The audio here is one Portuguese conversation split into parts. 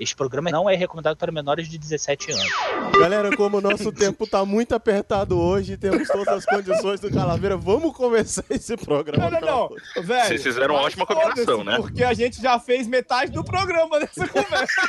Este programa não é recomendado para menores de 17 anos. Galera, como o nosso tempo tá muito apertado hoje, temos todas as condições do Calaveira, vamos começar esse programa. Não, velho. Vocês fizeram uma ótima combinação, né? Porque a gente já fez metade do programa dessa conversa.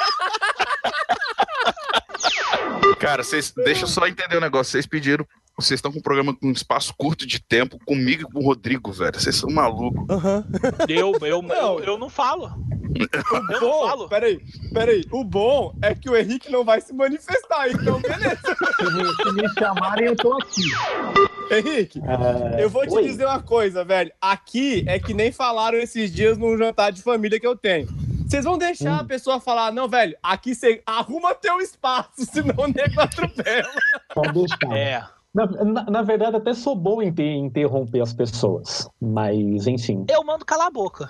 Cara, deixa eu só entender o negócio. Vocês estão com um programa com um espaço curto de tempo comigo e com o Rodrigo, velho. Vocês são malucos. Eu não falo. Eu não falo. Peraí. O bom é que o Henrique não vai se manifestar, então beleza. Se me chamarem, eu tô aqui. Henrique, eu vou te dizer uma coisa, velho. Aqui é que nem falaram esses dias num jantar de família que eu tenho. Vocês vão deixar a pessoa falar, não, velho, aqui você arruma teu espaço, senão o nego atropela. Pode deixar. Na verdade, até sou bom em interromper as pessoas, mas enfim. Eu mando calar a boca.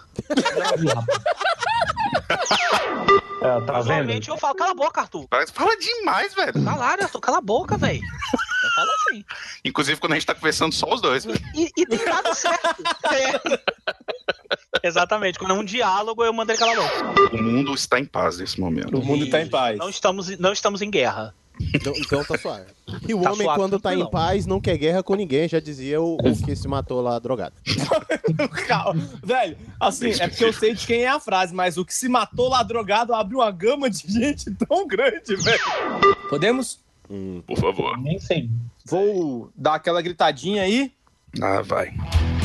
Tá vendo? Eu falo, cala a boca, Arthur. Fala demais, velho. Calado, Arthur, cala a boca, velho. Eu falo assim. Inclusive quando a gente tá conversando só os dois. E tem dado certo. Exatamente, quando é um diálogo, eu mandei calar a boca. O mundo está em paz nesse momento. O mundo tá em paz. Não estamos em guerra. Então tá suave. E o Tá homem, suave, quando tá tranquilão. em paz, não quer guerra com ninguém, já dizia o que se matou lá drogado. Calma. Velho, assim, é porque eu sei de quem é a frase, mas o que se matou lá drogado abre uma gama de gente tão grande, velho. Podemos? Por favor. Nem sei. Vou dar aquela gritadinha aí. Vai.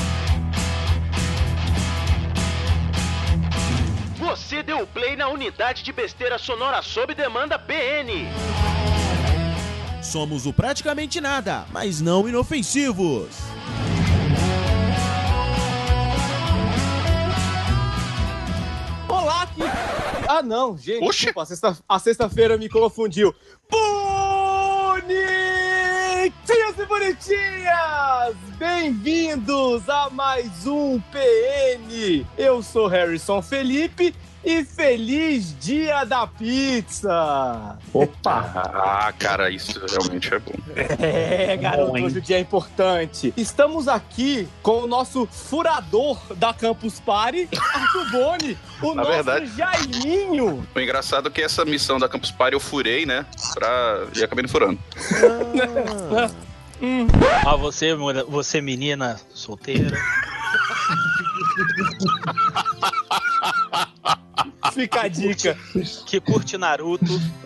Você deu play na unidade de besteira sonora sob demanda BN. Somos o praticamente nada, mas não inofensivos. Olá, aqui. Ah, não, gente. Oxi. Desculpa, a sexta-feira me confundiu. Bonitinhos e bonitinhas! Bem-vindos a mais um PN. Eu sou Harrison Felipe e feliz dia da pizza! Opa! Cara, isso realmente é bom. Garoto, hoje o dia é importante. Estamos aqui com o nosso furador da Campus Party, Arthur Boni, o Na nosso verdade. Jaiminho. O engraçado é que essa missão da Campus Party eu furei, né? E acabei não furando. Você menina solteira. Fica a dica. Que curte Naruto.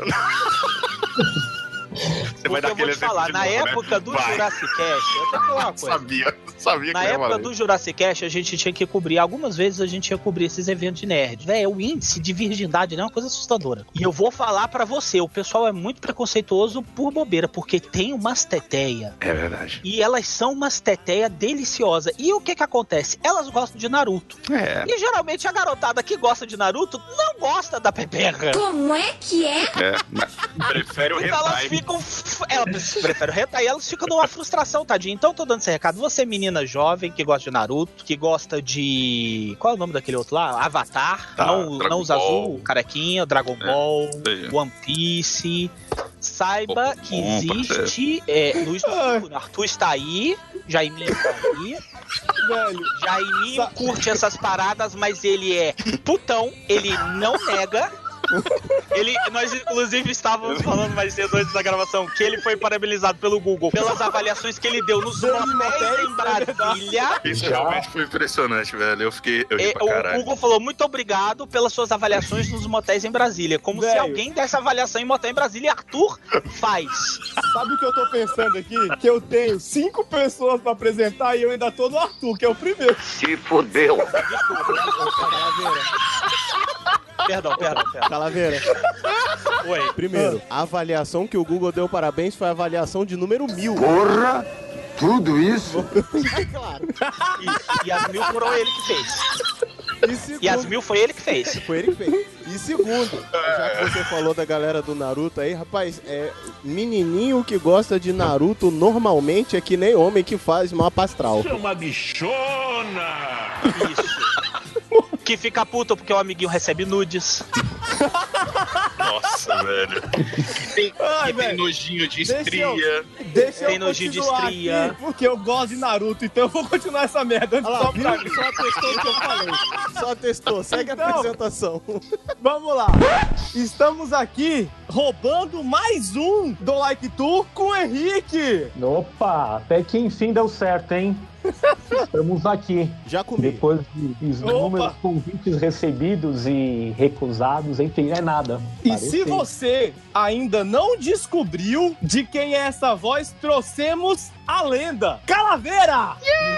Você vai Porque dar eu vou aquele te falar, exemplo na de novo, época né? do Vai. Jurassic Cast, eu tenho que falar uma coisa. Sabia Na que ia época valer. do Jurassic Cast, a gente tinha que cobrir, algumas vezes a gente ia cobrir esses eventos de nerd. Véi, o índice de virgindade é uma coisa assustadora. E eu vou falar pra você, o pessoal é muito preconceituoso por bobeira, porque tem umas teteia. É verdade. E elas são umas teteia deliciosas. E o que que acontece? Elas gostam de Naruto. É. E geralmente a garotada que gosta de Naruto não gosta da pepeca. Como é que é? Prefere o Então elas hentai. ficam... Elas preferem o hentai e elas ficam numa frustração, tadinha. Então tô dando esse recado. Você, menina jovem, que gosta de Naruto, que gosta de... Qual é o nome daquele outro lá? Avatar. Tá, não Dragon usa Ball. azul, carequinha, Dragon Ball, sei. One Piece. Saiba que existe... no estúdio, Arthur está aí, Jaiminho está aí. Velho, Jaiminho curte essas paradas, mas ele é putão, ele não nega. Nós inclusive estávamos falando mais cedo antes da gravação que ele foi parabenizado pelo Google pelas avaliações que ele deu nos motéis em Brasília. Isso realmente foi impressionante, velho. Eu ri pra O caralho. Google falou muito obrigado pelas suas avaliações nos motéis em Brasília. Como se Velho. alguém desse avaliação em motel em Brasília, Arthur faz. sabe o que eu tô pensando aqui? Que eu tenho 5 pessoas pra apresentar e eu ainda tô no Arthur, que é o primeiro. Se fodeu. Perdão. Calaveira, Oi. primeiro, a avaliação que o Google deu parabéns foi a avaliação de número 1000. Porra! Tudo isso? Claro. E Yasmil foram ele que fez. E segundo, Yasmil foi ele que fez. foi ele que fez. E segundo, já que você falou da galera do Naruto aí, rapaz, menininho que gosta de Naruto normalmente é que nem homem que faz mapa astral. É uma bichona! Isso. Que fica puto porque o amiguinho recebe nudes. Nossa, velho. Tem velho, nojinho de deixa estria. Deixa Tem eu nojinho de continuar estria. aqui, porque eu gosto de Naruto, então eu vou continuar essa merda. Olha lá, Só viu? pra mim. Só a questão que eu falei. Só testou. Segue Então, a apresentação. Vamos lá. Estamos aqui roubando mais um do Like Tu com o Henrique. Opa, até que enfim deu certo, hein? Estamos aqui. Já comi. Depois de inúmeros convites recebidos e recusados, enfim, é nada. E se você ainda não descobriu de quem é essa voz, trouxemos a lenda Calaveira!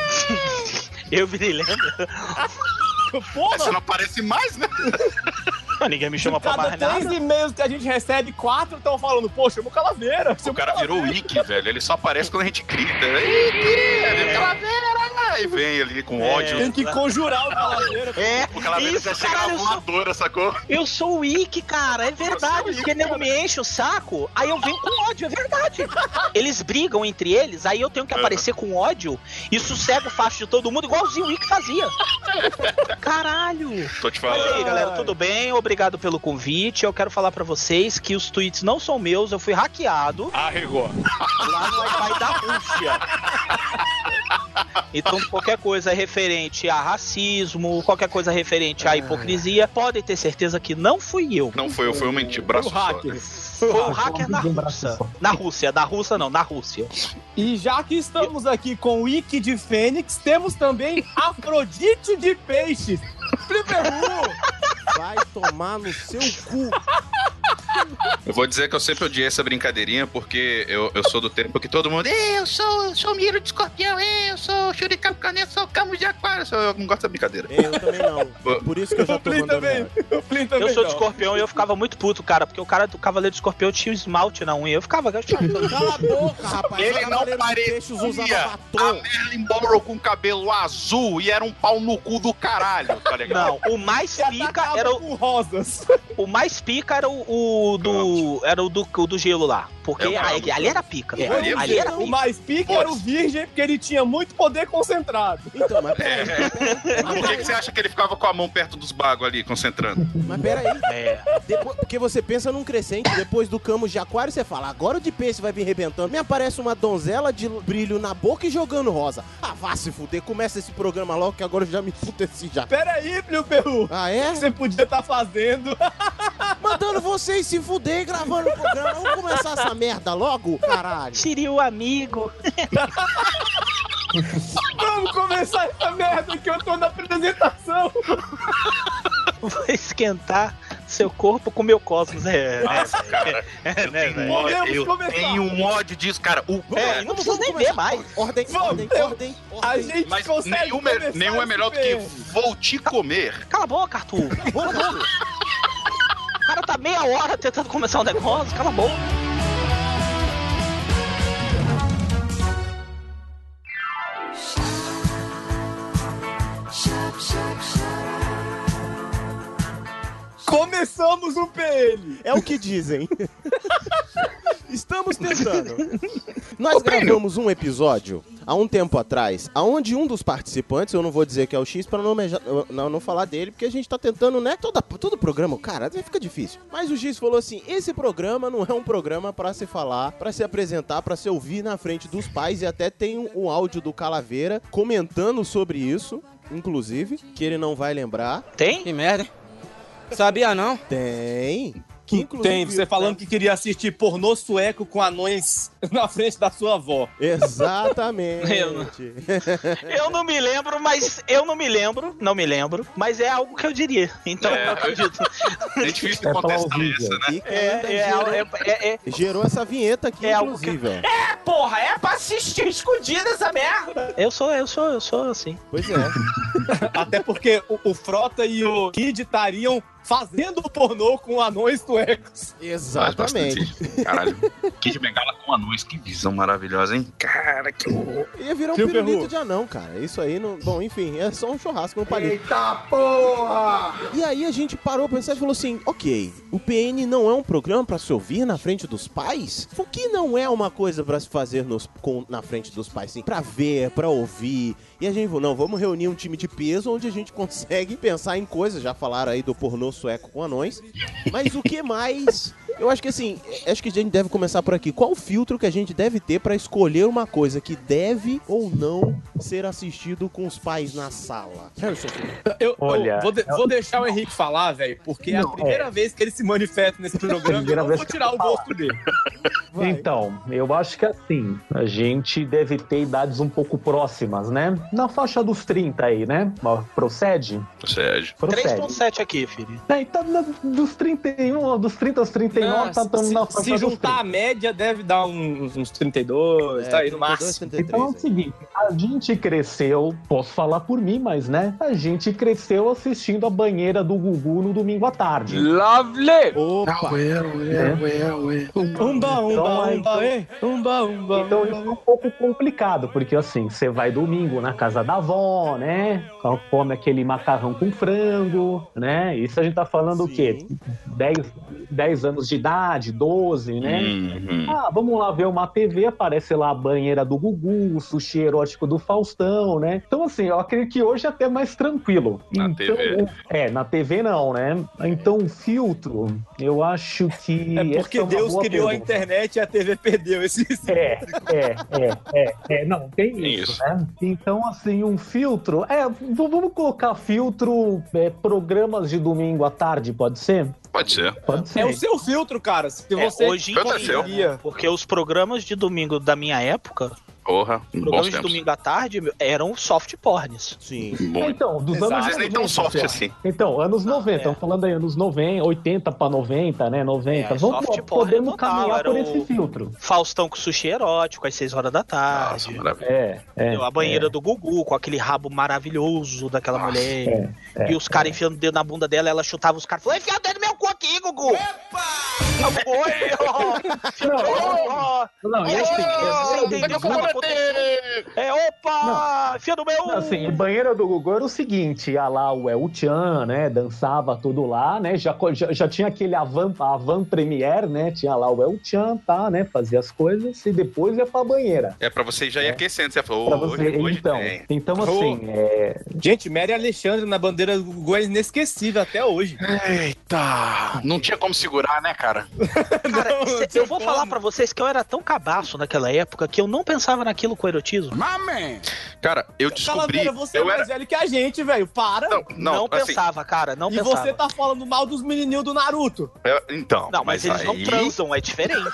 Eu virei lenda. Porra! Você não aparece mais, né? Ninguém me chama pra Cada mais nada. 3 e-mails que a gente recebe, 4 estão falando, pô, chama o Calaveira. O cara virou o Wiki, velho. Ele só aparece quando a gente grita. Ei, Calaveira! E vem ali com ódio. Tem que conjurar o Calaveira. O Calaveira já chega na voadora, sacou? Eu sou o Wiki, cara, é verdade. Porque nego me enche o saco, aí eu venho com ódio, é verdade. Eles brigam entre eles, aí eu tenho que aparecer com ódio e sossego o facho de todo mundo, igualzinho o Wiki fazia. Caralho. Tô te Mas falando. aí, galera, tudo bem? Obrigado pelo convite. Eu quero falar pra vocês que os tweets não são meus, eu fui hackeado Arregou. lá no Wi-Fi da Rússia. Então, qualquer coisa referente a racismo, qualquer coisa referente à hipocrisia, podem ter certeza que não fui eu. Não foi eu, foi um mentir braço O hacker. Foi o hacker na Rússia. Na Rússia, da Rússia não, na Rússia. E já que estamos aqui com o Wiki de Fênix, temos também Afrodite de Peixes. Fliperru! Vai tomar no seu cu. Eu vou dizer que eu sempre odiei essa brincadeirinha, porque eu sou do tempo que todo mundo. Eu sou Miro de Escorpião, eu sou Shuriken Caneta, sou Camus de Aquário. Eu não gosto dessa brincadeira. Eu também não. Por isso que eu já tô mandando também. embora. O Flynn também. Eu sou de não. escorpião e eu ficava muito puto, cara, porque o cara do Cavaleiro de Escorpião tinha o esmalte na unha. Eu ficava. Cala a boca, rapaz. Ele não Cavaleiro de Peixes usava parecia a batom. Marilyn Monroe com cabelo azul e era um pau no cu do caralho, tá ligado? Não, o mais E pica atacava era com rosas. o mais pica era o do gelo lá, porque ali era pica. Ali era O pica. mais pica era o virgem, porque ele tinha muito poder concentrado. Então, mas peraí. Por que você acha que ele ficava com a mão perto dos bagos ali, concentrando? Mas peraí. É. Porque você pensa num crescente, depois do Camus de Aquário, você fala, agora o de peixe vai vir arrebentando. Me aparece uma donzela de brilho na boca e jogando rosa. Ah, vá se fuder, começa esse programa logo que agora eu já me puteci já. Pera aí, Fliperru. Ah, é? Você podia estar fazendo. Mandando vocês se fuder gravando o programa. Vamos começar essa merda logo, caralho. Seria o amigo. Vamos começar essa merda que eu tô na apresentação. Vou esquentar seu corpo com meu cosmos. Nossa, cara. Eu tenho um ódio disso, cara. Não precisa nem ver mais. Ordem. A gente Mas consegue nenhum é melhor do que vou te comer. Cala a boca, Arthur. Cala a boca. O cara tá meia hora tentando começar um negócio. Cala a boca. Começamos o PL. É o que dizem. Estamos tentando. Nós gravamos um episódio há um tempo atrás, aonde um dos participantes, eu não vou dizer que é o X pra não falar dele, porque a gente tá tentando, né? Todo programa, cara, fica difícil. Mas o X falou assim: esse programa não é um programa pra se falar, pra se apresentar, pra se ouvir na frente dos pais, e até tem um áudio do Calaveira comentando sobre isso, inclusive, que ele não vai lembrar. Tem? Que merda, hein? Sabia não? Tem. Que, inclusive, Tem, você falando que queria assistir pornô sueco com anões na frente da sua avó. Exatamente. Eu não me lembro, não me lembro, mas é algo que eu diria. Então eu acredito. É difícil de contestar essa, né? Gerou essa vinheta aqui, inclusive. É, porra, é pra assistir escondido essa merda. Eu sou assim. Pois é. Até porque o Frota e o Kid estariam fazendo pornô com anões suecos. Exatamente. Caralho, Kid Bengala com anões, que visão maravilhosa, hein? Cara, que horror. Ia virar um pirulito de anão, cara. Isso aí não... Bom, enfim, é só um churrasco no palito. Eita porra! E aí a gente parou pra pensar e falou assim, ok, o PN não é um programa pra se ouvir na frente dos pais? O que não é uma coisa pra se fazer na frente dos pais, sim? Pra ver, pra ouvir. E a gente falou, não, vamos reunir um time de peso onde a gente consegue pensar em coisas. Já falaram aí do pornô sueco com anões. Mas o que mais Eu acho que assim, acho que a gente deve começar por aqui. Qual o filtro que a gente deve ter pra escolher uma coisa que deve ou não ser assistido com os pais na sala? Harrison, vou deixar o Henrique falar, velho, porque é a primeira vez que ele se manifesta nesse programa e eu não vou tirar o gosto dele. Vai. Então, eu acho que assim, a gente deve ter idades um pouco próximas, né? Na faixa dos 30 aí, né? Procede? Procede. 3.7 aqui, filho. Então, dos 31, dos 30 aos 39, estamos na faixa se juntar a média, deve dar uns 32, tá aí no máximo. 33, então é o seguinte, a gente cresceu, posso falar por mim, mas, né? A gente cresceu assistindo a banheira do Gugu no domingo à tarde. Lovely! Opa! Então isso é um pouco complicado, porque assim, você vai domingo na casa da avó, né? Come aquele macarrão com frango, né? Isso a gente tá falando o quê? 10 anos de idade, 12, né? Vamos lá ver uma TV, aparece lá a banheira do Gugu, o sushi erótico do Faustão, né? Então assim, eu acredito que hoje é até mais tranquilo. TV. Na TV não, né? Então o filtro, eu acho que... É porque Deus criou a internet e a TV perdeu esse... Não, tem isso, né? Então, assim, um filtro... Vamos colocar filtro, programas de domingo à tarde, pode ser? Pode ser. É o seu filtro, cara. Se você hoje em dia, porque os programas de domingo da minha época... Porra, programas de domingo à tarde eram soft porns. Sim. Então, dos anos 90. Mas nem tão soft assim. Então, anos 90. Estamos falando aí anos 90, 80 pra 90, né? 90. Podemos caminhar por esse filtro. Faustão com sushi erótico, às 6 horas da tarde. Nossa, maravilha. A banheira do Gugu, com aquele rabo maravilhoso daquela mulher. E os caras enfiando o dedo na bunda dela, ela chutava os caras e falou: enfia o dedo no meu cu aqui, Gugu! Epa! Não, e assim... Enfia no meu... Assim, banheira do Gugu era o seguinte, ia lá o El Chan, né, dançava tudo lá, né, já tinha aquele Avant Premiere, né, tinha lá o El Chan, tá, né, fazia as coisas e depois ia pra banheira. Pra você já ir aquecendo, você falou, hoje então assim, Gente, Mary Alexandre na bandeira do Gugu é inesquecível até hoje. Eita! Não tinha como segurar, né, cara? Cara, eu vou falar pra vocês que eu era tão cabaço naquela época que eu não pensava naquilo com erotismo. Cara, eu descobri... Calaveira, você é mais velho que a gente, velho. Para. Não assim, pensava, cara. Não pensava. E você tá falando mal dos menininhos do Naruto. Então. Não, mas eles não transam, é diferente.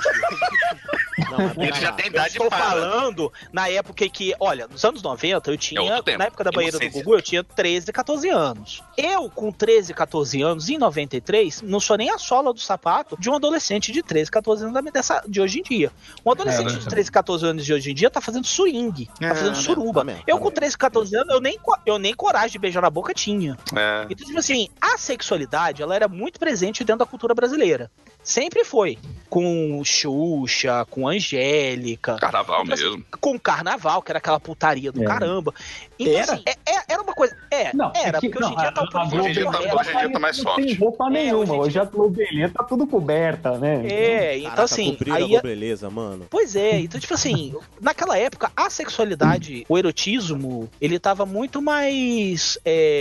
Ele já tem idade de falando na época que, olha, nos anos 90 eu tinha, na época da banheira do Gugu, eu tinha 13, 14 anos. Eu, com 13, 14 anos, em 93, não sou nem a sola do sapato de um adolescente de 13, 14 anos de hoje em dia. Um adolescente de 13, 14 anos de hoje em dia tá fazendo swing, tá fazendo suruba. Eu com 13, 14 anos, eu nem coragem de beijar na boca tinha. Então, tipo assim, a sexualidade, ela era muito presente dentro da cultura brasileira. Sempre foi. Com Xuxa, com Angélica. Carnaval mesmo. Com Carnaval, que era aquela putaria do caramba. Então, era? Assim, era uma coisa... porque hoje em dia tá um pouco... Hoje em dia tá mais forte. Não tem roupa nenhuma, hoje a Globelinha tá tudo coberta, né? Então assim... Aí, beleza, mano. Pois é, então tipo assim, naquela época, a sexualidade, o erotismo, ele tava muito mais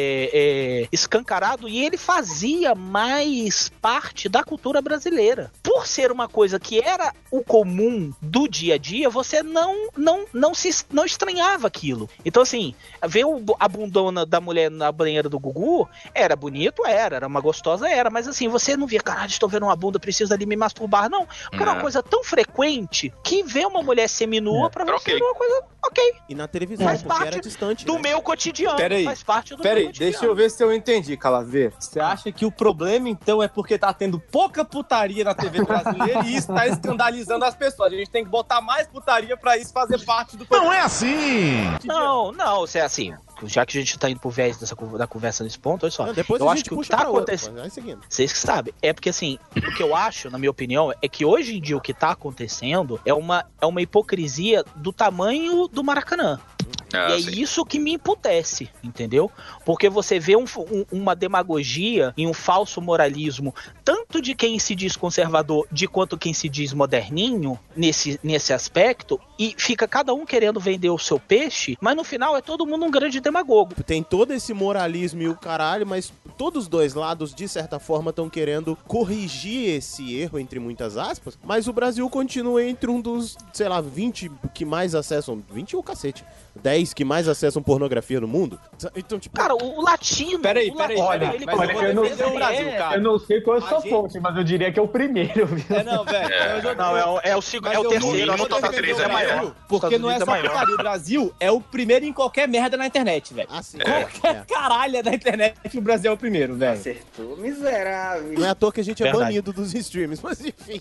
escancarado e ele fazia mais parte da cultura brasileira. Por ser uma coisa que era o comum do dia a dia, você não estranhava aquilo. Então assim, ver a bundona da mulher na banheira do Gugu, era bonito, era uma gostosa, mas assim, você não via, caralho, estou vendo uma bunda, preciso ali me masturbar, não. Porque era uma coisa tão frequente que ver uma mulher seminua pra você era uma coisa ok. E na televisão, faz parte era distante, do meu cotidiano. Faz parte do meu cotidiano. Deixa eu ver se eu entendi, Calaveira. Você acha que o problema, então, é porque tá tendo pouca putaria na TV brasileira e isso tá escandalizando as pessoas. A gente tem que botar mais putaria pra isso fazer parte do... Não é assim! Não, é assim... Já que a gente tá indo pro viés da conversa nesse ponto, olha só. Eu acho que o que tá acontecendo... Vocês que sabem. É porque, assim, o que eu acho, na minha opinião, é que hoje em dia o que tá acontecendo é uma hipocrisia do tamanho do Maracanã. E isso que me emputece, entendeu? Porque você vê uma demagogia e um falso moralismo, tanto tanto de quem se diz conservador, de quanto quem se diz moderninho, nesse aspecto, e fica cada um querendo vender o seu peixe, mas no final é todo mundo um grande demagogo. Tem todo esse moralismo e o caralho, mas todos os dois lados, de certa forma, estão querendo corrigir esse erro, entre muitas aspas, mas o Brasil continua entre um dos, sei lá, 20 que mais acessam, 20 ou cacete, 10 que mais acessam pornografia no mundo. Então, tipo... Cara, o latino... Peraí, olha, mas eu vou defender o Brasil, cara. Eu não sei qual é a sua fonte, mas eu diria que é o primeiro. Não, velho. Não, é o segundo, é o terceiro. No top 3 é maior. Porque não é só putaria. O Brasil é o primeiro em qualquer merda na internet, velho. Ah, sim. Qualquer caralho da internet, o Brasil é o primeiro, velho. Acertou, miserável. Não é à toa que a gente é Verdade. banido dos streams, mas enfim.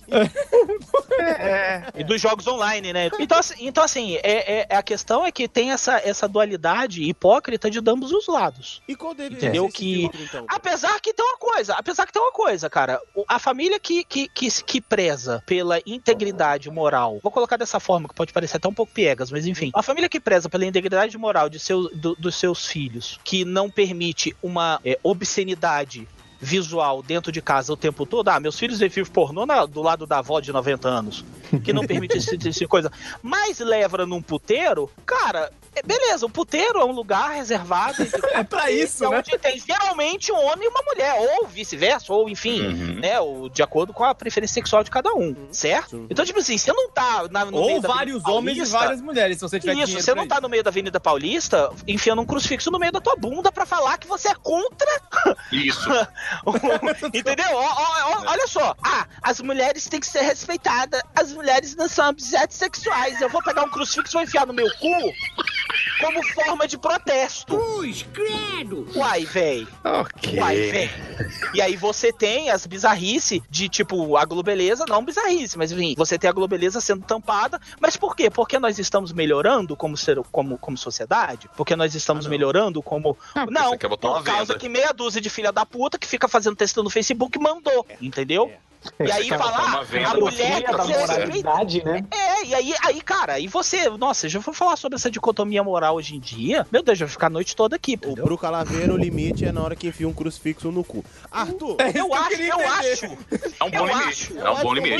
E dos jogos online, né? Então assim, a questão é que tem essa dualidade hipócrita de ambos os lados. E qual deles Entendeu? é esse Que filtro, então? apesar que tem uma coisa, cara, a família que preza pela integridade moral, vou colocar dessa forma que pode parecer até um pouco piegas, mas enfim, a família que preza pela integridade moral dos seus filhos, que não permite uma obscenidade visual dentro de casa o tempo todo. Meus filhos veem filme pornô do lado da avó de 90 anos, que não permite esse tipo de coisa, mas leva num puteiro, cara, beleza, o puteiro é um lugar reservado é pra isso, né? Onde tem geralmente um homem e uma mulher, ou vice-versa, ou enfim, né, de acordo com a preferência sexual de cada um, certo? Então, tipo assim, você não tá no meio da vários homens e várias mulheres, se você tiver isso, você não tá no meio da Avenida Paulista enfiando um crucifixo no meio da tua bunda pra falar que você é contra. Isso. Entendeu? Olha só. As mulheres têm que ser respeitadas. As mulheres não são objetos sexuais. Eu vou pegar um crucifixo e vou enfiar no meu cu como forma de protesto. Cruz, credo! Uai, véi. Ok. Uai, véi. E aí você tem as bizarrices de, tipo, a globeleza, não bizarrice, mas enfim, você tem a globeleza sendo tampada. Mas por quê? Porque nós estamos melhorando como sociedade? Porque nós estamos melhorando como... Não, por causa que meia dúzia de filha da puta que fica fazendo texto no Facebook mandou, entendeu? E aí falar, a mulher da moralidade, né? E aí, cara, aí você, nossa, já vou falar sobre essa dicotomia moral hoje em dia, meu Deus, já vou ficar a noite toda aqui, entendeu? Pro Calaveiro, o limite é na hora que enfia um crucifixo no cu. Arthur, eu acho. É um bom limite. É um bom limite.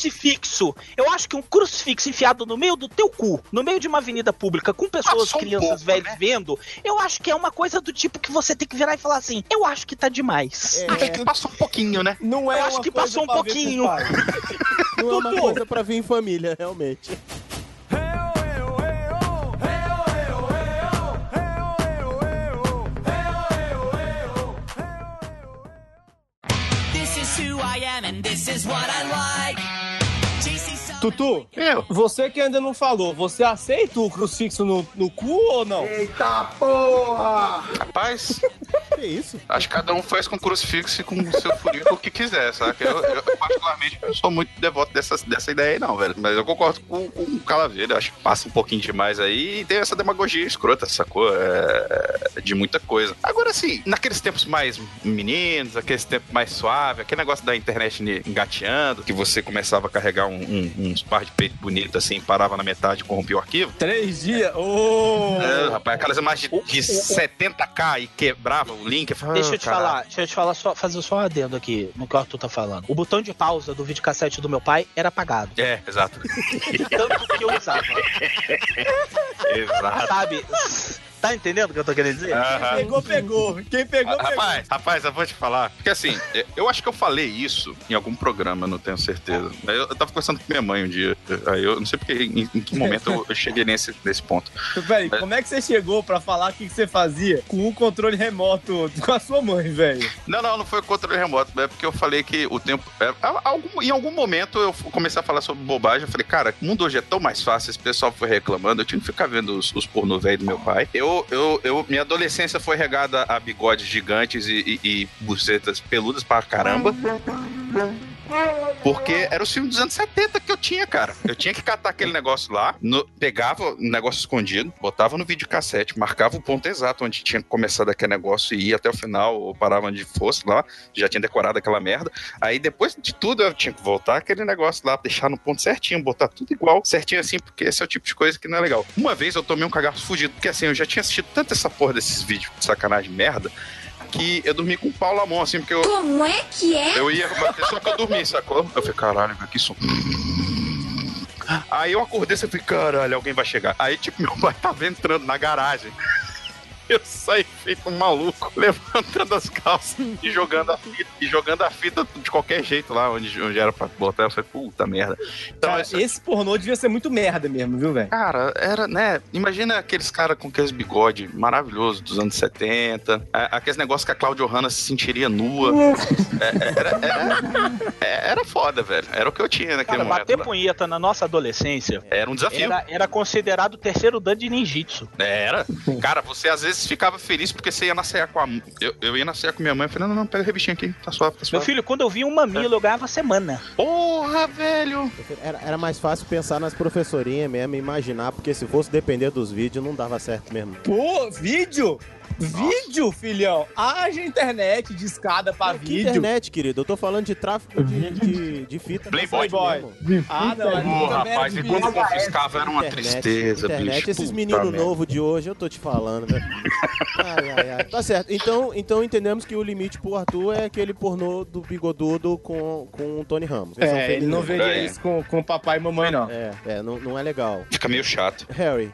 Eu acho que um crucifixo enfiado no meio do teu cu, no meio de uma avenida pública, com pessoas, crianças velhas, né, vendo, eu acho que é uma coisa do tipo que você tem que virar e falar assim, eu acho que tá demais. Acho que passou um pouquinho, né? Não é, eu acho que passou um pouquinho. Não é uma coisa pra vir em família, realmente. This is who I am and this is what I like. Tutu, você que ainda não falou, você aceita o crucifixo no cu ou não? Eita porra! Rapaz, Que isso? acho que cada um faz com crucifixo e com o seu furinho o que quiser, sabe? Eu particularmente, não sou muito devoto dessa ideia aí, não, velho. Mas eu concordo com o Calaveiro, acho que passa um pouquinho demais aí e tem essa demagogia escrota, sacou? De muita coisa. Agora, assim, naqueles tempos mais meninos, aqueles tempos mais suaves, aquele negócio da internet engateando, que você começava a carregar uns par de peito bonito assim, parava na metade e corrompia o arquivo. 3 dias? Rapaz, aquelas imagens de 70k e quebrava o link. Deixa eu te falar, fazer só um adendo aqui no que o Arthur tá falando. O botão de pausa do videocassete do meu pai era apagado. É, exato. Tanto que eu usava. Exato. Sabe? Tá entendendo o que eu tô querendo dizer? Pegou. Quem pegou, Rapaz, eu vou te falar. Porque assim, eu acho que eu falei isso em algum programa, não tenho certeza. Eu tava conversando com minha mãe um dia. Aí eu não sei porque, em que momento eu cheguei nesse ponto. Velho, como é que você chegou pra falar o que você fazia com um controle remoto com a sua mãe, velho? Não foi o controle remoto. É porque eu falei que o tempo... em algum momento eu comecei a falar sobre bobagem. Eu falei, cara, o mundo hoje é tão mais fácil. Esse pessoal foi reclamando. Eu tinha que ficar vendo os pornô velho do meu pai. Minha adolescência foi regada a bigodes gigantes e bucetas peludas pra caramba. Porque era o filme dos anos 70 que eu tinha, cara. Eu tinha que catar aquele negócio lá, pegava um negócio escondido, botava no videocassete, marcava o ponto exato onde tinha começado aquele negócio e ia até o final, ou parava onde fosse lá, já tinha decorado aquela merda. Aí depois de tudo eu tinha que voltar aquele negócio lá, deixar no ponto certinho, botar tudo igual, certinho assim, porque esse é o tipo de coisa que não é legal. Uma vez eu tomei um cagaço fudido, porque assim, eu já tinha assistido tanto essa porra desses vídeos de sacanagem merda, que eu dormi com o pau na mão, assim, porque eu... Como é que é? Eu ia bater, só que eu dormi, sacou? Eu falei, caralho, que som... Aí eu acordei e falei, caralho, alguém vai chegar. Aí, tipo, meu pai tava entrando na garagem. Eu saí feito um maluco, levantando as calças e jogando a fita de qualquer jeito lá onde era pra botar. Eu falei, puta merda. Então, cara, esse pornô devia ser muito merda mesmo, viu, velho? Cara, era, né? Imagina aqueles caras com aqueles bigode maravilhosos dos anos 70, aqueles negócios que a Cláudia Hanna se sentiria nua. Era foda, velho. Era o que eu tinha naquele momento. Bater punheta na nossa adolescência era um desafio. Era considerado o terceiro dan de ninjitsu. Era. Cara, você às vezes ficava feliz porque você ia na ceia com a... Eu ia na ceia com minha mãe e falei, não, pega a revistinha aqui, tá suave, tá suave. Meu filho, quando eu vi um mamilo, eu ganhava semana. Porra, velho! Era mais fácil pensar nas professorinhas mesmo, imaginar, porque se fosse depender dos vídeos, não dava certo mesmo. Pô, vídeo? Vídeo, filhão? Haja internet de escada pra vídeo. Internet, querido? Eu tô falando de tráfico de fita. Playboy. Não, rapaz, e quando confiscava era uma tristeza, internet, bicho. Esses meninos novos de hoje, eu tô te falando, velho. Ai. Tá certo. Então entendemos que o limite pro Arthur é aquele pornô do bigodudo com o Tony Ramos. Ele não veria isso com papai e mamãe, não. Não é legal. Fica meio chato. Harry?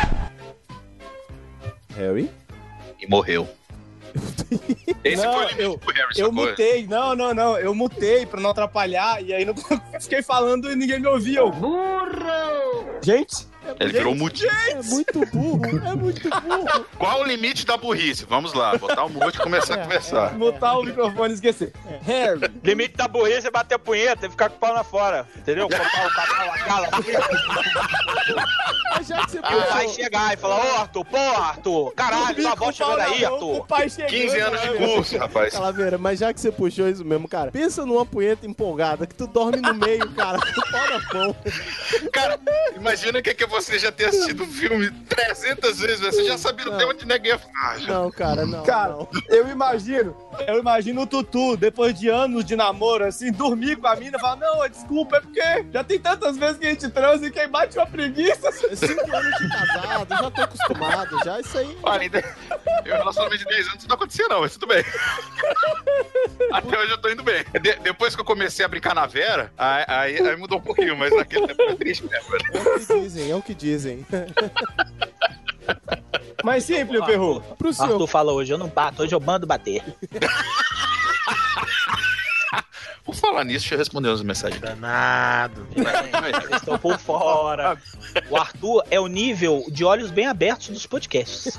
E morreu. Esse não, foi o limite pro Harry, eu mutei. Não. Eu mutei pra não atrapalhar. E aí não fiquei falando e ninguém me ouvia. Burro! Gente... Ele virou mute. É muito burro. Qual o limite da burrice? Vamos lá, botar o mute e começar a conversar. Botar o microfone e esquecer. Harry. Limite da burrice é bater a punheta e ficar com o pau na fora. Entendeu? Botar o cacau na cala. Já que você vai chegar e falar, Arthur, Arthur, caralho, tua avó chegando aí, Arthur. 15 anos de curso, rapaz. Calaveira, mas já que você puxou isso mesmo, cara, pensa numa punheta empolgada, que tu dorme no meio, cara, com o pau na mão. Cara, imagina que você já ter assistido o filme 300 vezes, você já sabia até onde neguei a frase. Não, cara, não. Cara, não. Eu imagino o Tutu, depois de anos de namoro, assim, dormir com a mina e falar, não, desculpa, é porque já tem tantas vezes que a gente transa e quem bate uma preguiça. 5 anos de casado, já tô acostumado, já isso aí. Olha, eu relacionamento de 10 anos não acontecia não, mas tudo bem. Até hoje eu tô indo bem. Depois que eu comecei a brincar na Vera, aí mudou um pouquinho, mas naquele tempo é triste mesmo. É o que dizem. Mas simples, o Perru. Pro senhor. Arthur fala hoje, eu não bato, hoje eu mando bater. Por falar nisso, deixa eu responder umas mensagens. Danado. Vocês estão por fora. O Arthur é o nível de olhos bem abertos dos podcasts.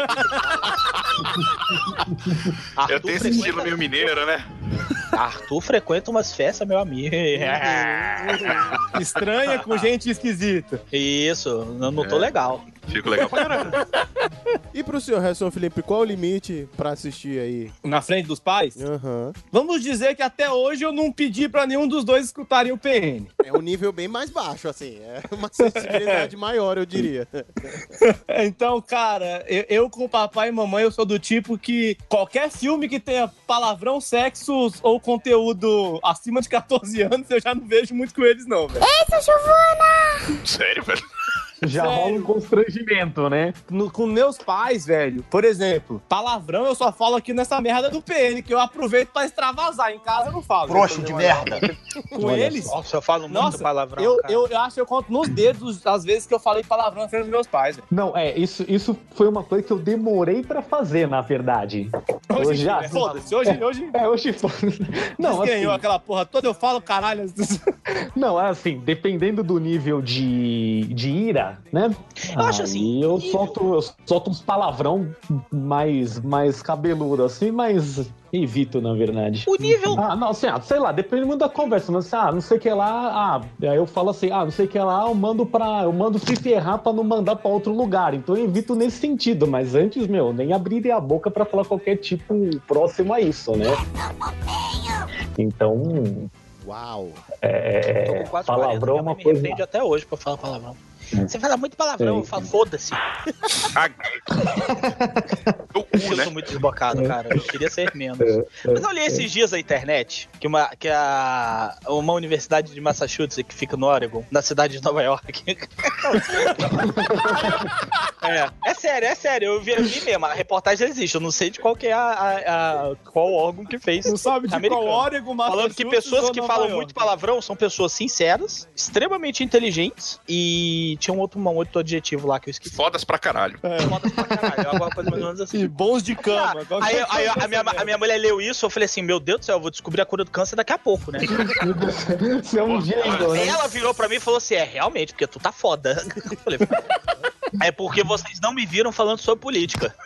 Eu tenho esse estilo meio mineiro, né? Arthur frequenta umas festas, meu amigo. Estranha com gente esquisita. Isso, não tô legal. Fico legal pra caralho. E pro senhor Harrison Felipe, qual o limite pra assistir aí? Na frente dos pais? Aham. Vamos dizer que até hoje eu não pedi pra nenhum dos dois escutarem o PN. É um nível bem mais baixo, assim. É uma sensibilidade maior, eu diria. Então, cara, eu com papai e mamãe, eu sou do tipo que qualquer filme que tenha palavrão, sexo ou conteúdo acima de 14 anos, eu já não vejo muito com eles, não, velho. Eita, Giovana! Sério, velho? Já rola um constrangimento, né? Com meus pais, velho, por exemplo, palavrão eu só falo aqui nessa merda do PN, que eu aproveito pra extravasar. Em casa eu não falo. Trouxa de merda. Com eles... Nossa, eu falo muito palavrão, eu acho que eu conto nos dedos as vezes que eu falei palavrão na frente dos meus pais, velho. Não, isso foi uma coisa que eu demorei pra fazer, na verdade. Hoje foda-se, hoje foda-se. Não, assim, ganhou aquela porra toda, eu falo caralho. Não, é assim, dependendo do nível de ira, né? Eu acho assim. Eu solto uns palavrão mais cabeludo, assim, mas evito, na verdade. O nível. Não, assim, sei lá, depende muito da conversa, mas não sei o que lá, aí eu falo assim, não sei o que lá, eu mando se ferrar pra não mandar pra outro lugar. Então eu evito nesse sentido, mas antes, nem abriria a boca pra falar qualquer tipo próximo a isso, né? Então. Uau! Tô com quase palavrão 40, é uma me coisa. arrepende até hoje pra falar palavrão. Você fala muito palavrão, eu falo, foda-se. Eu sou muito desbocado, cara. Eu queria ser menos. Mas eu olhei esses dias na internet que uma universidade de Massachusetts que fica no Oregon, na cidade de Nova York. É sério. Eu vi mesmo. A reportagem existe. Eu não sei de qual que é qual órgão que fez. Não sabe de qual Oregon, Massachusetts. Falando que pessoas que falam muito palavrão são pessoas sinceras, extremamente inteligentes e tinha um outro adjetivo lá que eu esqueci. Fodas pra caralho. Fodas pra caralho. Alguma coisa mais ou menos assim. E bons de cama. Aí a minha mulher leu isso, eu falei assim, meu Deus do céu, eu vou descobrir a cura do câncer daqui a pouco, né? Você é um gênio, né? Ela virou pra mim e falou assim, realmente, porque tu tá foda. Eu falei, é porque vocês não me viram falando sobre política.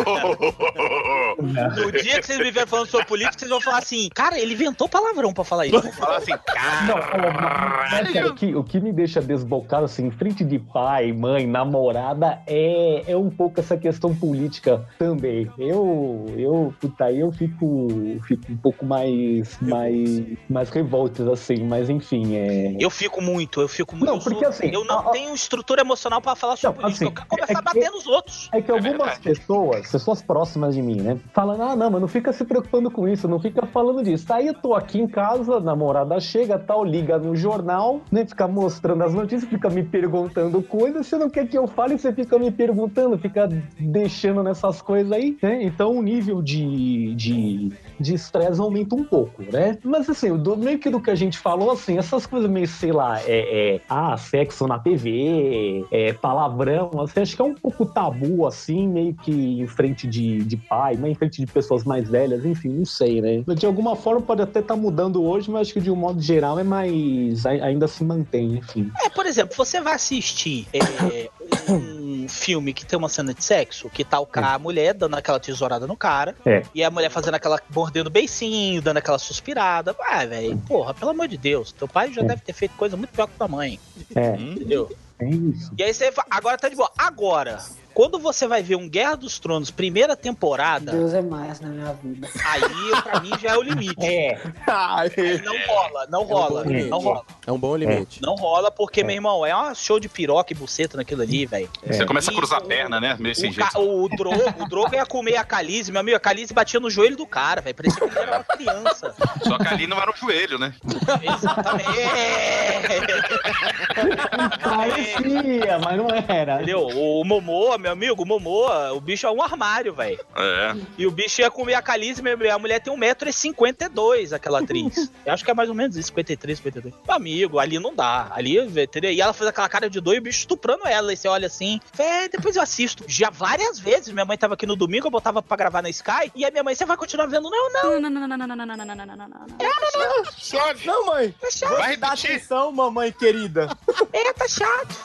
No dia que vocês me viram falando sobre política, vocês vão falar assim, cara, ele inventou palavrão pra falar isso. Vão falar assim, cara, o que me deixa desbocado, assim, em frente de pai, mãe, namorada, é um pouco essa questão política também. Eu fico um pouco mais revolto, assim, mas enfim, Eu fico muito. Não, porque assim... Eu não tenho estrutura emocional pra falar sobre política. Eu quero começar a bater nos outros. É que algumas pessoas próximas de mim, né, falam, não, mas não fica se preocupando com isso, não fica falando disso. Aí eu tô aqui em casa, a namorada chega, tal, liga no jornal, né, fica mostrando as notícias, fica me perguntando coisas, você não quer que eu fale, você fica me perguntando, fica deixando nessas coisas aí, né, então o nível de estresse aumenta um pouco, né, mas assim, meio que do que a gente falou, assim, essas coisas meio, sei lá, sexo na TV, palavrão, assim, acho que é um pouco tabu, assim, meio que em frente de pai, em frente de pessoas mais velhas, enfim, não sei, né? De alguma forma pode até estar mudando hoje, mas acho que de um modo geral ainda se mantém, enfim. Por exemplo, você vai assistir um filme que tem uma cena de sexo, que tá a mulher dando aquela tesourada no cara, e a mulher fazendo aquela, mordendo beicinho, dando aquela suspirada. Velho, porra, pelo amor de Deus, teu pai já deve ter feito coisa muito pior que tua mãe. Entendeu? É isso. E aí você agora tá de boa. Agora, quando você vai ver um Guerra dos Tronos, primeira temporada... Deus é mais na minha vida. Aí, pra mim, já é o limite. Não rola. É um bom limite. Não rola, porque, meu irmão, é um show de piroca e buceta naquilo ali, velho. Você começa a cruzar a perna, né? Meio sem jeito. O Drogo ia comer a Khaleesi, meu amigo. A Khaleesi batia no joelho do cara, velho. Parecia que ele era uma criança. Só que ali não era o joelho, né? Exatamente. Parecia, mas não era. Entendeu? O Momoa, meu amigo, o bicho é um armário, velho. E o bicho ia comer a Khaleesi, a mulher tem 1,52 m, aquela atriz. Eu acho que é mais ou menos isso, 53, 52. Meu amigo, ali não dá. Ali, entendeu? E ela fez aquela cara de dor e o bicho estuprando ela. E você olha assim, depois eu assisto. Já várias vezes, minha mãe tava aqui no domingo, eu botava pra gravar na Sky, e aí minha mãe, você vai continuar vendo? Não. Chave. Não, mãe. Tá chato. Vai dar atenção, mamãe querida. Tá chato.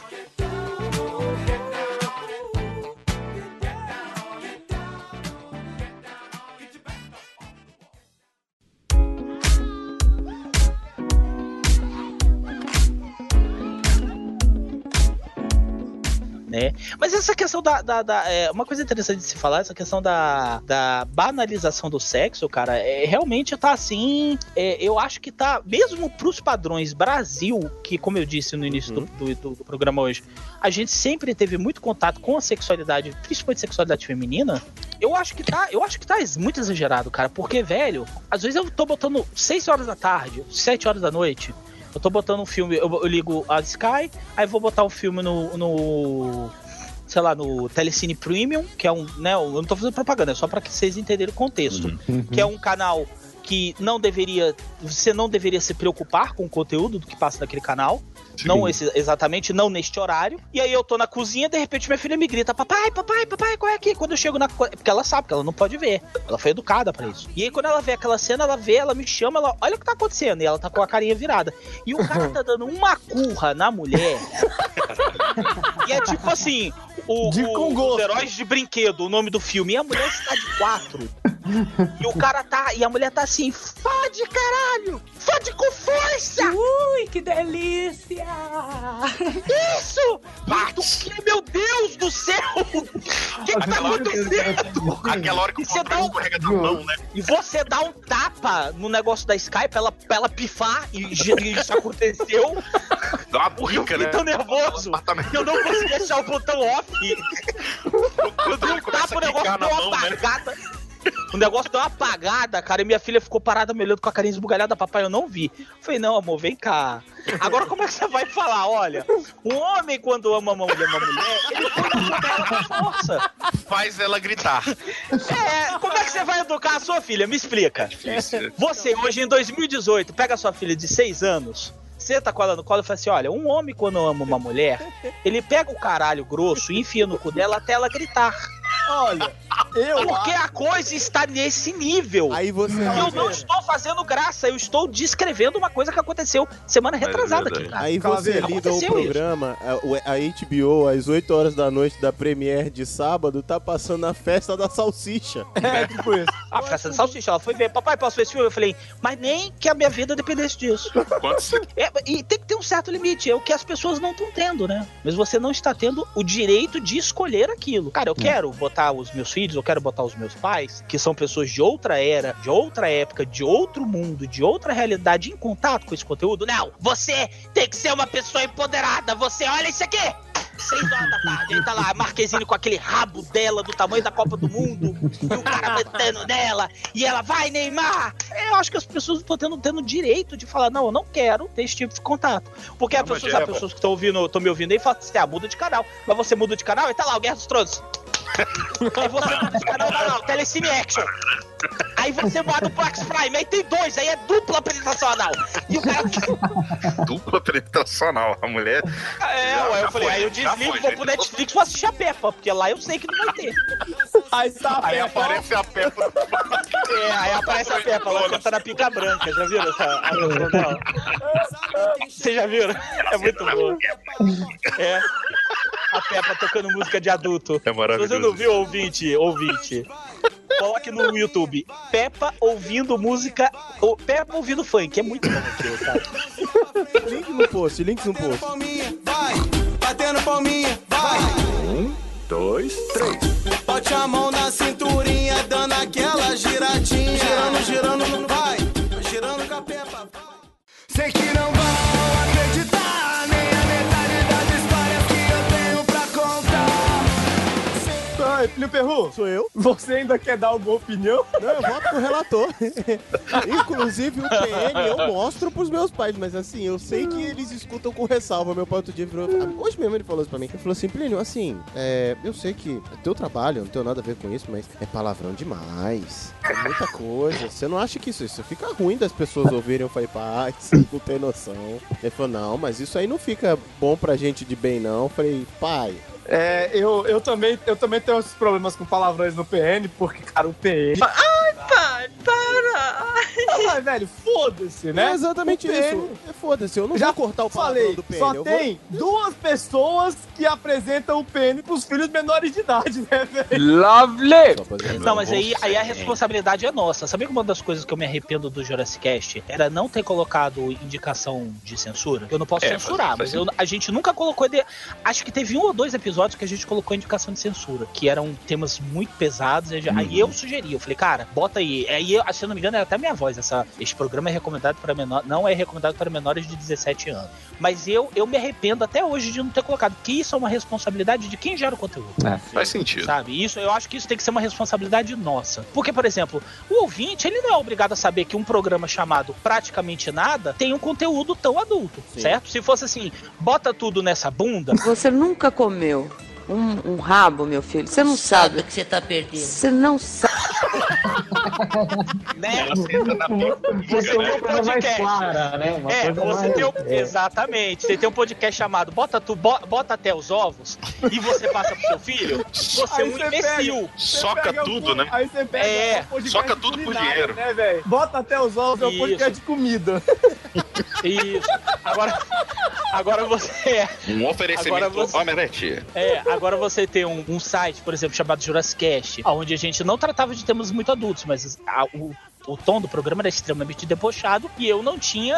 Né? Mas essa questão uma coisa interessante de se falar, essa questão da banalização do sexo, cara, realmente tá assim, eu acho que tá, mesmo pros padrões Brasil, que como eu disse no início do programa hoje, a gente sempre teve muito contato com a sexualidade, principalmente sexualidade feminina, eu acho que tá muito exagerado, cara, porque, velho, às vezes eu tô botando 6 horas da tarde, 7 horas da noite, eu tô botando um filme, eu ligo a Sky, aí vou botar um filme no Telecine Premium, que é né, eu não tô fazendo propaganda, é só pra que vocês entenderem o contexto, que é um canal que você não deveria se preocupar com o conteúdo do que passa naquele canal. Sim. Não exatamente, não neste horário. E aí eu tô na cozinha, de repente minha filha me grita, papai, qual é aqui? Quando eu chego porque ela sabe que ela não pode ver. Ela foi educada pra isso. E aí quando ela vê aquela cena, ela me chama, olha o que tá acontecendo. E ela tá com a carinha virada. E o cara tá dando uma curra na mulher. E é tipo assim, os heróis de brinquedo, o nome do filme. E a mulher está de 4. E o cara e a mulher tá assim, fode, caralho! Fode com força! Ui, que delícia! Isso! Meu Deus do céu! O que tá acontecendo? Aquela hora que o controle escorrega da mão, né? E você dá um tapa no negócio da Sky pra ela pifar, e isso aconteceu. Dá uma burrica, né? Eu fiquei tão nervoso que eu não consegui achar o botão off. Quando ele começa a clicar na mão, né? O negócio deu uma apagada, cara, e minha filha ficou parada me olhando com a carinha esbugalhada. Papai, eu não vi. Eu falei, não, amor, vem cá. Agora como é que você vai falar? Olha, um homem quando ama uma mulher, ele põe com força. Faz ela gritar. Como é que você vai educar a sua filha? Me explica. Você, hoje em 2018, pega a sua filha de 6 anos... Senta com ela no colo e fala assim, olha, um homem quando ama uma mulher, ele pega o caralho grosso e enfia no cu dela até ela gritar. Olha, porque a coisa está nesse nível. Aí você... Eu não estou fazendo graça, eu estou descrevendo uma coisa que aconteceu semana retrasada aqui. Aí você liga o programa, a HBO, às 8 horas da noite da Premiere de sábado, tá passando a festa da salsicha. Tipo isso. A festa da salsicha, ela foi ver, papai, posso ver esse filme? Eu falei, mas nem que a minha vida dependesse disso. E tem que ter um certo limite, é o que as pessoas não estão tendo, né? Mas você não está tendo o direito de escolher aquilo. Cara, eu quero botar os meus filhos, eu quero botar os meus pais, que são pessoas de outra era, de outra época, de outro mundo, de outra realidade, em contato com esse conteúdo. Não, você tem que ser uma pessoa empoderada, você olha isso aqui! 6 horas da tarde, ele tá lá, Marquezine com aquele rabo dela do tamanho da Copa do Mundo, e o cara metendo nela, e ela vai, Neymar! Eu acho que as pessoas estão tendo direito de falar, não, eu não quero ter esse tipo de contato. Porque as pessoas que estão me ouvindo aí falam assim, muda de canal. Mas você muda de canal e tá lá, o Guerra dos Tronos. Aí você muda de canal, não, Telecine Action. Aí você bota pro X-Prime, aí tem 2, aí é dupla penetração anal. E o cara... Dupla penetração anal, a mulher... eu falei, aí eu desligo, vou pro Netflix, vou assistir a Peppa, porque lá eu sei que não vai ter. Aí aparece a Peppa. Aí aparece a Peppa, ela canta na pica branca, já viram essa canção dela? Vocês já viram? É muito bom. A Peppa tocando música de adulto. É maravilhoso. Se você não viu, ouvinte, coloque no YouTube Peppa ouvindo música, ou Peppa ouvindo funk, é muito bom aquilo, cara. Link no post. Vai, batendo palminha, vai. 1, 2, 3. Bote a mão na cinturinha, dando aquela giradinha. Girando, vai, girando com a Peppa. Sei que não vão acreditar, nem a metade das histórias que eu tenho pra contar. Filho Perru, sou eu. Você ainda quer dar alguma opinião? Não, eu voto pro relator. Inclusive o PN eu mostro pros meus pais, mas assim, eu sei que eles escutam com ressalva. Meu pai outro dia virou... Hoje mesmo ele falou isso pra mim. Ele falou assim, Plínio, assim, eu sei que é teu trabalho, eu não tenho nada a ver com isso, mas é palavrão demais. É muita coisa. Você não acha que isso fica ruim das pessoas ouvirem? Eu falei, pai, você não tem noção. Ele falou, não, mas isso aí não fica bom pra gente de bem, não. Eu falei, pai... Eu também tenho esses problemas com palavrões no PN, porque, cara, o PN... Ai, pai, para! Ai, velho, foda-se, né? É exatamente isso. Foda-se, eu não vou cortar o palavrão do PN. Só tem 2 pessoas que apresentam o PN pros filhos menores de idade, né, velho? Lovely! Não, mas aí a responsabilidade é nossa. Sabia que uma das coisas que eu me arrependo do Jurassic Cast era não ter colocado indicação de censura? Eu não posso censurar, mas a gente nunca colocou... Acho que teve 1 ou 2 episódios que a gente colocou indicação de censura, que eram temas muito pesados. Aí eu sugeri, eu falei, cara, bota aí. Aí, se eu não me engano, era até minha voz. Este programa é recomendado para não é recomendado para menores de 17 anos. Mas eu me arrependo até hoje de não ter colocado, porque isso é uma responsabilidade de quem gera o conteúdo. Faz sentido. Sabe? Eu acho que isso tem que ser uma responsabilidade nossa. Porque, por exemplo, o ouvinte, ele não é obrigado a saber que um programa chamado Praticamente Nada tem um conteúdo tão adulto, certo? Se fosse assim, bota tudo nessa bunda... Você nunca comeu um rabo, meu filho. Você não sabe o que você tá perdendo. Você não sabe. Né? Você tem um podcast mais clara, né? Exatamente. Você tem um podcast chamado Bota até os ovos e você passa pro seu filho. Você é um imbecil. Soca tudo, né? Aí você pega soca tudo por dinheiro, né, velho? Bota até os ovos, é um podcast de comida. Isso. Agora você um oferecimento Omelete. Agora você tem um site, por exemplo, chamado Jurassic Cast, onde a gente não tratava de temas muito adultos, mas o tom do programa era extremamente debochado e eu não tinha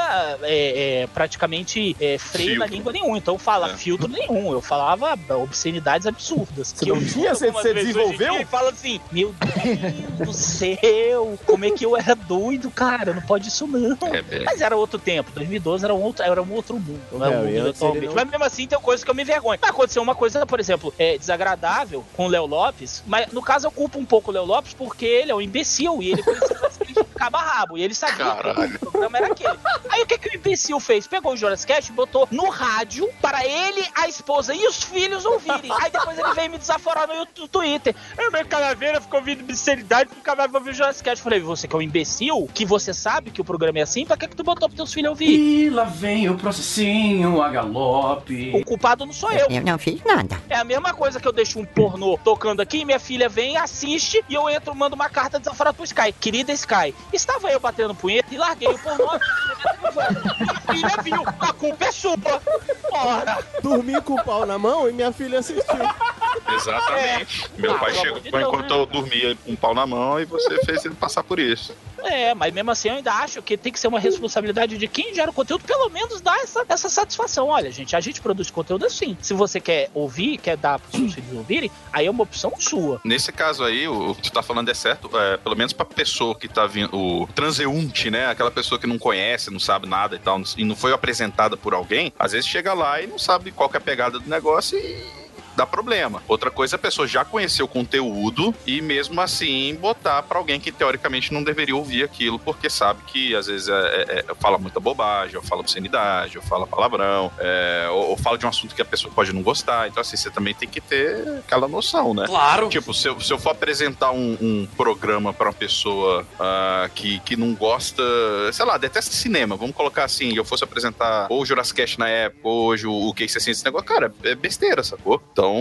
praticamente freio na língua nenhum. Então eu falava filtro nenhum. Eu falava obscenidades absurdas. Você não tinha? Você desenvolveu? E fala assim, meu Deus do céu, como é que eu era doido, cara, não pode isso não. Mas era outro tempo, 2012 era um outro mundo, não é o mundo atualmente. Mas mesmo assim tem coisas que eu me envergonho. Mas aconteceu uma coisa, por exemplo, desagradável com o Léo Lopes, mas no caso eu culpo um pouco o Léo Lopes porque ele é um imbecil e ele precisa de cabo-rabo, e ele sabia que o programa era aquele. Aí o que o imbecil fez? Pegou o Jurassic Cast e botou no rádio para ele, a esposa e os filhos ouvirem. Aí depois ele veio me desaforar no Twitter. Minha calaveira ficou ouvindo obscenidade porque nunca mais vou ouvir o Jurassic Cast. Falei, você que é um imbecil, que você sabe que o programa é assim, pra que tu botou pros teus filhos ouvir? E lá vem o processinho, a galope. O culpado não sou eu. Eu não fiz nada. É a mesma coisa que eu deixo um pornô tocando aqui, minha filha vem, assiste, e eu entro, mando uma carta desaforada pro Sky. Querida Sky, estava eu batendo punheta e larguei o pornô. Minha filha viu, a culpa é sua. Ora. Dormi com o pau na mão e minha filha assistiu. Exatamente. Meu pai chegou enquanto eu dormia com um pau na mão e você fez ele passar por isso. Mas mesmo assim eu ainda acho que tem que ser uma responsabilidade de quem gera o conteúdo, pelo menos dar essa satisfação. Olha, gente, a gente produz conteúdo assim. Se você quer ouvir, quer dar para os seus filhos ouvirem, aí é uma opção sua. Nesse caso aí, o que tu tá falando é certo, pelo menos pra pessoa que tá vindo, o transeunte, né? Aquela pessoa que não conhece, não sabe nada e tal, e não foi apresentada por alguém, às vezes chega lá e não sabe qual que é a pegada do negócio e dá problema. Outra coisa, a pessoa já conheceu o conteúdo e mesmo assim botar pra alguém que teoricamente não deveria ouvir aquilo, porque sabe que às vezes fala muita bobagem, ou fala obscenidade, ou fala palavrão, ou fala de um assunto que a pessoa pode não gostar. Então assim, você também tem que ter aquela noção, né? Claro! Tipo, se eu for apresentar um programa pra uma pessoa que não gosta, sei lá, detesta cinema, vamos colocar assim, eu fosse apresentar ou o Jurassic Cast na época, hoje o que você sente esse negócio, cara, é besteira, sacou? Então,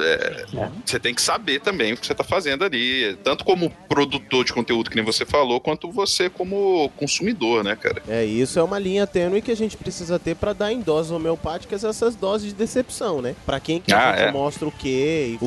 você tem que saber também o que você tá fazendo ali, tanto como produtor de conteúdo, que nem você falou, quanto você como consumidor, né, cara? Isso é uma linha tênue que a gente precisa ter pra dar em doses homeopáticas essas doses de decepção, né? Pra quem que a gente mostra o quê,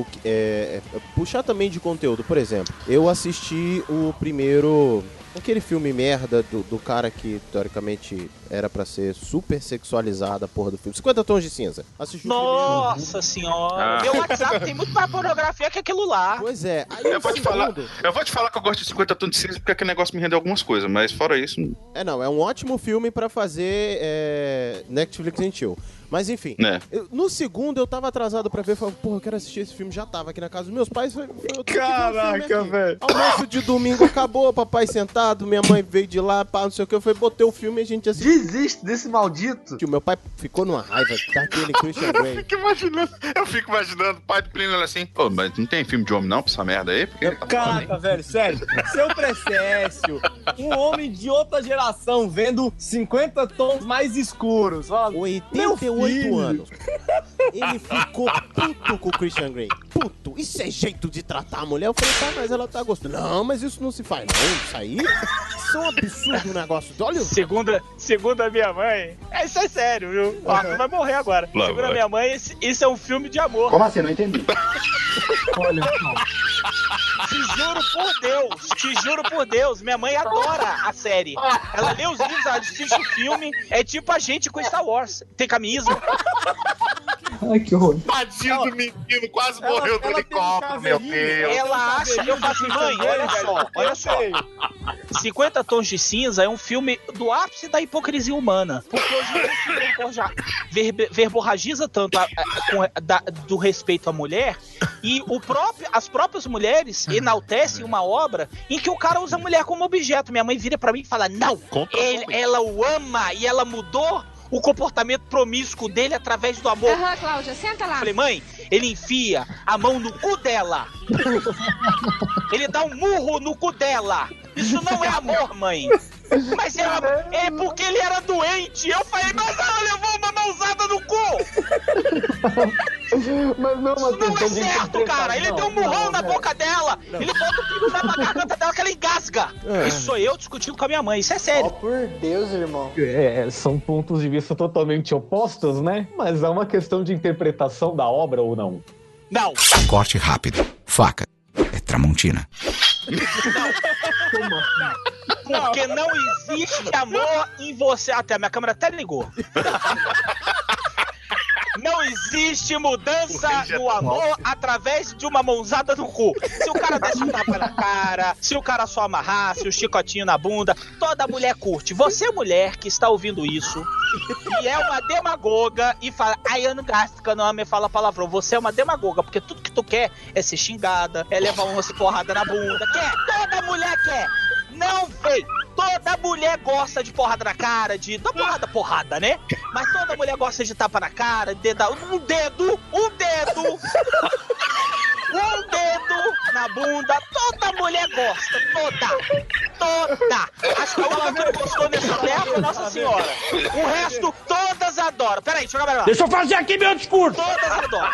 puxar também de conteúdo. Por exemplo, eu assisti o primeiro... aquele filme merda do cara que, teoricamente, era pra ser super sexualizado, a porra do filme. 50 Tons de Cinza. Assistiu Nossa senhora. Meu WhatsApp tem muito mais pornografia que aquilo lá. Pois é. Aí eu vou te falar que eu gosto de 50 Tons de Cinza porque aquele negócio me rendeu algumas coisas, mas fora isso... É um ótimo filme pra fazer Netflix and Chill. Mas enfim, no segundo eu tava atrasado pra ver, falei, porra, eu quero assistir esse filme, já tava aqui na casa dos meus pais. Caraca, velho. Almoço de domingo acabou, papai sentado, minha mãe veio de lá, pá, não sei o que, eu botei o filme e a gente assistiu. Desiste desse maldito. O meu pai ficou numa raiva daquele Christian Grey. Eu fico imaginando o pai do Plínio assim, pô, mas não tem filme de homem não pra essa merda aí? Caraca, velho, sério, seu Precécio, um homem de outra geração vendo 50 tons mais escuros, ó. 88 anos. Ele ficou puto com o Christian Grey. Puto. Isso é jeito de tratar a mulher? Eu falei, tá, mas ela tá gostando. Não, mas isso não se faz, não. Isso aí, isso é um absurdo o negócio. Olha. Segundo a minha mãe, isso é sério, viu? O Arthur vai morrer agora. Segundo a minha mãe, isso é um filme de amor. Como assim? Não entendi. Olha só. Te juro por Deus, minha mãe adora a série. Ela lê os livros, ela assiste o filme, é tipo a gente com Star Wars. Tem camisa. Ai, que horror. Tadinho do menino, quase morreu do helicóptero, meu Deus. Ela acha, eu falo assim, mãe, olha só. 50 Tons de Cinza é um filme do ápice da hipocrisia humana. Porque hoje verborragiza tanto do respeito à mulher e as próprias mulheres enaltecem uma obra em que o cara usa a mulher como objeto. Minha mãe vira pra mim e fala, não, ela o ama e ela mudou o comportamento promíscuo dele através do amor. Cláudia, senta lá. Falei, mãe, ele enfia a mão no cu dela. Ele dá um murro no cu dela. Isso não é amor, mãe. Mas é porque ele era doente. Eu falei, mas ela levou uma mãozada no cu. Mas não, isso não é certo, cara. Ele deu um murrão na boca dela. Ele bota o pico na garganta dela que ela engasga. Isso sou eu discutindo com a minha mãe. Isso é sério. Por Deus, irmão. São pontos de vista totalmente opostos, né? Mas é uma questão de interpretação da obra ou não? Não. Corte rápido. Faca. É Tramontina. Porque não existe amor em você. Até a minha câmera até ligou. Não existe mudança no amor através de uma mãozada no cu. Se o cara desce um tapa na cara, se o cara só amarrasse, o chicotinho na bunda, toda mulher curte. Você, mulher, que está ouvindo isso, e é uma demagoga e fala, ai, eu não gasto quando o homem fala palavrão. Você é uma demagoga, porque tudo que tu quer é ser xingada, é levar uma porrada na bunda. Quer? Toda mulher quer. Não, véi. Toda mulher gosta de porrada na cara, de... Não porrada, né? Mas toda mulher gosta de tapa na cara, um dedo na bunda. Toda mulher gosta, toda. Acho que a única que não gostou dessa terra foi Nossa Senhora. O resto, todas adoram. Peraí, deixa eu jogar lá. Deixa eu fazer aqui meu discurso. Todas adoram.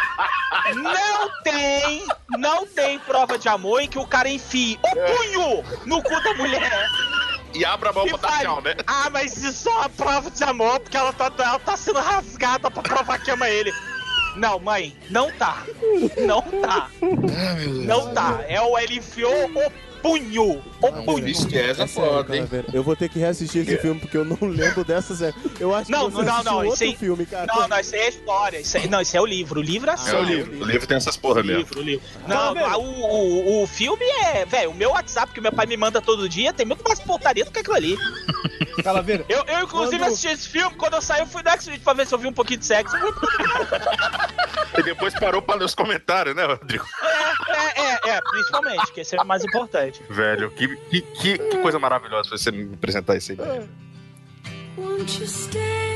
Não tem prova de amor em que o cara enfie o punho no cu da mulher. E abra a mão pra dar tchau, né? Ah, mas isso é uma prova de amor, porque ela tá sendo rasgada pra provar que ama ele. Não, mãe, não tá. Não tá. Não tá. Ele enfiou o punho. O punho. Essa é foda, hein? Eu vou ter que reassistir esse filme, porque eu não lembro dessa série. Eu acho que você assistiu outro filme, cara. Não, isso aí é história. Isso é o livro. O livro é assim. É o livro. O livro tem essas porra mesmo. O livro. Não, o filme é... Velho, o meu WhatsApp, que meu pai me manda todo dia, tem muito mais pontaria do que aquilo ali. Calaveira. Eu inclusive, assisti esse filme, quando eu saí, eu fui no X-Video pra ver se eu vi um pouquinho de sexo. E depois parou pra ler os comentários, né, Rodrigo? Principalmente, que esse é o mais importante. Velho, que coisa maravilhosa você me apresentar isso aí. Won't you stay?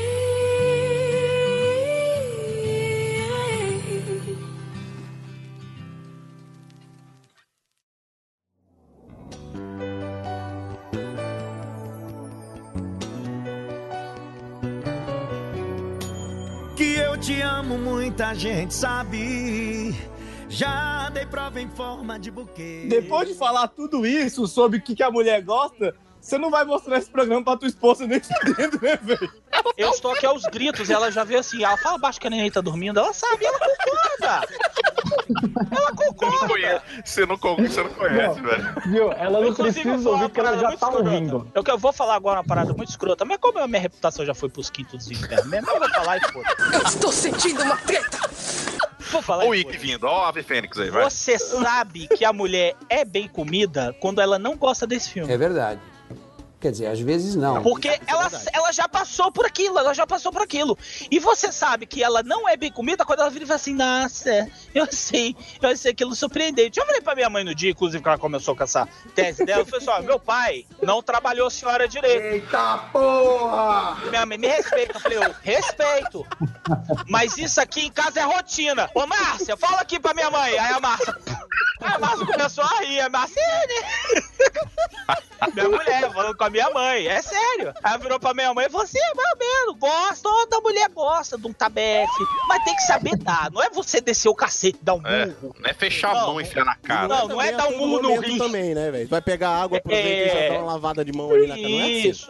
Que eu te amo, muita gente sabe. Já dei prova em forma de buquê. Depois de falar tudo isso sobre o que a mulher gosta, você não vai mostrar esse programa pra tua esposa nem fudendo, né, velho? Eu estou aqui aos gritos, ela já vê assim, ela fala baixo que a neném tá dormindo, ela sabe, ela concorda. Ela concorda. Você não conhece, velho. Viu? Ela não precisa ouvir, porque ela já tá ouvindo. Eu vou falar agora uma parada muito escrota, mas como a minha reputação já foi pros quintos dos infernos mesmo, eu vou falar e foda. Eu estou sentindo uma treta. Vou falar. Ó o Ike vindo, ó a Ave Fênix aí, vai. Você sabe que a mulher é bem comida quando ela não gosta desse filme. É verdade. Quer dizer, às vezes não. Porque ela já passou por aquilo, E você sabe que ela não é bem comida quando ela vira e fala assim, nossa, eu sei aquilo surpreendente. Eu falei pra minha mãe no dia, inclusive, que ela começou com essa tese dela, eu falei assim, meu pai não trabalhou a senhora direito. Eita porra! Minha mãe, me respeita. Eu falei, eu respeito. Mas isso aqui em casa é rotina. Ô, Márcia, fala aqui pra minha mãe. Aí a Márcia começou a rir, a Márcia... Minha mulher falando com a minha mãe, é sério. Aí virou pra minha mãe e falou assim, mais ou menos, gosta, toda mulher gosta de um tabefe, mas tem que saber dar, não é você descer o cacete e dar um murro. Não é fechar a mão e enfiar na cara. Não é dar um murro no rim. Também, né, velho? Vai pegar água, aproveita e já dá uma lavada de mão ali na cara. Isso,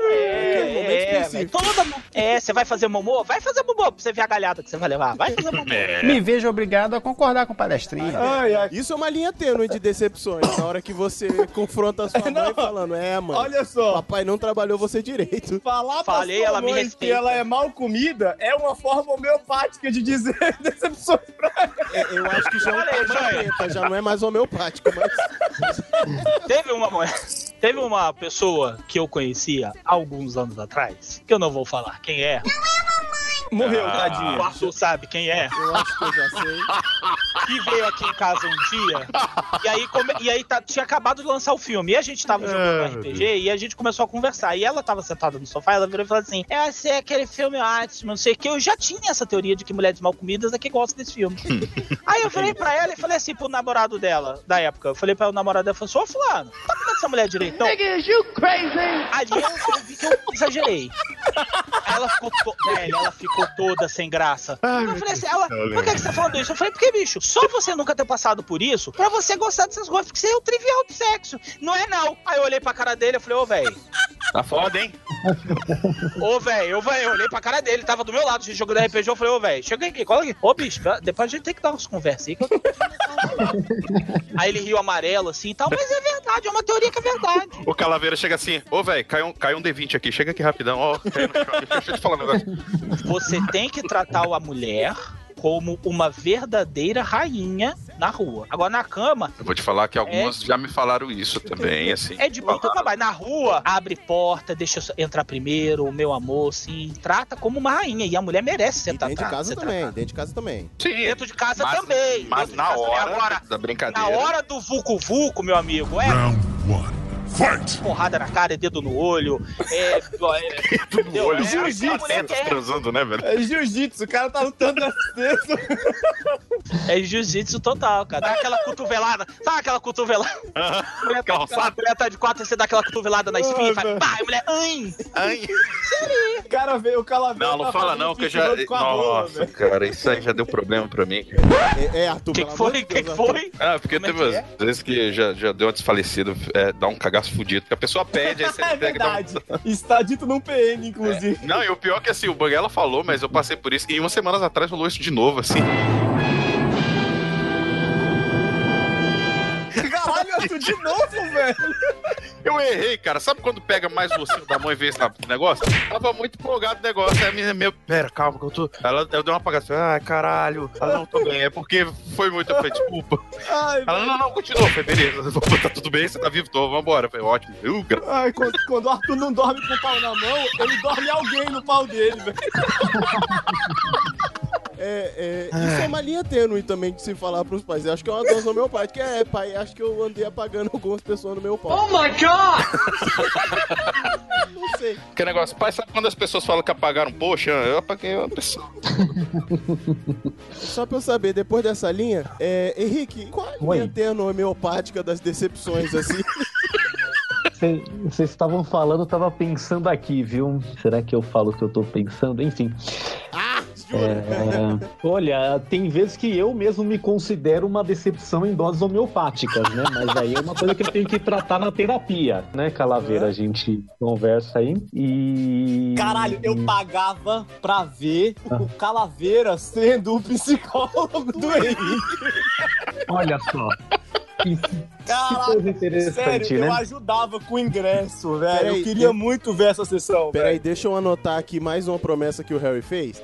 você vai fazer momô? Vai fazer momô pra você ver a galhada que você vai levar. Vai fazer momô. Me vejo obrigado a concordar com o palestrinha. Isso é uma linha tênue de decepções, na hora que você confronta a sua mãe falando, mãe, olha só, papai não trabalhou você direito. Falar pra sua mãe que ela é mal comida é uma forma homeopática de dizer decepções pra ela. Eu acho que já é uma já não é mais homeopático, mas... Teve uma pessoa que eu conhecia há alguns anos atrás, que eu não vou falar quem é. Morreu, tadinho. O Arthur sabe quem é. Eu acho que eu já sei. Que veio aqui em casa um dia. E aí tinha acabado de lançar o filme. E a gente tava jogando RPG e a gente começou a conversar. E ela tava sentada no sofá, ela virou e falou assim: eu sei aquele filme ótimo, não sei o que. Eu já tinha essa teoria de que mulheres mal comidas é que gostam desse filme. Aí eu falei pra ela e falei assim pro namorado dela, da época. Eu falei pra o namorado dela, falei assim: ô fulano, tá comendo essa mulher direito? Então, ali eu vi que eu exagerei. Ela ficou toda sem graça. Eu falei assim, por que você tá falando isso? Eu falei, porque, bicho, só você nunca ter passado por isso, pra você gostar dessas coisas, porque você é o trivial do sexo. Não é não. Aí eu olhei pra cara dele e falei, ô, velho. Tá foda, hein? Ô, velho, eu olhei pra cara dele, tava do meu lado, a gente jogando RPG, eu falei, ô, velho, chega aqui, cola aqui. Ô, bicho, depois a gente tem que dar umas conversas aí, que eu tô... Aí ele riu amarelo, assim e tal, mas é verdade, é uma teoria que é verdade. O Calaveira chega assim, ô, velho, cai um D20 aqui, chega aqui rapidão, ó, cai no chão aqui, deixa eu te falar um negócio. Você tem que tratar a mulher como uma verdadeira rainha na rua. Agora, na cama... Eu vou te falar que algumas já me falaram isso também, assim. É de bom trabalho. Na rua, abre porta, deixa eu entrar primeiro, meu amor, assim. Trata como uma rainha. E a mulher merece ser tratada. Dentro de casa também. Sim. Dentro de casa também. Mas na hora da brincadeira... Na hora do vucu-vucu, meu amigo, Round 1. Fight! Porrada na cara, dedo no olho. Dedo no olho. Jiu-jitsu. Transando, né, velho? É jiu-jitsu, o cara tá lutando na peso. É jiu-jitsu total, cara. Dá aquela cotovelada. Sabe aquela cotovelada? A mulher tá de quatro e você dá aquela cotovelada na espinha e faz pá, a mulher, ai. O cara veio, o Calaveira. Não fala não, que eu já... Nossa, cara, isso aí já deu problema pra mim. Arthur, o que foi? Ah, porque teve às vezes que já deu uma desfalecida, dá um cagaço fudido, porque a pessoa pede, aí você pega... verdade. Está dito num PN, inclusive. Não, e o pior é que assim, o Banguela falou, mas eu passei por isso, e umas semanas atrás rolou isso de novo, assim. Caralho, Arthur, de novo, velho. Eu errei, cara. Sabe quando pega mais o ossinho da mãe e vê esse negócio? Tava muito empolgado o negócio. Aí a menina, pera, calma, que eu tô... Eu dei uma apagada. Falei, ai, caralho. Ela, não, tô bem. É porque foi muito... Eu falei, desculpa. Ela, não, continua. Eu falei, beleza. Tá tudo bem, você tá vivo? Tô, vambora. Eu falei, ótimo. Ai, quando o Arthur não dorme com o pau na mão, ele dorme alguém no pau dele, velho. Isso é uma linha tênue também de se falar pros pais. Eu acho que é uma dose homeopática. Pai, acho que eu andei apagando algumas pessoas no meu pau. Oh my God! Não sei. Que negócio, pai, sabe quando as pessoas falam que apagaram? Poxa, eu apaguei uma pessoa. Só pra eu saber, depois dessa linha, Henrique, qual é a linha tênue homeopática das decepções, assim? Vocês estavam falando, eu tava pensando aqui, viu? Será que eu falo o que eu tô pensando? Enfim. Olha, tem vezes que eu mesmo me considero uma decepção em doses homeopáticas, né? Mas aí é uma coisa que eu tenho que tratar na terapia, né, Calaveira? A gente conversa aí e... Caralho, eu pagava pra ver o Calaveira sendo o psicólogo do Henrique. Olha só. Caralho, sério, né? Eu ajudava com o ingresso, velho. Eu queria muito ver essa sessão. Peraí, deixa eu anotar aqui mais uma promessa que o Harry fez.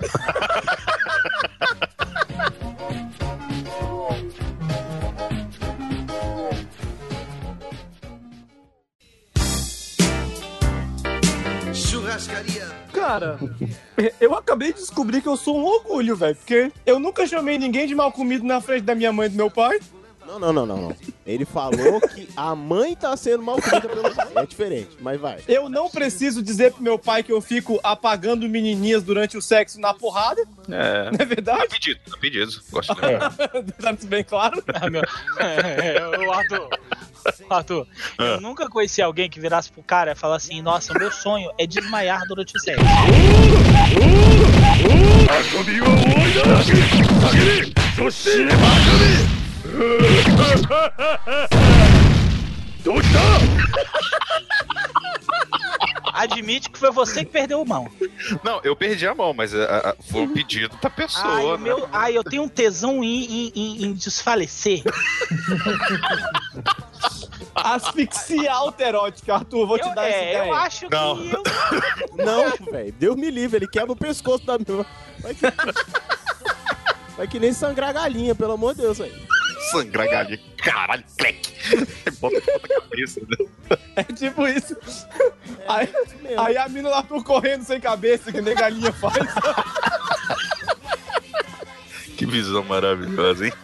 Churrascaria. Cara, eu acabei de descobrir que eu sou um orgulho, velho. Porque eu nunca chamei ninguém de mal comido na frente da minha mãe e do meu pai. Não. Ele falou que a mãe tá sendo mal comida pelo pai. É diferente, mas vai. Eu não preciso dizer pro meu pai que eu fico apagando menininhas durante o sexo na porrada. Não é verdade? Tá pedido. Gosto de lembrar. Tá isso bem claro? Arthur, eu nunca conheci alguém que virasse pro cara e falasse assim, nossa, o meu sonho é desmaiar durante o sexo. Admite que foi você que perdeu a mão. Não, eu perdi a mão, mas foi um pedido da pessoa. Eu tenho um tesão em desfalecer. Asfixia alterótica, Arthur, vou te dar essa ideia. Eu acho que eu... Não, velho, Deus me livre, ele quebra o pescoço da minha... Vai que nem sangrar galinha, pelo amor de Deus, velho. Sangrar galinha, caralho, cleque. Bota a cabeça, né? É tipo isso. Aí a mina lá por correndo sem cabeça, que nem galinha faz. Que visão maravilhosa, hein?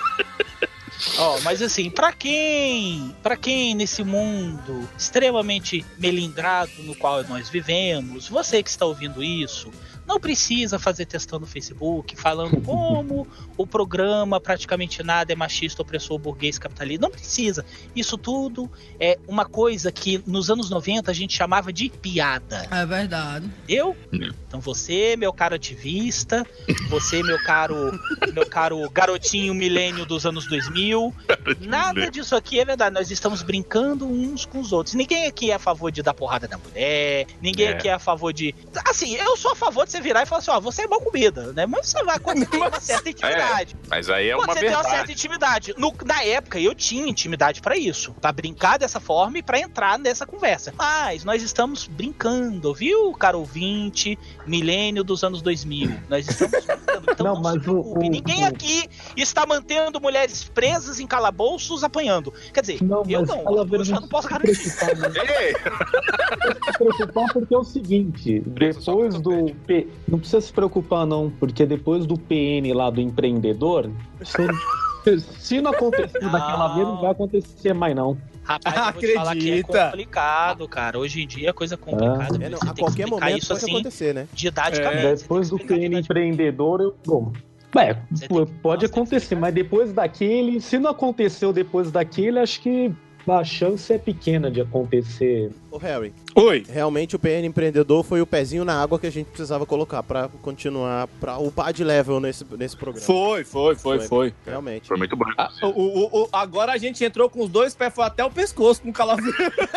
Mas assim, pra quem nesse mundo extremamente melindrado no qual nós vivemos, você que está ouvindo isso, Não precisa fazer textão no Facebook, falando como o programa Praticamente Nada é machista, opressor, burguês, capitalista. Não precisa. Isso tudo é uma coisa que nos anos 90 a gente chamava de piada. É verdade. Entendeu? Então você, meu caro ativista, você, meu caro garotinho milênio dos anos 2000, nada disso aqui é verdade. Nós estamos brincando uns com os outros. Ninguém aqui é a favor de dar porrada na mulher, ninguém aqui é a favor de... Assim, eu sou a favor de você virar e falar assim, ó, você é mal comida, né? Mas você vai quando você tem uma certa intimidade. Mas aí é quando uma você verdade. tem uma certa intimidade. Na época, eu tinha intimidade pra isso, pra brincar dessa forma e pra entrar nessa conversa. Mas nós estamos brincando, viu, caro ouvinte, milênio dos anos 2000. Nós estamos brincando, então não se preocupe. Ninguém aqui está mantendo mulheres presas em calabouços apanhando. Quer dizer, eu já não posso garantir. Não se preocupar porque é o seguinte, depois do... Não precisa se preocupar não, porque depois do PN lá do empreendedor, se não acontecer daquela vez, não vai acontecer mais não. Rapaz, eu vou te falar que é complicado, cara. Hoje em dia é coisa complicada. A qualquer momento isso, pode assim, acontecer, né? Didaticamente. Depois do PN empreendedor, pode acontecer, mas depois daquele, se não aconteceu depois daquele, acho que a chance é pequena de acontecer. Ô, Harry. Oi. Realmente o PN Empreendedor foi o pezinho na água que a gente precisava colocar pra continuar, pra upar de level nesse programa. Foi. Realmente. Foi muito bom. Agora a gente entrou com os dois pés, foi até o pescoço com o Calaveira.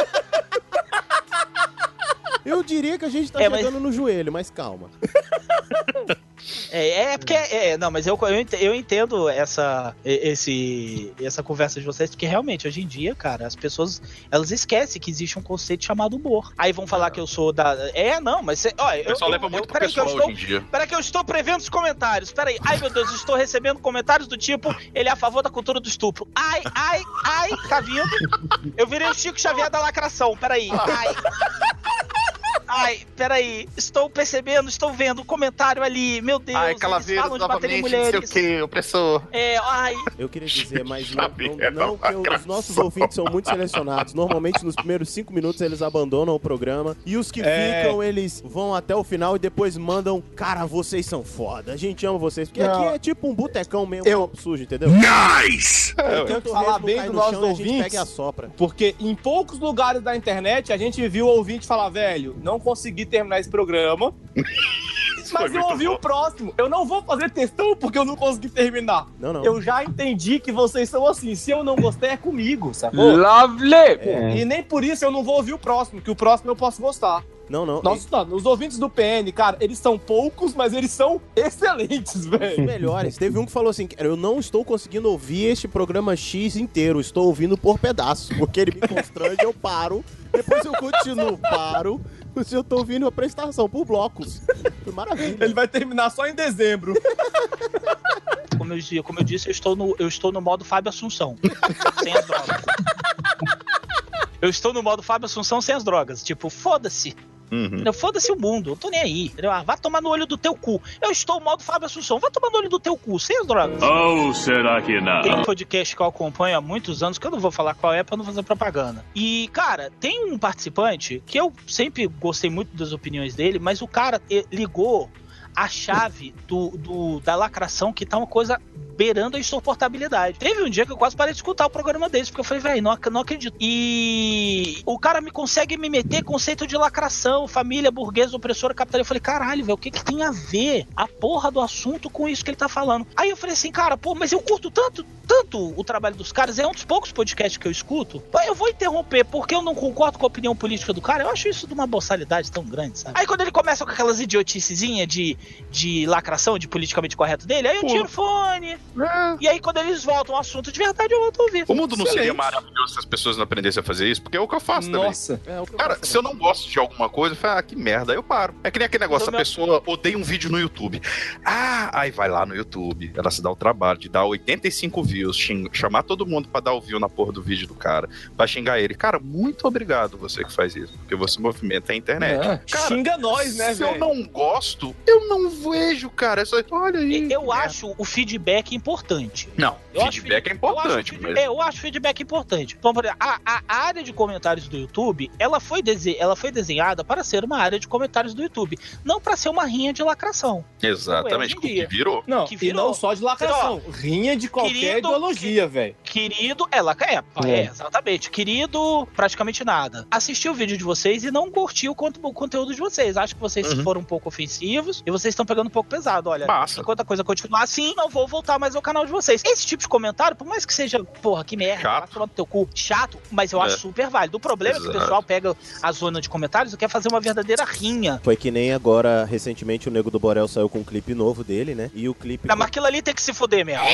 Eu diria que a gente tá chegando no joelho, mas calma. Não, mas eu entendo essa conversa de vocês, porque realmente, hoje em dia, cara, as pessoas, elas esquecem que existe um conceito chamado humor. Aí vão falar que eu sou da... mas... O pessoal leva muito pro pessoal hoje em dia. Peraí que eu estou prevendo os comentários. Peraí. Ai, meu Deus, eu estou recebendo comentários do tipo, ele é a favor da cultura do estupro. Ai, tá vindo. Eu virei o Chico Xavier da lacração. Peraí. Peraí, estou percebendo, estou vendo o comentário ali, meu Deus, eles falam de bater em mulheres. Não sei o que, opressor. Eu queria dizer, mas não que os nossos ouvintes são muito selecionados. Normalmente, nos primeiros 5 minutos, eles abandonam o programa. E os que ficam, eles vão até o final e depois mandam, cara, vocês são foda, a gente ama vocês. Porque aqui é tipo um botecão mesmo, sujo, entendeu? Nice! Eu tenho que falar bem dos nossos ouvintes, pega e assopra. Porque em poucos lugares da internet, a gente viu o ouvinte falar, velho, não consegui terminar esse programa, mas eu ouvi o próximo. Eu não vou fazer textão porque eu não consegui terminar. Não. Eu já entendi que vocês são assim. Se eu não gostei, é comigo, sacou? Lovely! E nem por isso eu não vou ouvir o próximo, que o próximo eu posso gostar. Não. Os ouvintes do PN, cara, eles são poucos, mas eles são excelentes, velho. Os melhores. Teve um que falou assim, eu não estou conseguindo ouvir este programa X inteiro, estou ouvindo por pedaços, porque ele me constrange, eu paro, depois eu continuo, paro, eu tô ouvindo a prestação por blocos. Maravilha. Ele vai terminar só em dezembro. Como eu disse, eu estou no modo Fábio Assunção, sem as drogas. Eu estou no modo Fábio Assunção sem as drogas, tipo, foda-se. Foda-se o mundo, eu tô nem aí. Vai tomar no olho do teu cu. Eu estou no modo Fábio Assunção, vai tomar no olho do teu cu, sem as drogas. Ou será que não? Tem um podcast que eu acompanho há muitos anos, que eu não vou falar qual é pra não fazer propaganda. E, cara, tem um participante que eu sempre gostei muito das opiniões dele, mas o cara ligou a chave da lacração, que tá uma coisa beirando a insuportabilidade. Teve um dia que eu quase parei de escutar o programa deles, porque eu falei, velho, não acredito. E o cara me consegue me meter conceito de lacração, família burguesa, opressora, capitalista. Eu falei, caralho, velho, o que tem a ver a porra do assunto com isso que ele tá falando? Aí eu falei assim, cara, mas eu curto tanto o trabalho dos caras, é um dos poucos podcasts que eu escuto. Eu vou interromper porque eu não concordo com a opinião política do cara. Eu acho isso de uma boçalidade tão grande, sabe? Aí quando ele começa com aquelas idioticezinhas de lacração, de politicamente correto dele, aí eu tiro o fone. E aí quando eles voltam ao assunto de verdade, eu volto a ouvir. O mundo não seria maravilhoso se as pessoas não aprendessem a fazer isso? Porque é o que eu faço também. Nossa. Cara, se eu não gosto de alguma coisa, eu falo, que merda, aí eu paro. É que nem aquele negócio, a pessoa odeia um vídeo no YouTube. Aí vai lá no YouTube, ela se dá o trabalho de dar 85 views, chamar todo mundo pra dar o view na porra do vídeo do cara, pra xingar ele. Cara, muito obrigado você que faz isso, porque você movimenta a internet. Cara, xinga nós, né, velho? Se eu não gosto, eu não vejo, cara. É só, olha aí. Eu acho o feedback feedback importante. Não, feedback é importante. Eu acho feedback importante. Então, por exemplo, a área de comentários do YouTube, ela foi desenhada para ser uma área de comentários do YouTube, não para ser uma rinha de lacração. Exatamente, que virou. Não, e não só de lacração, rinha de qualquer ideologia, velho. Querido, exatamente. Querido, praticamente nada. Assisti o vídeo de vocês e não curti o conteúdo de vocês. Acho que vocês foram um pouco ofensivos e vocês estão pegando um pouco pesado. Olha, enquanto a coisa continuar assim, não vou voltar mais ao canal de vocês. Esse tipo de comentário, por mais que seja, porra, que merda, vai tomar no teu cu, chato, mas eu acho super válido. O problema é que o pessoal pega a zona de comentários e quer fazer uma verdadeira rinha. Foi que nem agora, recentemente, o Nego do Borel saiu com um clipe novo dele, né? E o clipe... Não, mas aquilo ali tem que se fuder mesmo.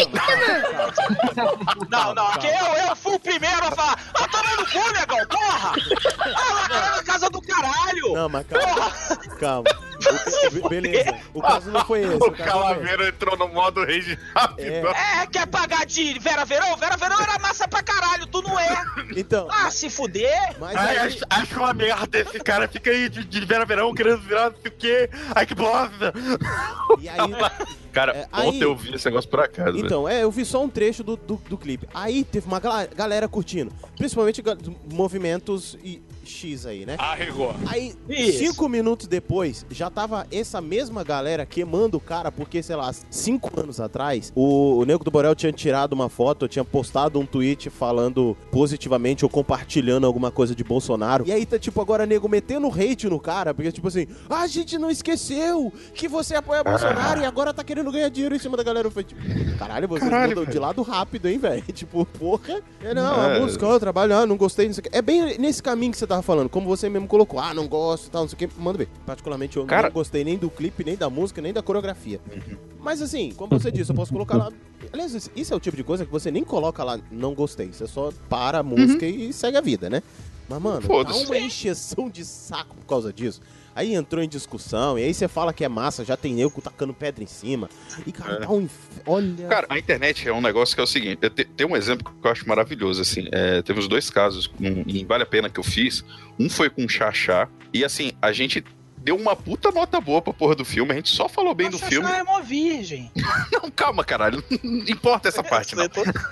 Não, que eu fui o primeiro a falar, toma no cu, negão, porra! Na casa do caralho! Não, mas calma. Beleza, o caso não foi esse. O Calaveira entrou no modo rage rápido. Quer pagar de Vera Verão? Vera Verão era massa pra caralho, tu não é. Então. Se fuder. Mas acho uma merda esse cara, fica aí de Vera Verão querendo virar não sei o quê. Ai, que bosta. E aí... Cara, ontem eu vi esse negócio por acaso. Então, eu vi só um trecho do clipe. Aí teve uma galera curtindo. Principalmente movimentos X aí, né? Arregou. Aí, 5 minutos depois, já tava essa mesma galera queimando o cara, porque, sei lá, 5 anos atrás, o Nego do Borel tinha tirado uma foto, tinha postado um tweet falando positivamente ou compartilhando alguma coisa de Bolsonaro. E aí tá, tipo, agora Nego metendo hate no cara, porque, tipo assim, a gente não esqueceu que você apoia Bolsonaro e agora tá querendo ganhar dinheiro em cima da galera. Eu falei, tipo, caralho, vocês mudam de lado rápido, hein, velho? Tipo, porra. A música, eu trabalho, não gostei, não sei o que. É bem nesse caminho que você tava falando, como você mesmo colocou, não gosto e tal, não sei o que, manda ver. Particularmente eu não gostei nem do clipe, nem da música, nem da coreografia. Mas assim, como você disse, eu posso colocar lá... Aliás, isso é o tipo de coisa que você nem coloca lá, não gostei. Você só para a música e segue a vida, né? Mas, mano, dá uma encheção de saco por causa disso. Aí entrou em discussão, e aí você fala que é massa, já tem nego tacando pedra em cima. E, cara, dá um... Olha... Cara, a internet é um negócio que é o seguinte, tem um exemplo que eu acho maravilhoso, assim, teve os 2 casos, e vale a pena que eu fiz. Um foi com o Xaxá, e assim, a gente deu uma puta nota boa pra porra do filme, a gente só falou bem do filme. Xaxá é mó virgem. Não, calma, caralho, não importa essa parte, não.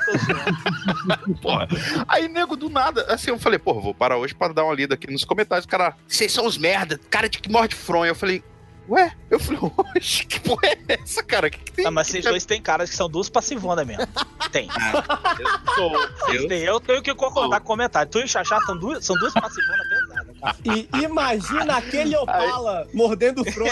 Porra. Aí, nego, do nada, assim, eu falei, porra, vou parar hoje pra dar uma lida aqui nos comentários. O cara, vocês são os merda, cara de que morre de fronha. Eu falei, ué? Eu falei, oxe, que porra é essa, cara? Que tem? Mas vocês dois têm caras que são duas passivonas mesmo. Tem. Eu tenho que concordar com o comentário. Tu e o Xaxá são duas passivonas pesadas. Tá? E imagina aquele Opala mordendo o fronha.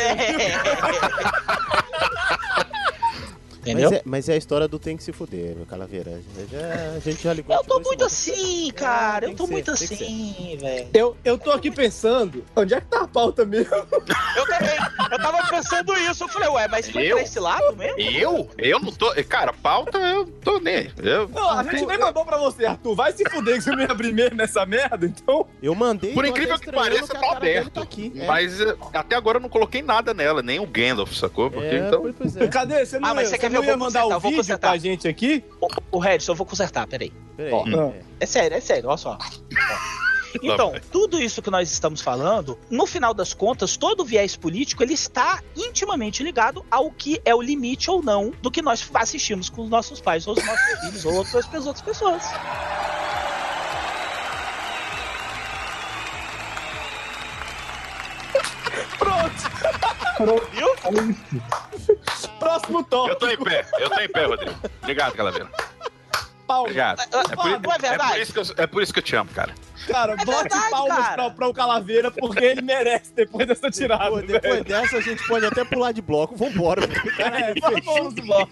Entendeu? Mas é a história do tem que se fuder, meu Calaveira. A gente já ligou. Eu tô muito assim, cara. Eu tô muito assim, velho. Eu tô aqui pensando, onde é que tá a pauta mesmo? Eu também. Eu tava pensando isso. Eu falei, ué, mas foi pra esse lado mesmo? Eu não tô... Cara, pauta eu tô nem... Não, a gente nem mandou pra você, Arthur. Vai se fuder que você me abrir mesmo nessa merda, então... Eu mandei... Por incrível que pareça, tá aberto. Tá aqui, mas até agora eu não coloquei nada nela, nem o Gandalf, sacou? Porque então... Cadê? Você não, mas você quer ver? Eu ia mandar o vídeo pra gente aqui? O Redson, eu vou consertar, peraí. É sério, olha só. Então, tudo isso que nós estamos falando, no final das contas, todo o viés político, ele está intimamente ligado ao que é o limite ou não do que nós assistimos com os nossos pais, ou os nossos filhos, ou outras pessoas. Pronto. Viu? Próximo tópico. Eu tô em pé, Rodrigo. Obrigado, Calaveira. Palmas. Obrigado. É verdade. É por isso que eu te amo, cara. Cara, bote palmas pra o Calaveira, porque ele merece depois dessa tirada. Depois dessa, a gente pode até pular de bloco. Vambora. Vamos do bloco.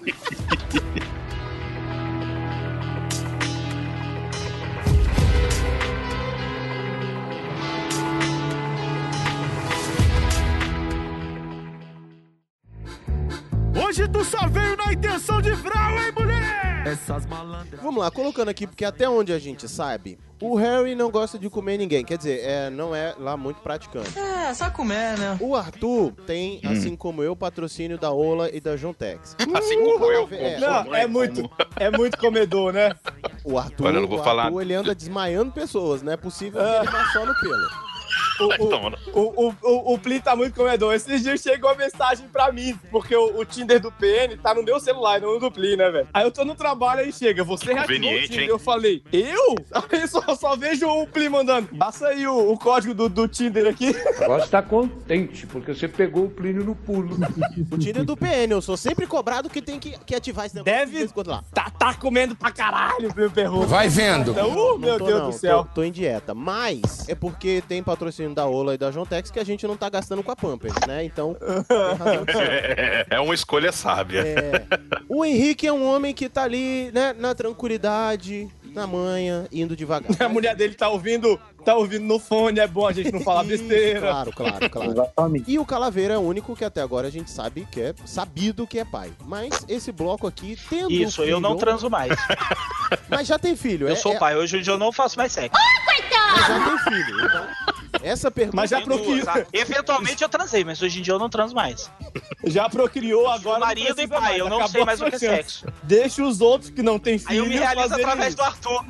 Hoje tu só veio na intenção de frau, hein, mulher? Essas malandras. Vamos lá, colocando aqui, porque até onde a gente sabe, o Harry não gosta de comer ninguém. Quer dizer, não é lá muito praticante. Só comer, né? O Arthur tem, assim como eu, patrocínio da Ola e da Juntex. Assim como eu. Não, é muito comedor, né? O Arthur, Olha, eu não vou falar. Ele anda desmaiando pessoas, não é possível que ele vá só no pelo. O Plin tá muito comedor. Esses dias chegou uma mensagem pra mim, porque o Tinder do PN tá no meu celular, não no do Plin, né, velho? Aí eu tô no trabalho, aí chega, você reativou o Tinder. Hein? Eu falei, eu? Aí só vejo o Plin mandando, passa aí o código do Tinder aqui. Agora você tá contente, porque você pegou o Plínio no pulo. O Tinder do PN, eu sou sempre cobrado que tem que ativar esse negócio. Deve tá comendo pra caralho, meu perro. Vai vendo. Meu Deus do céu. Tô em dieta, mas é porque tem patrocínio da Ola e da Jontex que a gente não tá gastando com a Pampers, né? Então, tem razão de ser. É uma escolha sábia. O Henrique é um homem que tá ali, né, na tranquilidade, na manha, indo devagar. A mulher dele tá ouvindo no fone, é bom a gente não falar besteira. Claro. E o Calaveira é o único que até agora a gente sabe que é sabido que é pai. Mas esse bloco aqui, tendo Isso, filho, eu não transo mais. Mas já tem filho. Eu sou pai, hoje em dia eu não faço mais sexo. Mas já tem filho, então... Essa pergunta... Mas já procriou... Eventualmente eu transei, mas hoje em dia eu não transo mais. Já procriou, agora marido e pai, mais. eu não Acabou sei mais o que é sexo. Deixa os outros que não têm filho. Aí eu me realizo através do Arthur.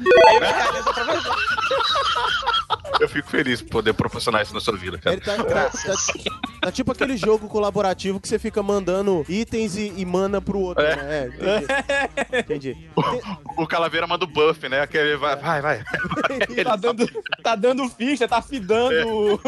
Eu fico feliz por poder proporcionar isso na sua vida, cara. Ele tá tipo aquele jogo colaborativo que você fica mandando itens e mana pro outro, né? Entendi. O Calaveira manda o buff, né? Aquele vai. Tá dando ficha, tá fidando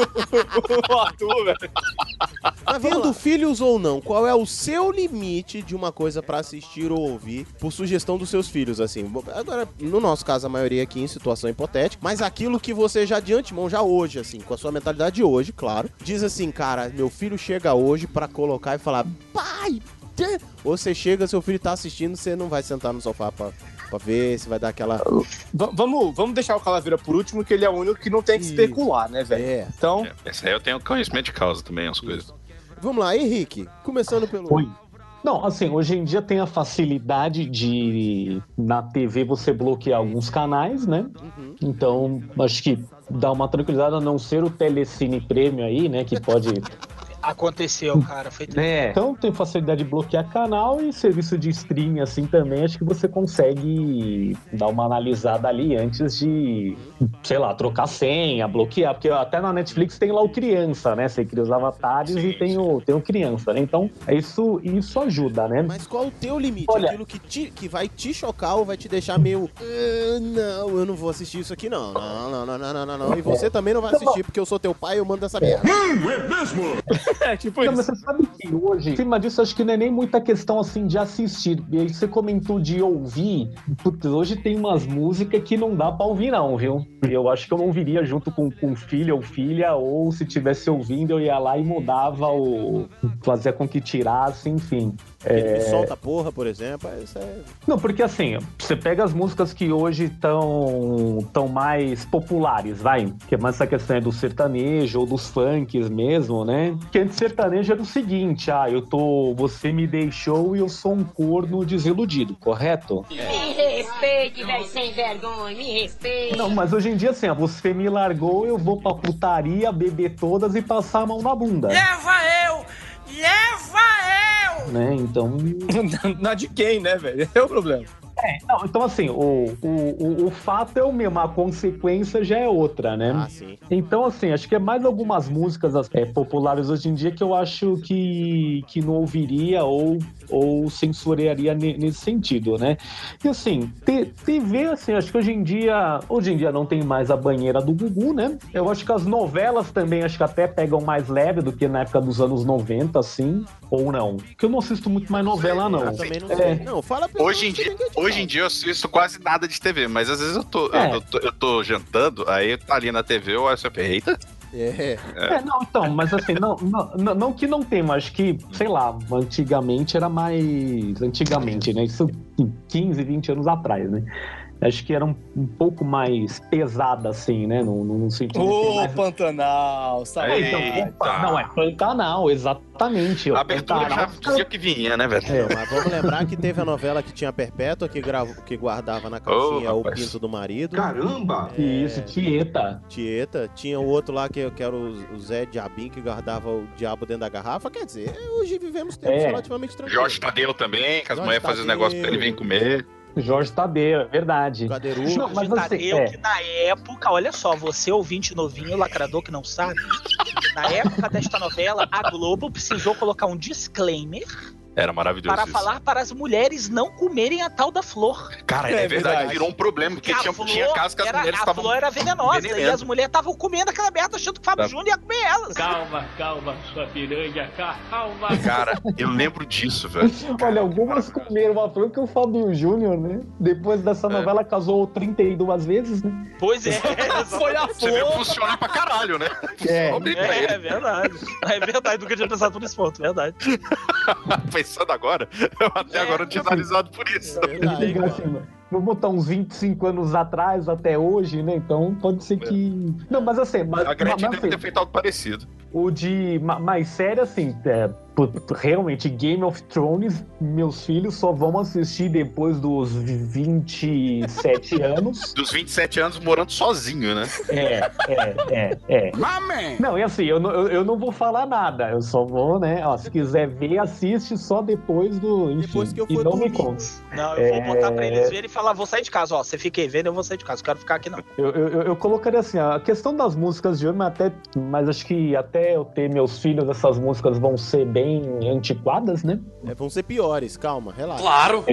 o Arthur, velho. Havendo filhos ou não, qual é o seu limite de uma coisa pra assistir ou ouvir por sugestão dos seus filhos, assim? Agora, no nosso caso, a maioria aqui em situação hipotética, mas aquilo que você já de antemão, já hoje, assim, com a sua mentalidade de hoje, claro, diz assim, cara, meu filho chega hoje pra colocar e falar, pai, ou você chega, seu filho tá assistindo, você não vai sentar no sofá pra ver se vai dar aquela... Vamos deixar o Calaveira por último, que ele é o único que não tem que especular, né, velho? Então... Essa aí eu tenho conhecimento de causa também, as coisas. Vamos lá, Henrique, começando pelo... Oi. Não, assim, hoje em dia tem a facilidade de, na TV, você bloquear alguns canais, né? Uhum. Então, acho que dá uma tranquilidade, a não ser o Telecine Premium aí, né? Que pode... Aconteceu, cara. Foi Então tem facilidade de bloquear canal e serviço de streaming assim também. Acho que você consegue dar uma analisada ali antes de, sei lá, trocar senha, bloquear. Porque até na Netflix tem lá o criança, né? Você cria os avatares e tem o criança, né? Então isso ajuda, né? Mas qual o teu limite? Olha, aquilo que vai te chocar ou vai te deixar meio... não, eu não vou assistir isso aqui não. Não. E você também não vai assistir porque eu sou teu pai e eu mando essa merda. É mesmo? Tipo não, isso. mas você sabe que hoje, em cima disso, acho que não é nem muita questão assim de assistir. E aí você comentou de ouvir. Putz, hoje tem umas músicas que não dá pra ouvir, não, viu? Eu acho que eu não ouviria junto com filho ou filha, ou se tivesse ouvindo, eu ia lá e mudava ou fazia com que tirasse, enfim. Solta porra, por exemplo. Não, porque assim, você pega as músicas que hoje estão mais populares, vai, que é mais essa questão do sertanejo ou dos funks mesmo, né? Que antes sertanejo era o seguinte, você me deixou e eu sou um corno desiludido, correto? Me respeite, velho, sem vergonha, me respeite. Não, mas hoje em dia assim, você me largou, eu vou pra putaria, beber todas e passar a mão na bunda. Leva eu! Né, então... Na de quem, né, velho? Esse é o problema. Não, então assim, o fato é o mesmo, a consequência já é outra, né? Ah, sim. Então, assim, acho que é mais algumas músicas populares hoje em dia que eu acho que não ouviria ou censuraria nesse sentido, né? E assim, TV, assim, acho que hoje em dia não tem mais a banheira do Gugu, né? Eu acho que as novelas também, acho que até pegam mais leve do que na época dos anos 90, assim, ou não? Porque eu não assisto muito mais novela, não. Eu também não sei. Não, fala pra Hoje em dia eu assisto quase nada de TV, mas às vezes eu tô jantando, aí tá ali na TV, eu acho, eita. Não, então, mas assim, não que não tem, mas que, sei lá, antigamente era mais... Antigamente, né? Isso 15, 20 anos atrás, né? Acho que era um pouco mais pesada, assim, né? No sentido mais... Pantanal, sabe? Não, é Pantanal, exatamente. A abertura já dizia que vinha, né, velho? Mas vamos lembrar que teve a novela que tinha Perpétua, que guardava na calcinha o pinto do marido. Caramba! Isso, Tieta. Tinha o outro lá que era o Zé Diabinho, que guardava o diabo dentro da garrafa. Quer dizer, hoje vivemos tempos relativamente tranquilos. Jorge Tadeu também, que as mulheres fazem os negócios pra ele vir comer. Jorge Tadeu, é verdade. Cadeiru. Jorge Tadeu, que na época, olha só, você ouvinte novinho, lacrador que não sabe, na época desta novela, a Globo precisou colocar um disclaimer Era maravilhoso para isso. falar para as mulheres não comerem a tal da flor. Cara, é verdade, virou um problema, porque tinha casos que as mulheres estavam... A flor era venenosa, venenando. e as mulheres estavam comendo aquela merda, achando que o Fábio Júnior ia comer elas. Calma, sua piranha, calma. Cara, eu lembro disso, velho. Olha, algumas comeram a flor que o Fábio Júnior, né? Depois dessa novela casou 32 vezes, né? Pois é. Foi a Você viu, flor. funciona pra caralho, né? É verdade. É verdade, nunca tinha pensado por esse ponto, verdade. Pensando agora, eu até agora não tinha analisado por isso. Vou botar uns 25 anos atrás até hoje, né? Então pode ser que... Não, mas assim... A Gretchen deve ter feito algo parecido. O de mais sério, assim, realmente, Game of Thrones, meus filhos só vão assistir depois dos 27 anos. Dos 27 anos morando sozinho, né? Mame! Não, e assim, eu não vou falar nada, eu só vou, né? Ó, se quiser ver, assiste só depois do... Enfim, depois que eu for e não dormir. me conte. Não, eu vou botar pra eles verem e falar, vou sair de casa, ó, você fica aí vendo, eu vou sair de casa, não quero ficar aqui não. Eu colocaria assim, a questão das músicas de hoje, mas acho que até eu ter meus filhos, essas músicas vão ser bem antiquadas, né? Vão ser piores, calma, relaxa. Claro!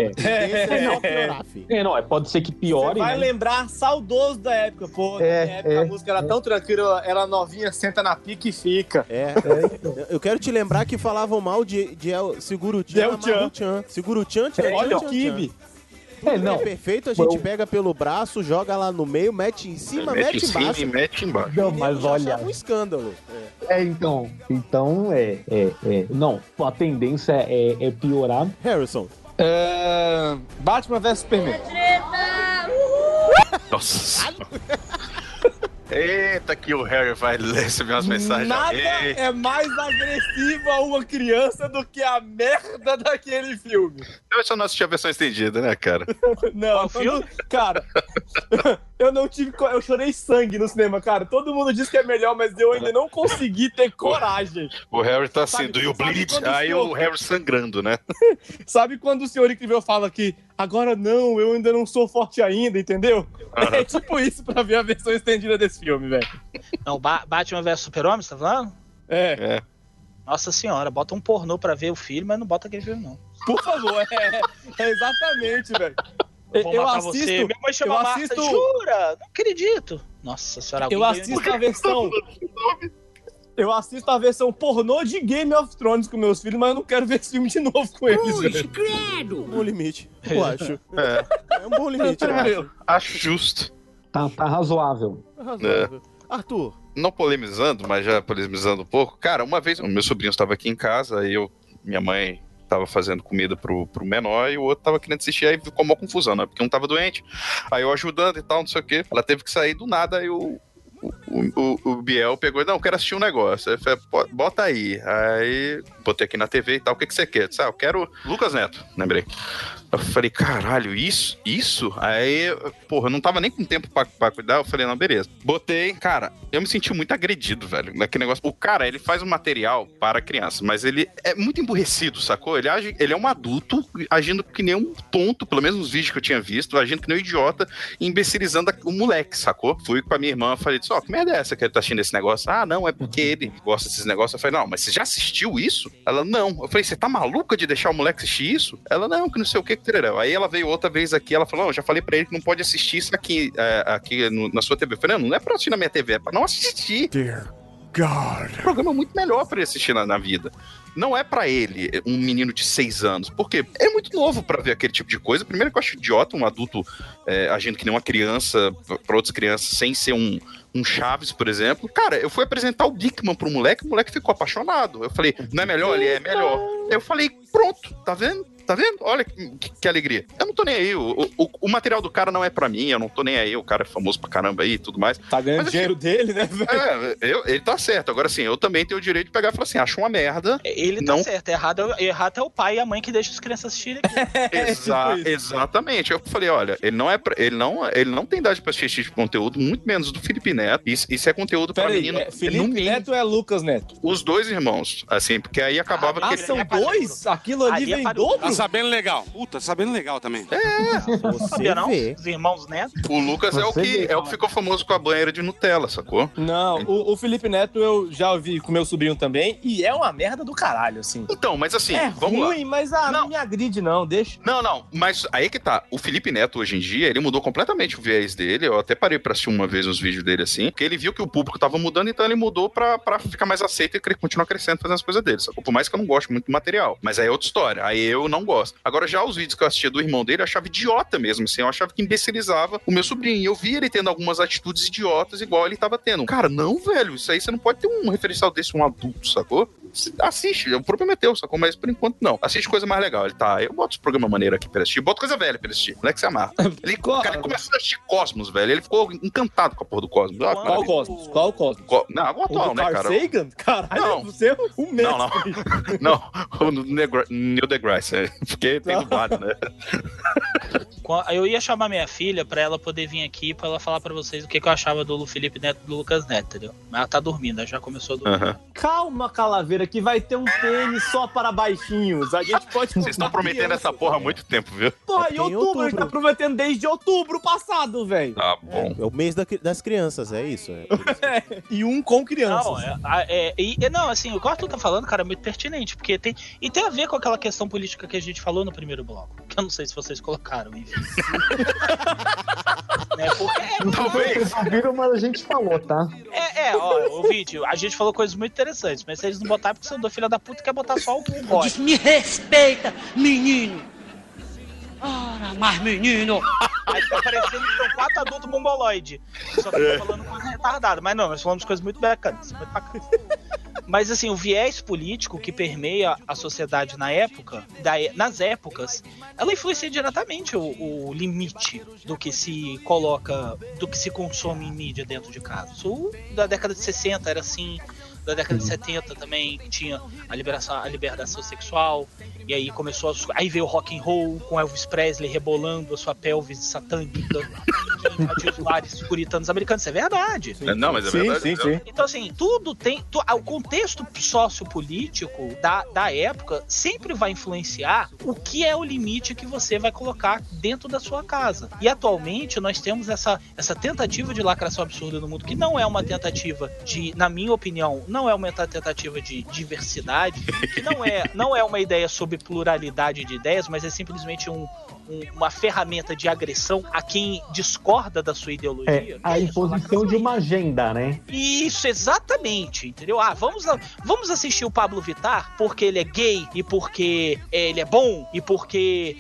Pode ser que piore. Você vai né? lembrar saudoso da época, pô. Na época a música era tão tranquila, era novinha, senta na pique e fica. Eu quero te lembrar que falavam mal de Seguro-chan, Amarro-chan. Seguro-chan, olha o Kibe. Não. É perfeito, a gente pega pelo braço, joga lá no meio, mete em cima, mete embaixo. E mete embaixo. Não, mas olha... um escândalo. Então, não, a tendência é piorar. Harrison. Batman vs Superman. Nossa. Eita, que o Harry vai receber umas mensagens. Nada é mais agressivo a uma criança do que a merda daquele filme. Eu só não assisti a versão estendida, né, cara? Não, cara, eu não tive... Eu chorei sangue no cinema, cara. Todo mundo diz que é melhor, mas eu ainda não consegui ter coragem. O Harry tá assim, do you bleed? Aí o Harry sangrando, né? Sabe quando o senhor incrível fala que agora não, eu ainda não sou forte ainda, entendeu? É tipo isso pra ver a versão estendida desse filme, velho. Não, Batman vs Super-Homem, você tá falando? É. Nossa senhora, bota um pornô pra ver o filme, mas não bota aquele filme, não. Por favor, exatamente, velho. Eu assisto. Minha mãe chama Marta, jura? Não acredito. Nossa senhora, eu assisto a versão. Eu assisto a versão pornô de Game of Thrones com meus filhos, mas eu não quero ver esse filme de novo com eles. Credo! Bom limite, eu acho. É um bom limite, eu acho. Acho justo. Tá razoável. Arthur. Não polemizando, mas já polemizando um pouco. Cara, uma vez o meu sobrinho estava aqui em casa, aí minha mãe tava fazendo comida pro menor e o outro tava querendo assistir, aí ficou uma confusão, né? Porque um tava doente, aí eu ajudando e tal, não sei o quê. Ela teve que sair do nada, aí o Biel pegou e não, eu quero assistir um negócio. Aí eu falei, bota aí. Aí botei aqui na TV e tal, o que você quer? Eu quero Lucas Neto, lembrei. Eu falei, caralho, isso? Aí, porra, eu não tava nem com tempo pra cuidar, eu falei, não, beleza. Botei, cara, eu me senti muito agredido, velho, naquele negócio. O cara, ele faz um material para criança, mas ele é muito emburrecido, sacou? Ele é um adulto agindo que nem um tonto, pelo menos nos vídeos que eu tinha visto, agindo que nem um idiota, imbecilizando o moleque, sacou? Fui com a minha irmã, falei, que merda é essa que ele tá assistindo esse negócio? Ah, não, é porque ele gosta desses negócios. Eu falei, não, mas você já assistiu isso? Ela, não. Eu falei, você tá maluca de deixar o moleque assistir isso? Ela, não, que não sei o que. Aí ela veio outra vez aqui, ela falou, não, eu já falei pra ele que não pode assistir isso aqui na sua TV. Eu falei, não é pra assistir na minha TV, é pra não assistir. Dear God. O programa é muito melhor pra ele assistir na vida. Não é pra ele, um menino de 6 anos, porque é muito novo pra ver aquele tipo de coisa. Primeiro que eu acho idiota um adulto agindo que nem uma criança pra outras crianças, sem ser um Chaves, por exemplo. Cara, eu fui apresentar o Dickman pro moleque, o moleque ficou apaixonado. Eu falei, não é melhor? Ele é melhor. Eu falei, pronto, tá vendo? Tá vendo? Olha que alegria. Eu não tô nem aí. O material do cara não é pra mim. Eu não tô nem aí. O cara é famoso pra caramba aí e tudo mais. Tá ganhando dinheiro dele, né, velho? Ele tá certo. Agora, assim, eu também tenho o direito de pegar e falar assim, acho uma merda. Ele tá certo. Errado é o pai e a mãe que deixam as crianças assistirem. Exatamente. Eu falei, olha, ele não tem idade pra assistir esse tipo de conteúdo, muito menos do Felipe Neto. Isso é conteúdo pra menino. Felipe Neto ou é Lucas Neto? Os dois irmãos. Assim, porque aí acabava que... são dois? Aquilo ali vem dobro? Tá sabendo legal. Puta, tá sabendo legal também. Você sabia não? Os irmãos Neto. O Lucas é o que ficou famoso com a banheira de Nutella, sacou? Não, o Felipe Neto eu já ouvi com meu sobrinho também, e é uma merda do caralho, assim. Então, mas assim, vamos ruim, lá. Mas não me agride não, deixa. Não, mas aí que tá. O Felipe Neto, hoje em dia, ele mudou completamente o viés dele. Eu até parei pra assistir uma vez uns vídeos dele assim, porque ele viu que o público tava mudando, então ele mudou pra ficar mais aceito e continuar crescendo, fazendo as coisas dele, sacou? Por mais que eu não goste muito do material. Mas aí é outra história. Aí eu não gosto. Agora, já os vídeos que eu assistia do irmão dele, eu achava idiota mesmo, assim. Eu achava que imbecilizava o meu sobrinho. E eu via ele tendo algumas atitudes idiotas igual ele tava tendo. Cara, não, velho. Isso aí você não pode ter um referencial desse, um adulto, sacou? Assiste, o problema é teu, sacou? Mas por enquanto não. Assiste coisa mais legal. Ele tá, eu boto esse programa maneiro aqui pra assistir. Boto coisa velha pra assistir. Moleque se amar. O cara começou a assistir Cosmos, velho. Ele ficou encantado com a porra do Cosmos. Qual Cosmos? Qual Cosmos? Não, o atual, né, cara? Sagan? Caralho, não. Você é um mestre. Não, o Neil deGrasse. Porque tem dublado, né? Eu ia chamar minha filha pra ela poder vir aqui pra ela falar pra vocês o que eu achava do Felipe Neto e do Lucas Neto, entendeu? Mas ela tá dormindo, ela já começou a dormir. Calma, Calaveira, que vai ter um tênis só para baixinhos. A gente pode... Vocês estão prometendo essa porra há muito tempo, viu? Porra, em outubro. A gente tá prometendo desde outubro passado, velho. Tá bom. É o mês das crianças, é isso? E um com crianças. Não, assim, o que o Arthur tá falando, cara, é muito pertinente, porque tem a ver com aquela questão política que a gente falou no primeiro bloco, que eu não sei se vocês colocaram, enfim. Talvez. Vocês ouviram, mas a gente falou, tá? O vídeo, a gente falou coisas muito interessantes, mas se eles não botarem, porque você é filho da puta quer botar só o código. Me respeita, menino! Ora, mas menino! Aí tá parecendo que são 4 adultos mongoloides. Só que tá falando coisa retardada. Mas não, nós falamos coisas muito bacanas. Mas assim, o viés político que permeia a sociedade na época, nas épocas, ela influencia diretamente o limite do que se coloca, do que se consome em mídia dentro de casa. Isso da década de 60 era assim. Da década de 70 também tinha a liberação sexual, e aí aí veio o rock and roll com Elvis Presley rebolando a sua pelvis satânica que invadiu os lares puritanos americanos. Isso é verdade. Não, mas é verdade. Sim. Então assim, tudo tem o contexto sociopolítico da época sempre vai influenciar o que é o limite que você vai colocar dentro da sua casa. E atualmente nós temos essa tentativa de lacração absurda no mundo, que não é uma tentativa de, na minha opinião, não é uma tentativa de diversidade, que não é uma ideia sobre pluralidade de ideias, mas é simplesmente uma ferramenta de agressão a quem discorda da sua ideologia. A imposição de uma agenda, né? Isso, exatamente, entendeu? Vamos assistir o Pablo Vittar porque ele é gay e porque ele é bom e porque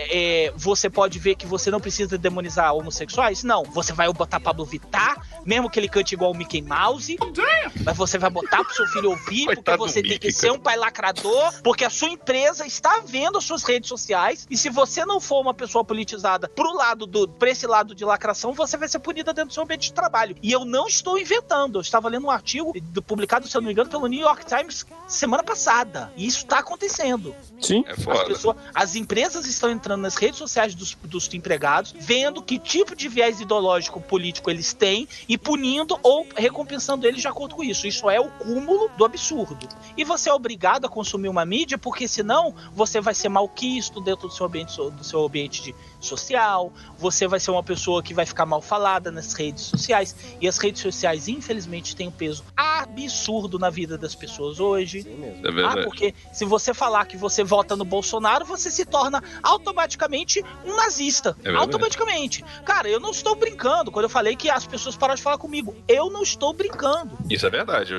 você pode ver que você não precisa demonizar homossexuais? Não, você vai botar Pablo Vittar, mesmo que ele cante igual o Mickey Mouse, mas você vai botar pro seu filho ouvir, porque você tem que ser um pai lacrador, porque a sua empresa está vendo as suas redes sociais, e se você não for uma pessoa politizada pra esse lado de lacração, você vai ser punida dentro do seu ambiente de trabalho. E eu não estou inventando, eu estava lendo um artigo publicado, se eu não me engano, pelo New York Times semana passada, e isso está acontecendo. Sim. É foda. As empresas estão entrando nas redes sociais dos empregados, vendo que tipo de viés ideológico político eles têm e punindo ou recompensando eles de acordo com isso. Isso é o cúmulo do absurdo. E você é obrigado a consumir uma mídia, porque senão você vai ser malquisto dentro do seu ambiente social, você vai ser uma pessoa que vai ficar mal falada nas redes sociais, e as redes sociais infelizmente têm um peso absurdo na vida das pessoas hoje. É verdade. Porque se você falar que você vota no Bolsonaro, você se torna automaticamente um nazista. Automaticamente. Cara, eu não estou brincando quando eu falei que as pessoas pararam de falar comigo. Eu não estou brincando. Isso é verdade.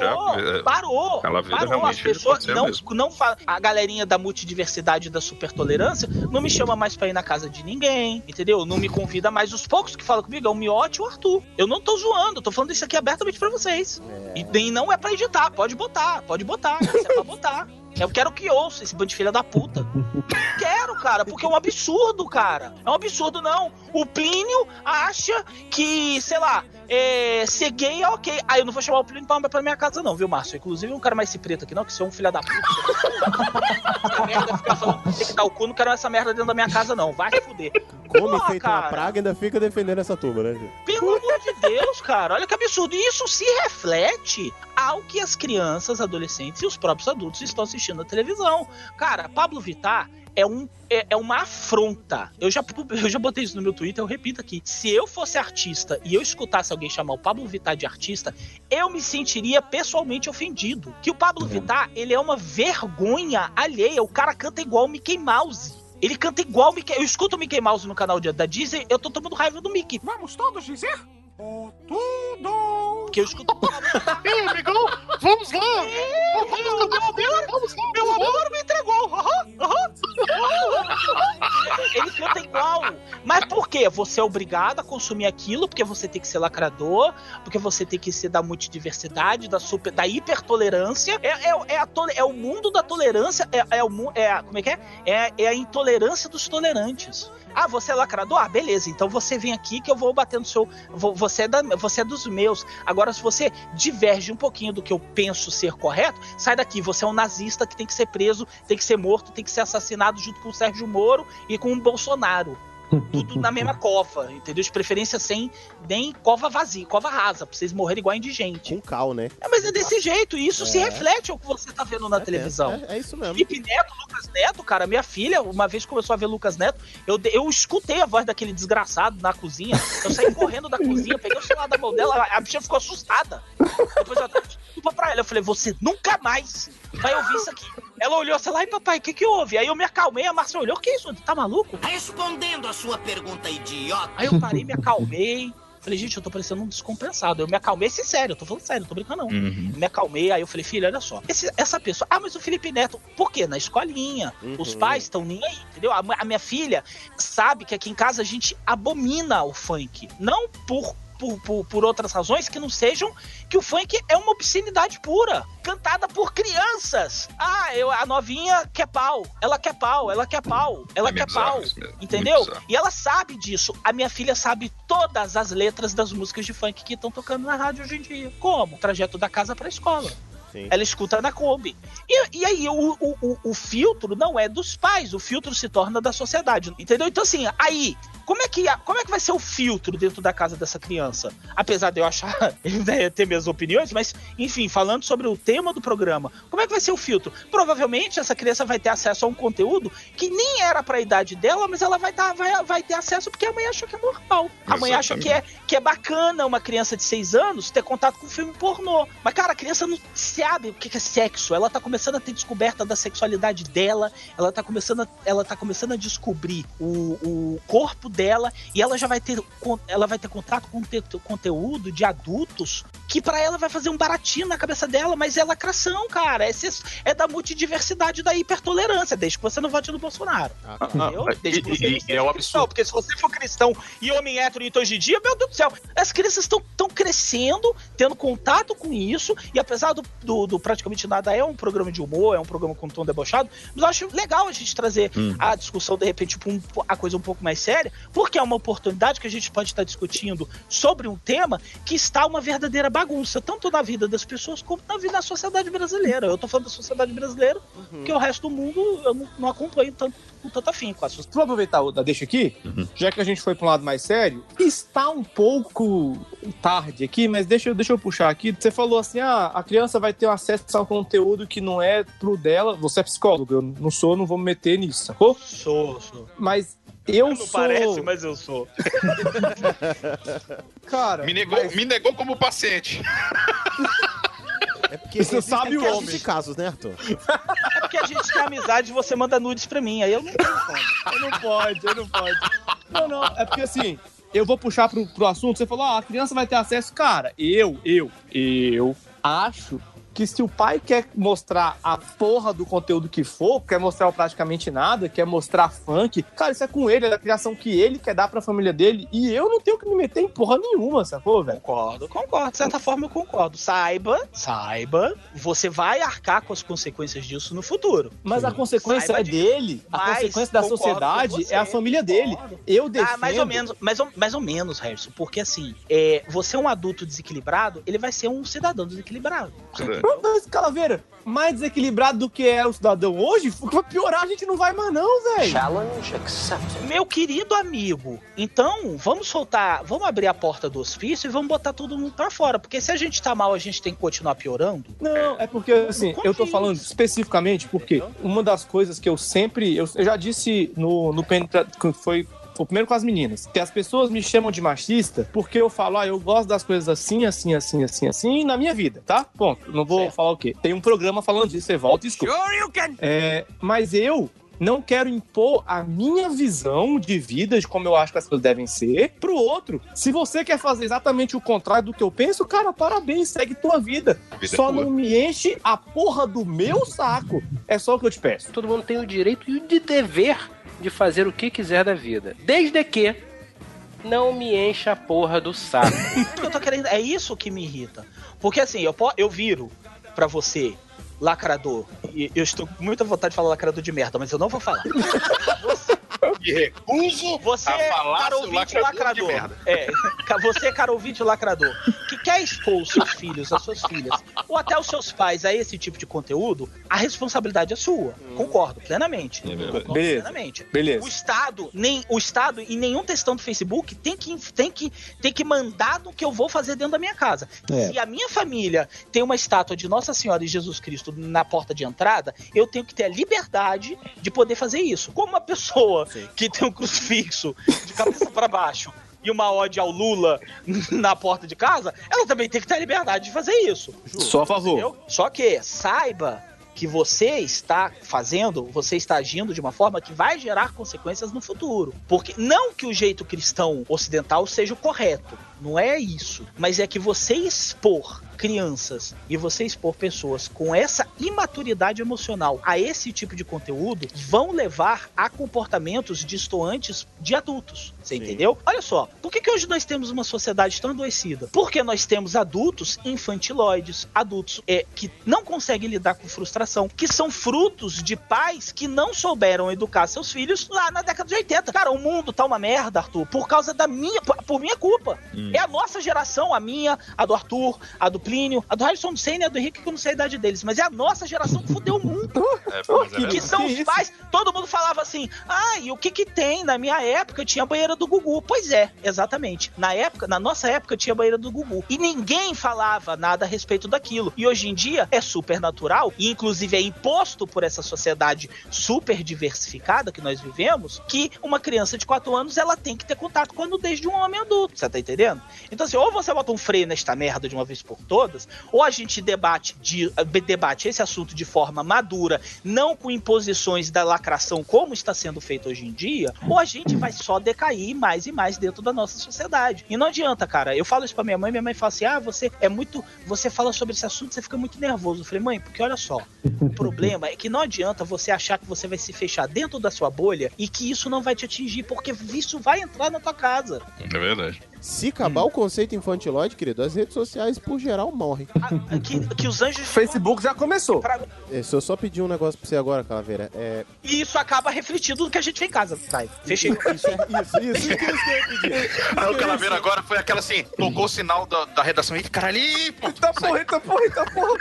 Parou. As pessoas não falam. A galerinha da multidiversidade e da supertolerância não me chama mais pra ir na casa de ninguém, entendeu? Não me convida mais. Os poucos que falam comigo é o Miotti e o Arthur. Eu não tô zoando, eu tô falando isso aqui abertamente pra vocês. E não é pra editar, pode botar. Isso é pra botar. Eu quero que ouça esse bando de filha da puta. Quero, cara, porque é um absurdo, cara. É um absurdo, não. O Plínio acha que, sei lá, ser gay é ok. Aí eu não vou chamar o Plínio pra minha casa, não, viu, Márcio? Inclusive, um cara mais se preto aqui, não, que você é um filho da puta. Essa merda fica falando que tem que dar o cu, não quero essa merda dentro da minha casa, não. Vai se fuder. Come feito uma praga e ainda fica defendendo essa turma, né, gente? Pelo amor de Deus, cara. Olha que absurdo. E isso se reflete ao que as crianças, adolescentes e os próprios adultos estão assistindo na televisão. Cara, Pablo Vittar é uma afronta. Eu já botei isso no meu Twitter, eu repito aqui. Se eu fosse artista e eu escutasse alguém chamar o Pablo Vittar de artista, eu me sentiria pessoalmente ofendido. Que o Pablo Vittar, ele é uma vergonha alheia. O cara canta igual o Mickey Mouse. Ele canta igual o Mickey. Eu escuto o Mickey Mouse no canal da Disney, eu tô tomando raiva do Mickey. Vamos todos dizer? Tudo! Que eu escuto. Ei, amigão, vamos lá! Meu amor me entregou! Ele canta igual. Mas por quê? Você é obrigado a consumir aquilo, porque você tem que ser lacrador, porque você tem que ser da multidiversidade, da hipertolerância. É o mundo da tolerância. Como é que é? É a intolerância dos tolerantes. Ah, você é lacrador? Ah, beleza. Então você vem aqui que eu vou bater no seu... Você é dos meus. Agora, se você diverge um pouquinho do que eu penso ser correto, sai daqui. Você é um nazista que tem que ser preso, tem que ser morto, tem que ser assassinado junto com o Sérgio Moro e com o Bolsonaro. Tudo na mesma cova, entendeu? De preferência sem nem cova vazia, cova rasa, pra vocês morrerem igual indigente. Com cal, né? Mas é desse jeito, e isso se reflete ao que você tá vendo na televisão. É isso mesmo. Felipe Neto, Lucas Neto, cara, minha filha, uma vez começou a ver Lucas Neto, eu escutei a voz daquele desgraçado na cozinha, eu saí correndo da cozinha, peguei o celular da mão dela, a bicha ficou assustada. Depois eu desculpa pra ela, eu falei, você nunca mais vai ouvir isso aqui. Ela olhou, sei lá, e papai, o que houve? Aí eu me acalmei, a Márcia olhou, o que é isso? Tá maluco? Respondendo a sua pergunta idiota. Aí eu parei, me acalmei. Falei, gente, eu tô parecendo um descompensado. Eu me acalmei, sério, eu tô falando sério, não tô brincando não. Me acalmei, aí eu falei, filha, olha só. Essa pessoa, mas o Felipe Neto, por quê? Na escolinha. Os pais estão nem aí, entendeu? A minha filha sabe que aqui em casa a gente abomina o funk. Não por outras razões que não sejam que o funk é uma obscenidade pura, cantada por crianças. A novinha quer pau, ela quer pau, ela quer pau, ela quer pau, entendeu? E ela sabe disso. A minha filha sabe todas as letras das músicas de funk que estão tocando na rádio hoje em dia. Como? Trajeto da casa pra escola. Sim. Ela escuta na Kombi. E aí o filtro não é dos pais, o filtro se torna da sociedade, entendeu? Então assim, aí como é que vai ser o filtro dentro da casa dessa criança? Apesar de eu achar, ele ter minhas opiniões, mas enfim, falando sobre o tema do programa, como é que vai ser o filtro? Provavelmente essa criança vai ter acesso a um conteúdo que nem era pra idade dela, mas ela vai ter acesso porque a mãe acha que é normal. A mãe acha que é bacana uma criança de 6 anos ter contato com filme pornô. Mas cara, a criança não sabe o que é sexo. Ela tá começando a ter descoberta da sexualidade dela, ela tá começando a descobrir o corpo dela, e ela já vai ter contato com conteúdo de adultos que pra ela vai fazer um baratinho na cabeça dela, mas é lacração, cara. É da multidiversidade, da hipertolerância, desde que você não vote no Bolsonaro. Entendeu? Desde que você é um absurdo. Porque se você for cristão e homem hétero e hoje em dia, meu Deus do céu, as crianças estão crescendo, tendo contato com isso, e apesar do Praticamente Nada é um programa de humor, é um programa com tom debochado, mas eu acho legal a gente trazer a discussão, de repente, a coisa um pouco mais séria, porque é uma oportunidade que a gente pode estar discutindo sobre um tema que está uma verdadeira bagunça, tanto na vida das pessoas como na vida da sociedade brasileira. Eu tô falando da sociedade brasileira, porque o resto do mundo eu não acompanho com tanto afim com a sociedade. Vou aproveitar a deixa aqui, já que a gente foi para um lado mais sério, está um pouco tarde aqui, mas deixa eu puxar aqui. Você falou assim, a criança vai ter acesso a um conteúdo que não é pro dela. Você é psicólogo, eu não sou, não vou me meter nisso, sacou? Sou. Mas eu não sou... parece, mas eu sou. Cara... Me negou como paciente. É porque você sabe o homem. De casos, né, Arthur? É porque a gente tem amizade e você manda nudes pra mim, aí eu não tenho como. Eu não pode. Não, é porque assim, eu vou puxar pro assunto, você falou, a criança vai ter acesso. Cara, eu acho que se o pai quer mostrar a porra do conteúdo que for, quer mostrar praticamente nada, quer mostrar funk, cara, isso é com ele, é da criação que ele quer dar pra família dele, e eu não tenho que me meter em porra nenhuma, sacou, velho? Concordo. De certa forma eu concordo. Saiba, você vai arcar com as consequências disso no futuro. Mas a consequência é dele, a consequência da sociedade é a família dele. Eu defendo... mais ou menos, Harrison, porque assim, você é um adulto desequilibrado, ele vai ser um cidadão desequilibrado. Mas, Calaveira, mais desequilibrado do que é o cidadão hoje, vai piorar, a gente não vai mais não, velho. Challenge accepted. Meu querido amigo, então vamos abrir a porta do hospício e vamos botar todo mundo pra fora, porque se a gente tá mal, a gente tem que continuar piorando? Não, é porque, assim, eu tô falando especificamente porque uma das coisas que eu sempre, eu já disse no Penetra, que foi o primeiro com as meninas, que as pessoas me chamam de machista porque eu falo, eu gosto das coisas assim na minha vida, tá? Ponto. Não vou falar o quê. Tem um programa falando disso, você volta e escuta. Sure you can. Mas eu não quero impor a minha visão de vida, de como eu acho que as coisas devem ser, pro outro. Se você quer fazer exatamente o contrário do que eu penso, cara, parabéns, segue tua vida. Só não me enche a porra do meu saco. É só o que eu te peço. Todo mundo tem o direito e o dever de fazer o que quiser da vida, desde que não me encha a porra do saco. Eu tô querendo, é isso que me irrita. Porque assim, eu viro pra você, lacrador, e eu estou com muita vontade de falar lacrador de merda, mas eu não vou falar. Me recuso você a falar cara ouvinte lacrador. Você, cara ouvinte lacrador, que quer expor os seus filhos, as suas filhas, ou até os seus pais a esse tipo de conteúdo, a responsabilidade é sua. Concordo plenamente. Beleza. O Estado e nenhum textão do Facebook tem que mandar no que eu vou fazer dentro da minha casa. Se a minha família tem uma estátua de Nossa Senhora e Jesus Cristo na porta de entrada, eu tenho que ter a liberdade de poder fazer isso. Como uma pessoa que tem um crucifixo de cabeça para baixo e uma ode ao Lula na porta de casa, ela também tem que ter a liberdade de fazer isso. Só a favor. Entendeu? Só que saiba que você está agindo de uma forma que vai gerar consequências no futuro. Porque não que o jeito cristão ocidental seja o correto, não é isso. Mas é que você expor crianças e você expor pessoas com essa imaturidade emocional a esse tipo de conteúdo vão levar a comportamentos distoantes de adultos. Você entendeu? Olha só, por que hoje nós temos uma sociedade tão adoecida? Porque nós temos adultos infantiloides, adultos que não conseguem lidar com frustração, que são frutos de pais que não souberam educar seus filhos lá na década de 80. Cara, o mundo tá uma merda, Arthur, por causa por minha culpa. É a nossa geração, a minha, a do Arthur, a do Plínio, a do Harrison do Senna e a do Henrique, que eu não sei a idade deles, mas é a nossa geração que fudeu o mundo. Que são os pais. Todo mundo falava assim, e o que tem? Na minha época tinha a banheira do Gugu. Pois é, exatamente. Na nossa época tinha a banheira do Gugu. E ninguém falava nada a respeito daquilo. E hoje em dia é super natural, e inclusive é imposto por essa sociedade super diversificada que nós vivemos, que uma criança de 4 anos, ela tem que ter contato com a nudez de um homem adulto. Você tá entendendo? Então assim, ou você bota um freio nesta merda de uma vez por todas, ou a gente debate esse assunto de forma madura, não com imposições da lacração como está sendo feito hoje em dia, ou a gente vai só decair mais e mais dentro da nossa sociedade. E não adianta, cara. Eu falo isso pra minha mãe fala assim, você fala sobre esse assunto, você fica muito nervoso. Eu falei, mãe, porque olha só, o problema é que não adianta você achar que você vai se fechar dentro da sua bolha e que isso não vai te atingir, porque isso vai entrar na tua casa. É verdade. Se acabar o conceito infantilóide, querido, as redes sociais, por geral, morrem. Que os anjos... Facebook já começou. Se eu só pedir um negócio pra você agora, Calaveira, E isso acaba refletindo no que a gente tem em casa. Vai, fechei. Isso que eu ia pedir. Aí o Calaveira agora foi aquela assim, tocou o sinal da redação. Eita, caralho, pô. Eita porra.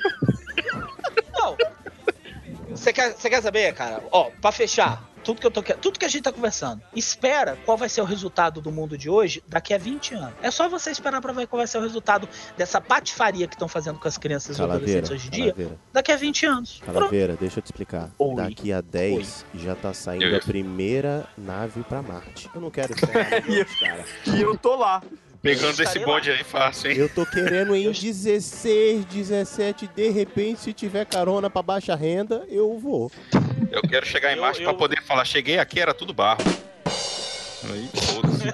Não. Você quer saber, cara? Ó, pra fechar... Tudo que a gente tá conversando. Espera qual vai ser o resultado do mundo de hoje daqui a 20 anos. É só você esperar pra ver qual vai ser o resultado dessa patifaria que estão fazendo com as crianças e adolescentes hoje em dia. Daqui a 20 anos. Calaveira, deixa eu te explicar. Daqui a 10 já tá saindo a primeira nave pra Marte. Eu não quero esperar, cara. E eu tô lá. Pegando esse bonde aí fácil, hein? Eu tô querendo em 16, 17, de repente, se tiver carona pra baixa renda, eu vou. Eu quero chegar em Marte pra poder falar, cheguei aqui, era tudo barro. Aí, foda-se.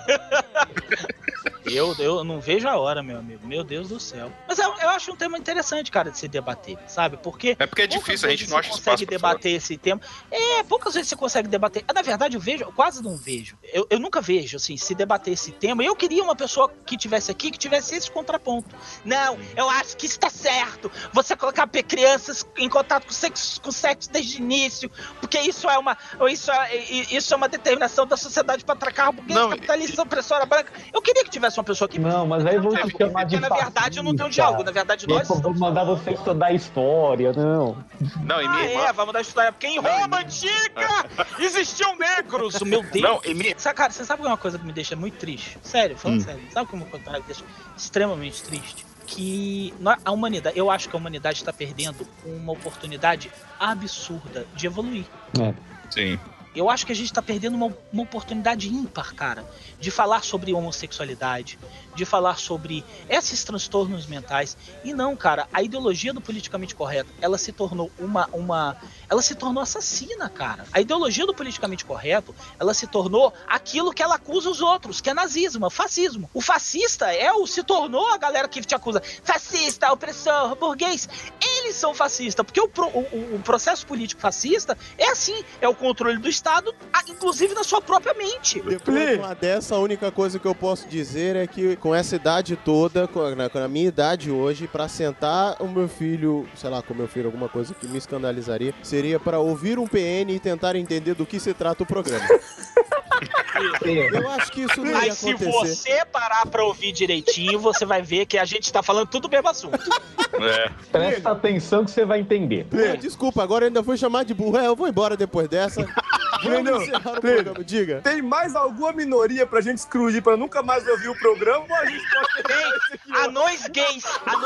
Eu não vejo a hora, meu amigo. Meu Deus do céu. Mas eu acho um tema interessante, cara, de se debater, sabe? Porque é difícil, a gente não acha espaço pra consegue debater esse tema. Poucas vezes você consegue debater. Na verdade, eu quase não vejo. Eu nunca vejo, assim, se debater esse tema. Eu queria uma pessoa que tivesse aqui, que tivesse esse contraponto. Não, eu acho que está certo. Você colocar crianças em contato com sexo desde o início, porque isso é uma determinação da sociedade patriarcal, burguesa, capitalista, opressora branca. Eu queria que tivesse uma pessoa que... Não, mas aí vou te chamar de na verdade eu não tenho diálogo, na verdade nós... Vou mandar você estudar história, não. Não, e minha irmã... vai mandar história, porque em Roma Antiga existiam negros, meu Deus. Não, e minha... Cara, você sabe uma coisa que me deixa muito triste? Sério, falando sério. Sabe uma coisa que me deixa extremamente triste? Que a humanidade, eu acho que a humanidade está perdendo uma oportunidade absurda de evoluir. Sim. Eu acho que a gente está perdendo uma oportunidade ímpar, cara, de falar sobre homossexualidade, de falar sobre esses transtornos mentais. E não, cara, a ideologia do politicamente correto, ela se tornou ela se tornou assassina, cara. A ideologia do politicamente correto, ela se tornou aquilo que ela acusa os outros, que é nazismo, fascismo. O fascista se tornou a galera que te acusa fascista, opressor, burguês. Eles são fascistas, porque o processo político fascista é assim, é o controle do Estado, inclusive na sua própria mente. Depois de uma dessa, a única coisa que eu posso dizer é que com essa idade toda, com a minha idade hoje, pra sentar o meu filho, sei lá, com o meu filho, alguma coisa que me escandalizaria, seria para ouvir um PN e tentar entender do que se trata o programa. Eu acho que isso não ia acontecer. Mas se você parar pra ouvir direitinho, você vai ver que a gente tá falando tudo o mesmo assunto. Presta atenção que você vai entender. Desculpa, agora eu ainda fui chamar de burro. Eu vou embora depois dessa. Vamos encerrar o programa, diga. Tem mais alguma minoria pra gente excluir pra nunca mais ouvir o programa ou a gente pode ter isso aqui? Anões gays.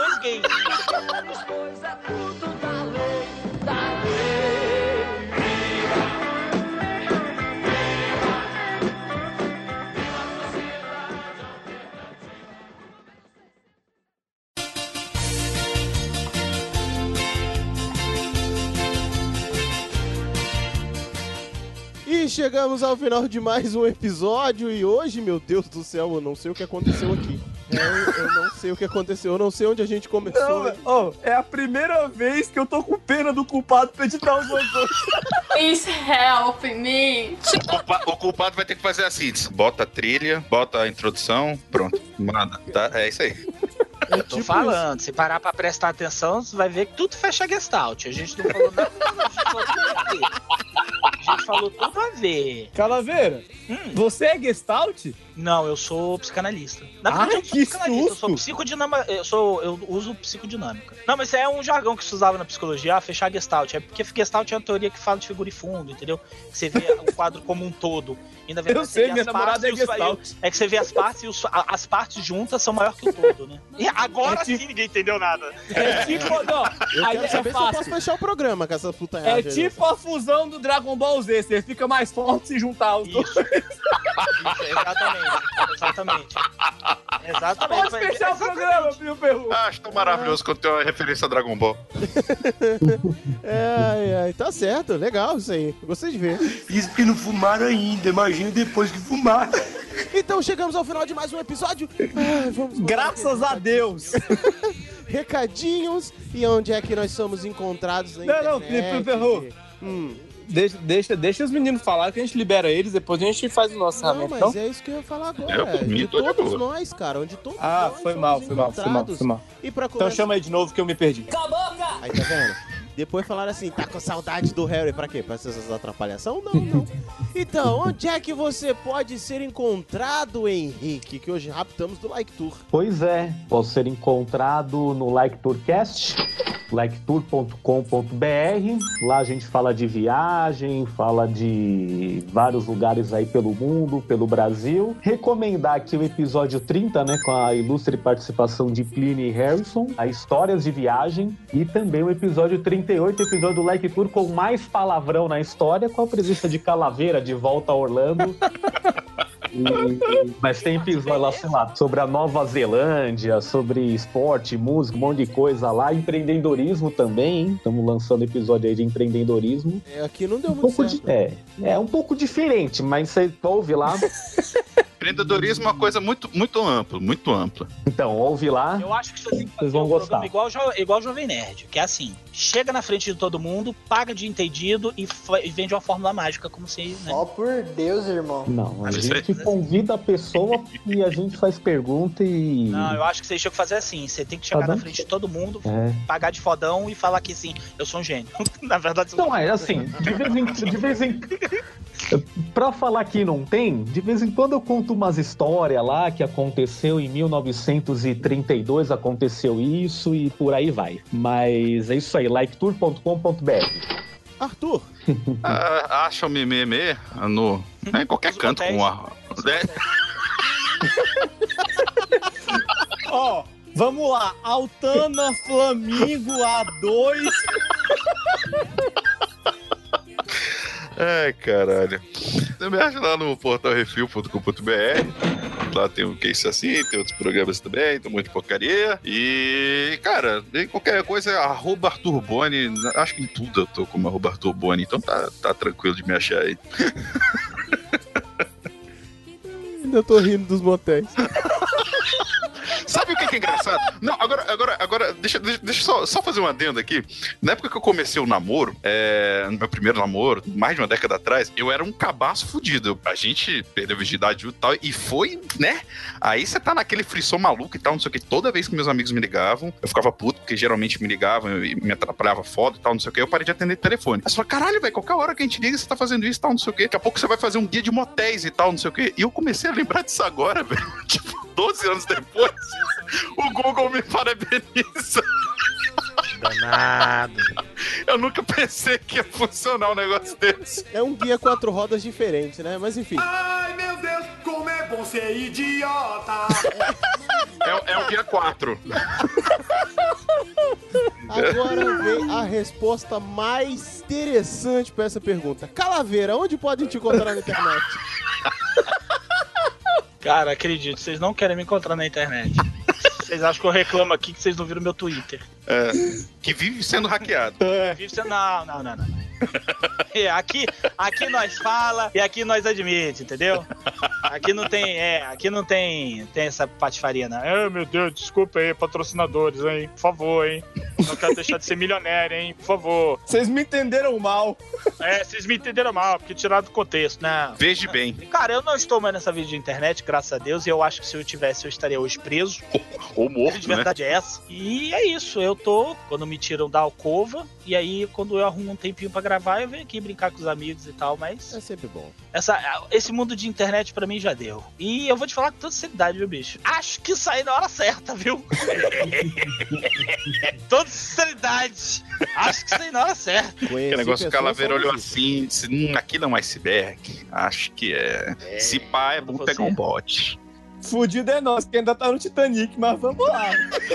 E chegamos ao final de mais um episódio e hoje, meu Deus do céu, eu não sei o que aconteceu aqui. Eu não sei o que aconteceu, eu não sei onde a gente começou. É a primeira vez que eu tô com pena do culpado pra editar os dois. Please help me. O culpado vai ter que fazer assim, bota a trilha, bota a introdução, pronto, manda, tá? É isso aí. Eu tô falando, se parar pra prestar atenção, você vai ver que tudo fecha Gestalt. A gente não falou nada, a gente falou tudo a ver. Calaveira, você é Gestalt? Não, eu sou psicanalista. Na verdade, eu sou psicanalista, eu sou psicodinâmica, eu uso psicodinâmica. Não, mas isso é um jargão que se usava na psicologia, fechar Gestalt. É porque Gestalt é uma teoria que fala de figura e fundo, entendeu? Que você vê o quadro como um todo. E, na verdade, eu sei, minha namorada é Gestalt. É que você vê as partes e as partes juntas são maior que o todo, né? E agora sim ninguém entendeu nada. É tipo, não, eu quero saber se eu posso fechar o programa com essa putanhagem. É tipo a fusão do Dragon Ball Z, você fica mais forte se juntar os dois. Exatamente. Pode fechar o programa, Pio Perru. Acho tão maravilhoso quando tem uma referência a Dragon Ball. Tá certo, legal isso aí. Gostei de ver. Isso que não fumaram ainda, imagina depois que fumaram. Então chegamos ao final de mais um episódio. Vamos graças a Deus. Recadinhos. E onde é que nós somos encontrados na internet? Não, Pio Perru. Deixa os meninos falar que a gente libera eles, depois a gente faz o nosso encerramento. Não, mas é isso que eu ia falar agora. De todos nós, cara. Onde todos nós foi mal. E pra então chama aí de novo que eu me perdi. Cala a boca! Aí, tá vendo? Depois falaram assim, tá com saudade do Harry. Pra quê? Pra essas atrapalhação? Não. Então, onde é que você pode ser encontrado, Henrique? Que hoje raptamos do Like Tour. Pois é, posso ser encontrado no Like Tourcast, liketour.com.br. Lá a gente fala de viagem, fala de vários lugares aí pelo mundo, pelo Brasil. Recomendar aqui o episódio 30, né, com a ilustre participação de Pliny e Harrison, a histórias de viagem, e também o episódio 38, episódio do Like Tour com mais palavrão na história, com a presença de Calaveira de volta a Orlando. Mas tem episódio lá, sei lá, sobre a Nova Zelândia, sobre esporte, música, um monte de coisa lá, empreendedorismo também, hein? Estamos lançando episódio aí de empreendedorismo. Aqui não deu muito certo. É um pouco diferente, mas você ouve lá. Empreendedorismo é uma coisa muito ampla, muito ampla. Então, ouve lá. Eu acho que você tem que fazer vão gostar. Igual o Jovem Nerd, que é assim, chega na frente de todo mundo, paga de entendido e vende uma fórmula mágica, como se... Né? Só por Deus, irmão. Não, a gente convida a pessoa e a gente faz pergunta e... Não, eu acho que vocês tinham que fazer assim, você tem que chegar na frente de todo mundo, pagar de fodão e falar que sim, eu sou um gênio. Na verdade... Não, é assim, de vez em... Pra falar que não tem, de vez em quando eu conto umas histórias lá que aconteceu em 1932, aconteceu isso e por aí vai. Mas é isso aí, liketour.com.br. Arthur. Acha o meme em qualquer canto com a... Ó, vamos lá. Altana, Flamingo, A2... Ai, caralho. Você me acha lá no portal refil.com.br. Lá tem um Case Assim, tem outros programas também, tem um monte de porcaria. E, cara, qualquer coisa é @Arthur Boni. Acho que em tudo eu tô como @Arthur Boni, então tá tranquilo de me achar aí. Ainda tô rindo dos motéis. Sabe o que é engraçado? Não, agora deixa eu só fazer um adendo aqui. Na época que eu comecei o namoro, no meu primeiro namoro, mais de uma década atrás, eu era um cabaço fudido. A gente perdeu a virgindade e tal, e foi, né? Aí você tá naquele frisson maluco e tal, não sei o que. Toda vez que meus amigos me ligavam, eu ficava puto, porque geralmente me ligavam e me atrapalhava foda e tal, não sei o que. Eu parei de atender telefone. Aí você fala, caralho, velho, qualquer hora que a gente liga, você tá fazendo isso e tal, não sei o que. Daqui a pouco você vai fazer um guia de motéis e tal, não sei o que. E eu comecei a lembrar disso agora, velho. Tipo, 12 anos depois, o Google me parabeniza. Danado. Eu nunca pensei que ia funcionar um negócio desse. É um guia 4 rodas diferente, né? Mas enfim. Ai, meu Deus, como é bom ser idiota. É o guia 4. Agora vem a resposta mais interessante pra essa pergunta. Calaveira, onde podem te encontrar na internet? Cara, acredito, vocês não querem me encontrar na internet. Vocês acham que eu reclamo aqui que vocês não viram meu Twitter. Que vive sendo hackeado. Vive sendo... Não. Aqui nós fala e aqui nós admite, entendeu? Aqui não tem essa patifaria, não. Meu Deus, desculpa aí, patrocinadores, hein? Por favor, hein? Não quero deixar de ser milionário, hein? Por favor. Vocês me entenderam mal. Vocês me entenderam mal, porque tiraram do contexto, né? Veja bem. Cara, eu não estou mais nessa vida de internet, graças a Deus, e eu acho que se eu tivesse, eu estaria hoje preso. Ou morto, de verdade é essa. E é isso, eu tô, quando me tiram da alcova, e aí quando eu arrumo um tempinho pra gravar, eu venho aqui brincar com os amigos e tal, mas... É sempre bom. Esse mundo de internet pra mim já deu. E eu vou te falar com toda sinceridade, viu, bicho? Acho que saí na hora certa, viu? Toda sinceridade. Acho que saí na hora certa. Aquele negócio, o Calaveira olhou assim e disse, aquilo é um iceberg. Acho que é. Se pá, é bom pegar um bote. Fudido é nós, que ainda tá no Titanic, mas vamos lá.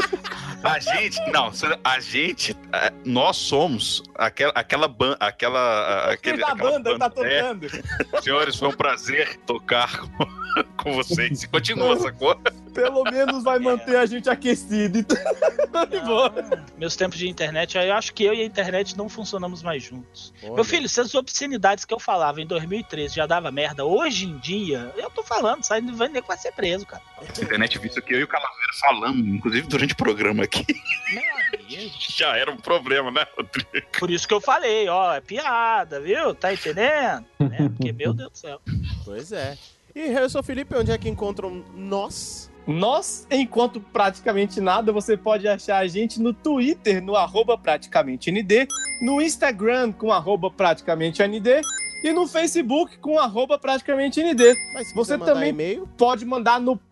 Nós somos aquela banda, aquela banda tá tocando. Senhores, foi um prazer tocar com vocês. Continua essa coisa. Pelo menos vai manter a gente aquecido. Então, meus tempos de internet, eu acho que eu e a internet não funcionamos mais juntos. Olha. Meu filho, se as obscenidades que eu falava em 2013 já dava merda, hoje em dia, eu tô falando, sai do nem vai ser preso, cara. A internet viu isso que eu e o Calaveira falamos, inclusive durante o programa aqui. Já era um problema, né, Rodrigo? Por isso que eu falei, ó, é piada, viu? Tá entendendo? Porque, meu Deus do céu. Pois é. E eu sou o Felipe, onde é que encontram nós? Nós, enquanto praticamente nada, você pode achar a gente no Twitter, no @praticamenteND, no Instagram com @praticamenteND e no Facebook com @praticamenteND. Mas você também pode mandar no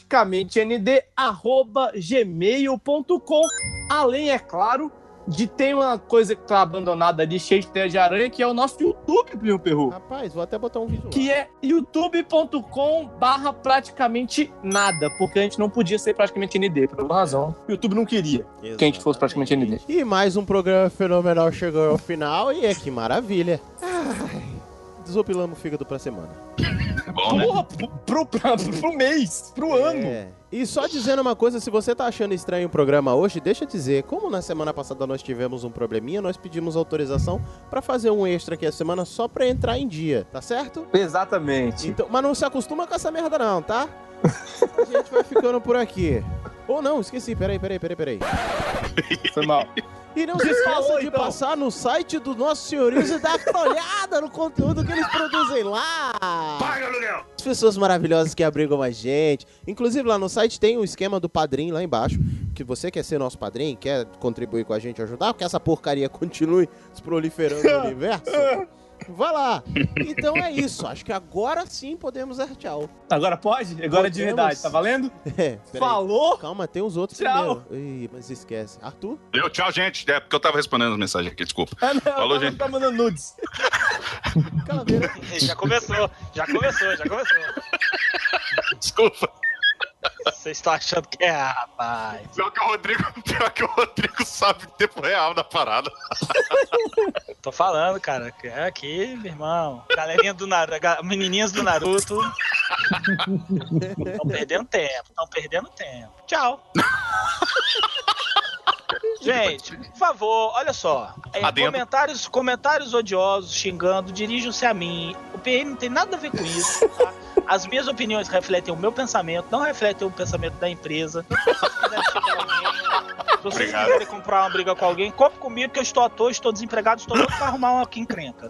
praticamenteND@gmail.com. Além, é claro, de ter uma coisa que tá abandonada ali, cheia de teia de aranha, que é o nosso YouTube, Primo Perru. Rapaz, vou até botar um vídeo lá. Que é youtube.com/praticamente nada, porque a gente não podia ser praticamente ND, por alguma razão. O YouTube não queria que a gente fosse praticamente ND. E mais um programa fenomenal chegou ao final, e que maravilha. Desopilamos o fígado pra semana. Bom, né? Pro mês, pro ano. E só dizendo uma coisa, se você tá achando estranho o programa hoje, deixa eu dizer, como na semana passada nós tivemos um probleminha, nós pedimos autorização pra fazer um extra aqui a semana só pra entrar em dia, tá certo? Exatamente. Então, mas não se acostuma com essa merda não, tá? A gente vai ficando por aqui. Ou não, esqueci, peraí. Foi mal. E não se esqueça de passar no site do Nosso Senhorizo e dar uma olhada no conteúdo que eles produzem lá. Paga, aluguel! As pessoas maravilhosas que abrigam a gente. Inclusive lá no site tem o esquema do padrinho lá embaixo. Que você quer ser nosso padrinho, quer contribuir com a gente, ajudar, que essa porcaria continue se proliferando no universo. Vai lá. Então é isso. Acho que agora sim podemos dar tchau. Agora pode? Agora é de verdade. Tá valendo? Falou? Calma, tem os outros tchau. primeiro. Ih, mas esquece. Arthur? Tchau, gente. É porque eu tava respondendo as mensagens aqui, desculpa. Não, falou, gente. Tá mandando nudes. Calaveira. Já começou. Desculpa. Vocês estão achando que é, rapaz. Pior que o Rodrigo sabe o tempo real da parada. Tô falando, cara, que é aqui, meu irmão. Galerinha do Naruto, menininhas do Naruto. Estão perdendo tempo. Tchau. Gente, por favor, olha só. Comentários odiosos, xingando, dirijam-se a mim. O PN não tem nada a ver com isso, tá? As minhas opiniões refletem o meu pensamento, não refletem o pensamento da empresa. Se vocês quiserem comprar uma briga com alguém, compre comigo, porque eu estou à toa, estou desempregado, estou louco pra arrumar uma encrenca.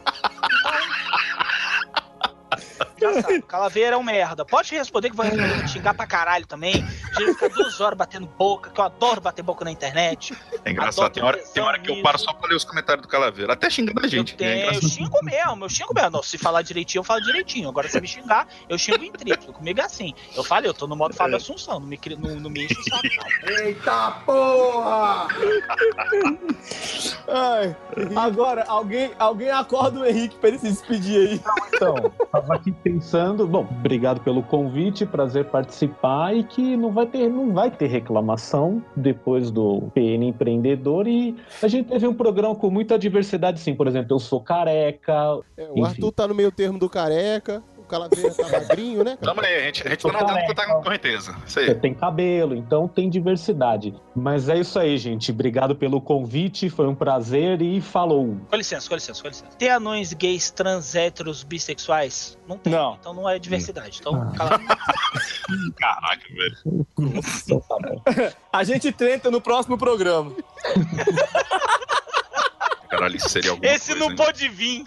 Já sabe, Calaveira é um merda. Pode responder que vai xingar pra caralho também. Gente, fica 2 horas batendo boca, que eu adoro bater boca na internet. É engraçado, tem hora que eu paro só pra ler os comentários do Calaveira. Até xingando a gente. Eu xingo mesmo. Não, se falar direitinho, eu falo direitinho. Agora, se me xingar, eu xingo em triplo. Comigo é assim. Eu falei, eu tô no modo Fábio Assunção. Não me enche o saco, não. Eita porra! Ai, agora, alguém acorda o Henrique pra ele se despedir aí. Então, tava aqui pensando, bom, obrigado pelo convite, prazer participar, e que não vai ter reclamação depois do PN Empreendedor, e a gente teve um programa com muita diversidade, sim, por exemplo, eu sou careca. O Arthur tá no meio termo do careca. O Calaveira tá magrinho, né? Tamo aí, a gente tá nadando porque tá com correnteza. Isso aí. Tem cabelo, então tem diversidade. Mas é isso aí, gente. Obrigado pelo convite, foi um prazer e falou. Com licença. Tem anões gays, trans, héteros, bissexuais? Não tem. Não. Então não é diversidade. Então, cala. Caraca, velho. Então, tá bom. A gente tenta no próximo programa. Caralho, isso seria alguma Esse coisa, não pode vir.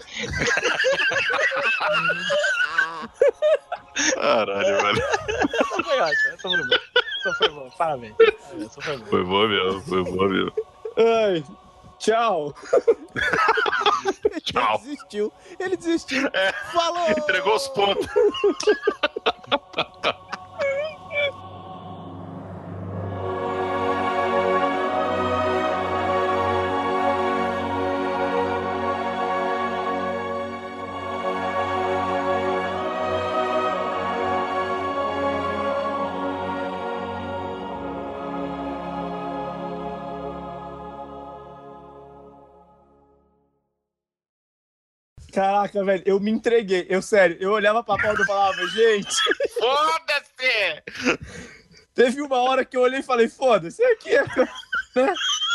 Caralho, velho. Essa foi ótima, essa foi boa. Parabéns. Foi boa mesmo. Ai, tchau. Tchau. Ele desistiu. Falou! Entregou os pontos. Caraca, velho, eu me entreguei. Eu olhava pra pauta e falava, gente... Foda-se! Teve uma hora que eu olhei e falei, foda-se, aqui é... Né?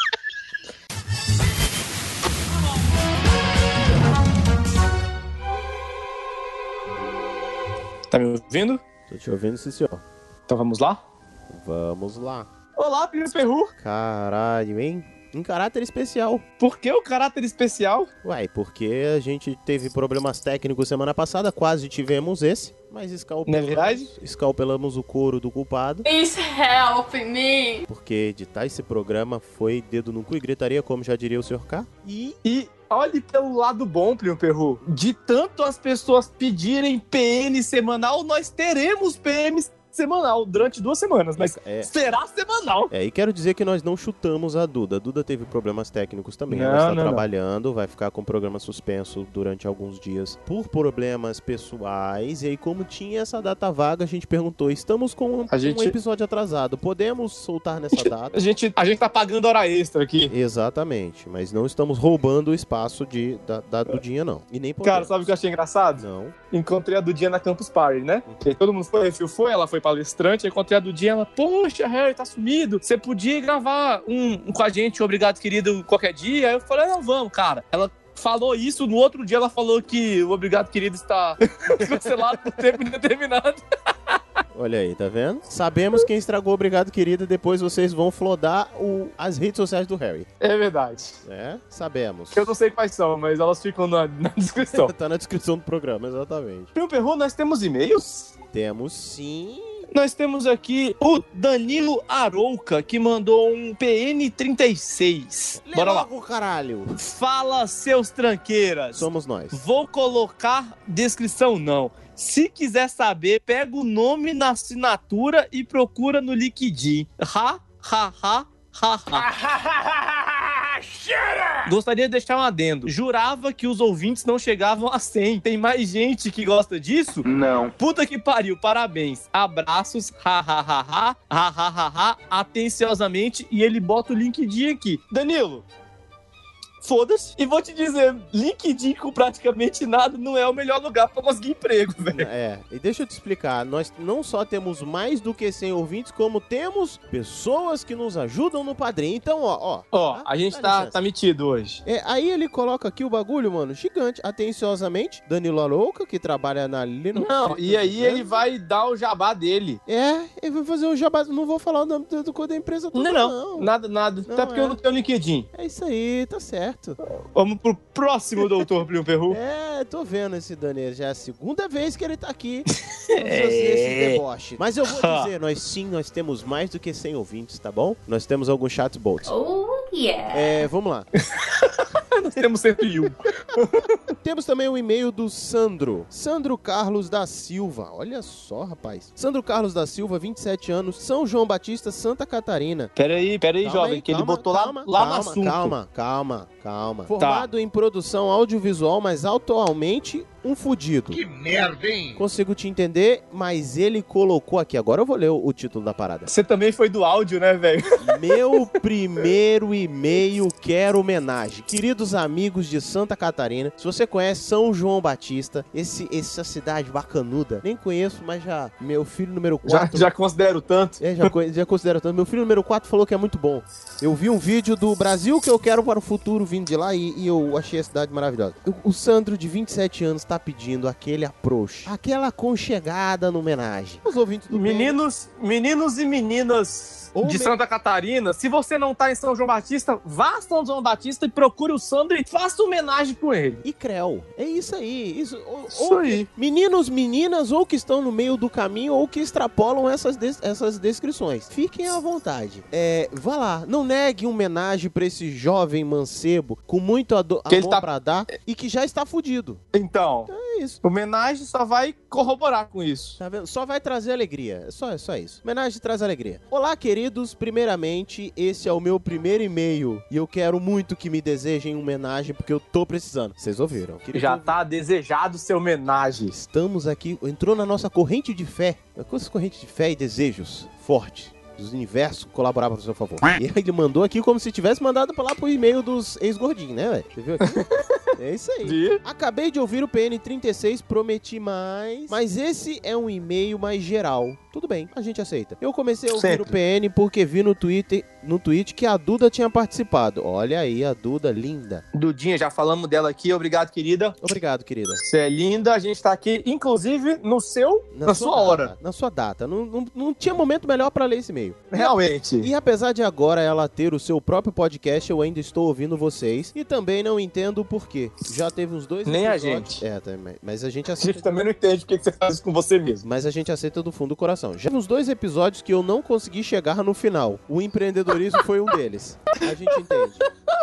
Tá me ouvindo? Tô te ouvindo, sim, senhor. Então vamos lá? Vamos lá. Olá, Plínio Perru. Caralho, hein? Em caráter especial. Por que o caráter especial? Ué, porque a gente teve problemas técnicos semana passada, quase tivemos esse, mas não é verdade? Escalpelamos o couro do culpado. Please help me. Porque editar esse programa foi dedo no cu e gritaria, como já diria o Sr. K. E olhe pelo lado bom, Plínio Perru. De tanto as pessoas pedirem PN semanal, nós teremos PM semanal durante 2 semanas, mas será semanal. E quero dizer que nós não chutamos a Duda. A Duda teve problemas técnicos também. Ela está trabalhando, vai ficar com o programa suspenso durante alguns dias por problemas pessoais. E aí, como tinha essa data vaga, a gente perguntou, estamos com um episódio atrasado, podemos soltar nessa data? A gente tá pagando hora extra aqui. Exatamente, mas não estamos roubando o espaço da Dudinha, não. E nem podemos. Cara, sabe o que eu achei engraçado? Não. Encontrei a Dudinha na Campus Party, né? E todo mundo foi, ela foi palestrante, aí encontrei a Dudinha, ela, poxa, Harry, tá sumido, você podia gravar um com a gente, Obrigado Querido, qualquer dia? Aí eu falei, não, vamos, cara. Ela falou isso, no outro dia ela falou que o Obrigado Querido está cancelado por tempo indeterminado. Olha aí, tá vendo? Sabemos quem estragou Obrigado, Querida. Depois vocês vão flodar as redes sociais do Harry. É verdade. É, sabemos. Eu não sei quais são, mas elas ficam na descrição. Tá na descrição do programa, exatamente. Primo Perru, nós temos e-mails? Temos sim. Nós temos aqui o Danilo Arouca, que mandou um PN36. Bora lá. Caralho. Fala, seus tranqueiras. Somos nós. Vou colocar descrição não. Se quiser saber, pega o nome na assinatura e procura no LinkedIn. Gostaria de deixar um adendo. Jurava que os ouvintes não chegavam a 100. Tem mais gente que gosta disso? Não. Puta que pariu, parabéns. Abraços, atenciosamente. E ele bota o LinkedIn aqui. Danilo, foda-se. E vou te dizer, LinkedIn com praticamente nada não é o melhor lugar pra conseguir emprego, velho. É, e deixa eu te explicar, nós não só temos mais do que 100 ouvintes, como temos pessoas que nos ajudam no Padrim. Então, ó, a gente tá metido hoje. Aí ele coloca aqui o bagulho, mano, gigante, atenciosamente, Danilo Arouca, que trabalha na Linux. Não, e aí ele vai dar o jabá dele. Ele vai fazer o jabá, não vou falar o nome da empresa toda, não. Nada. Até porque eu não tenho LinkedIn. É isso aí, tá certo. Vamos pro próximo doutor Primo Perru. Tô vendo esse Daniel, já é a segunda vez que ele tá aqui. Esse deboche. Mas eu vou dizer, nós temos mais do que 100 ouvintes, tá bom? Nós temos alguns chatbots. Oh, yeah. Vamos lá. Nós temos 101. Temos também o e-mail do Sandro Carlos da Silva. Olha só, rapaz. Sandro Carlos da Silva, 27 anos, São João Batista, Santa Catarina. Peraí, jovem, que ele botou lá no assunto. Calma. Formado em produção audiovisual, mas atualmente um fudido. Que merda, hein? Consigo te entender, mas ele colocou aqui. Agora eu vou ler o título da parada. Você também foi do áudio, né, velho? Meu primeiro e-mail quer homenagem. Queridos amigos de Santa Catarina, se você conhece São João Batista, essa cidade bacanuda, nem conheço, mas já, meu filho número 4... Já considero tanto. Já considero tanto. Meu filho número 4 falou que é muito bom. Eu vi um vídeo do Brasil que eu quero para o futuro vindo de lá e eu achei a cidade maravilhosa. O Sandro, de 27 anos, tá pedindo aquele approach, aquela aconchegada na homenagem. Os ouvintes do meninos e meninas de Santa Catarina, se você não tá em São João Batista, vá a São João Batista e procure o Sandro e faça homenagem com ele. E creu. É isso aí. Isso aí. Meninos, meninas, ou que estão no meio do caminho, ou que extrapolam essas descrições. Fiquem à vontade. Vá lá. Não negue homenagem pra esse jovem mancebo com muito amor pra dar e que já está fudido. Então, é isso. Homenagem só vai corroborar com isso. Tá vendo? Só vai trazer alegria. Só isso. Homenagem traz alegria. Olá, queridos. Primeiramente, esse é o meu primeiro e-mail e eu quero muito que me desejem homenagem porque eu tô precisando. Vocês ouviram? Já tá desejado ser homenagem. Estamos aqui, entrou na nossa corrente de fé. Essa corrente de fé e desejos forte dos universos colaborar para o seu favor. E ele mandou aqui como se tivesse mandado pra lá pro e-mail dos ex-gordinhos, né, velho? Você viu aqui? É isso aí. Acabei de ouvir o PN36, prometi mais. Mas esse é um e-mail mais geral. Tudo bem, a gente aceita. Eu comecei a ouvir o PN porque vi no tweet que a Duda tinha participado. Olha aí, a Duda, linda. Dudinha, já falamos dela aqui. Obrigado, querida. Obrigado, querida. Você é linda. A gente tá aqui, inclusive, na sua hora. Na sua data. Não tinha momento melhor pra ler esse e-mail. Realmente. E apesar de agora ela ter o seu próprio podcast, eu ainda estou ouvindo vocês. E também não entendo o porquê. Já teve uns 2 Nem episódios. a gente. Mas a gente aceita. A gente também não entende porque você faz isso com você mesmo. Mas a gente aceita do fundo do coração. Já uns 2 episódios que eu não consegui chegar no final. O empreendedorismo foi um deles. A gente entende.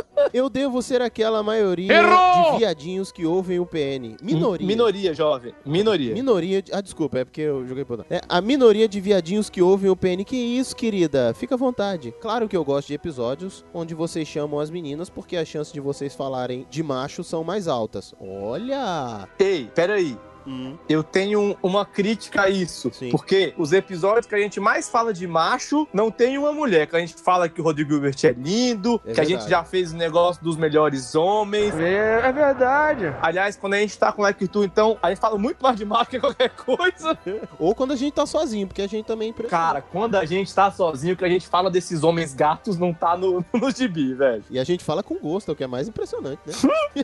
Eu devo ser aquela maioria de viadinhos que ouvem o PN. Minoria, jovem. Minoria. Desculpa, é porque eu joguei por... A minoria de viadinhos que ouvem o PN. Que isso, querida? Fica à vontade. Claro que eu gosto de episódios onde vocês chamam as meninas porque as chances de vocês falarem de macho são mais altas. Olha! Ei, peraí. Eu tenho uma crítica a isso. Sim. Porque os episódios que a gente mais fala de macho não tem uma mulher. Que a gente fala que o Rodrigo Hilbert é lindo, que verdade. A gente já fez o negócio dos melhores homens. É verdade. Aliás, quando a gente tá com o Like Tu, então, a gente fala muito mais de macho que qualquer coisa. Ou quando a gente tá sozinho, porque a gente também é impressiona. Cara, quando a gente tá sozinho, que a gente fala desses homens gatos, não tá no gibi, velho. E a gente fala com gosto, é o que é mais impressionante, né?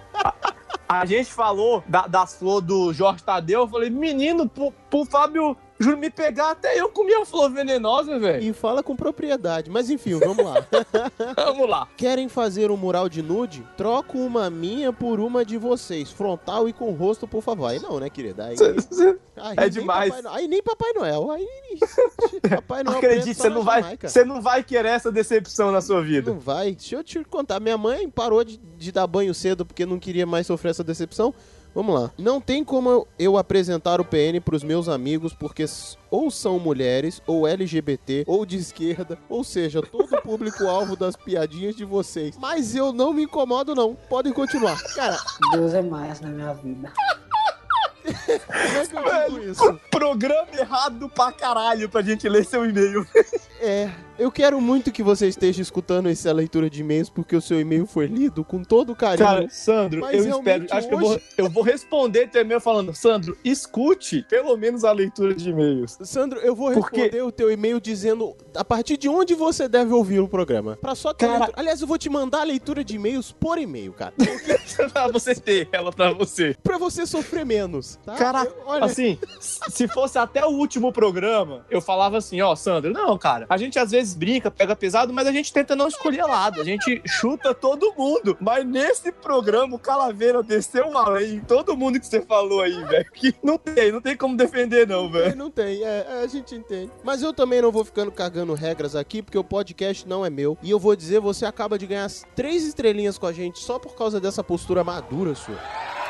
A gente falou das flores do Jorge Tadeu, eu falei, menino, pro Fábio Juro, me pegar até eu comi a flor venenosa, velho. E fala com propriedade. Mas enfim, vamos lá. Vamos lá. Querem fazer um mural de nude? Troco uma minha por uma de vocês. Frontal e com rosto, por favor. Aí não, né, querida? Aí é demais. Aí nem Papai Noel. Aí Papai Noel. Acredite, você não vai querer essa decepção na sua vida. Não vai. Deixa eu te contar. Minha mãe parou de dar banho cedo porque não queria mais sofrer essa decepção. Vamos lá. Não tem como eu apresentar o PN pros meus amigos porque ou são mulheres, ou LGBT, ou de esquerda, ou seja, todo o público-alvo das piadinhas de vocês. Mas eu não me incomodo, não. Podem continuar. Cara, Deus é mais na minha vida. Como é que eu digo isso? Programa errado pra caralho pra gente ler seu e-mail. Eu quero muito que você esteja escutando essa leitura de e-mails, porque o seu e-mail foi lido com todo carinho. Cara, Sandro, mas eu espero. Acho que eu vou responder teu e-mail falando, Sandro, escute pelo menos a leitura de e-mails. Sandro, eu vou responder o teu e-mail dizendo a partir de onde você deve ouvir o programa. Pra só ter leitura. Aliás, eu vou te mandar a leitura de e-mails por e-mail, cara. Pra você ter ela pra você. Pra você sofrer menos, tá? Cara, olha, assim, se fosse até o último programa, eu falava assim, ó, Sandro, não, cara, a gente às vezes brinca, pega pesado, mas a gente tenta não escolher lado, a gente chuta todo mundo. Mas nesse programa, o Calaveira desceu uma lei em todo mundo que você falou aí, velho, que não tem como defender não, velho. Não tem, a gente entende. Mas eu também não vou ficando cagando regras aqui, porque o podcast não é meu. E eu vou dizer, você acaba de ganhar 3 estrelinhas com a gente só por causa dessa postura madura sua.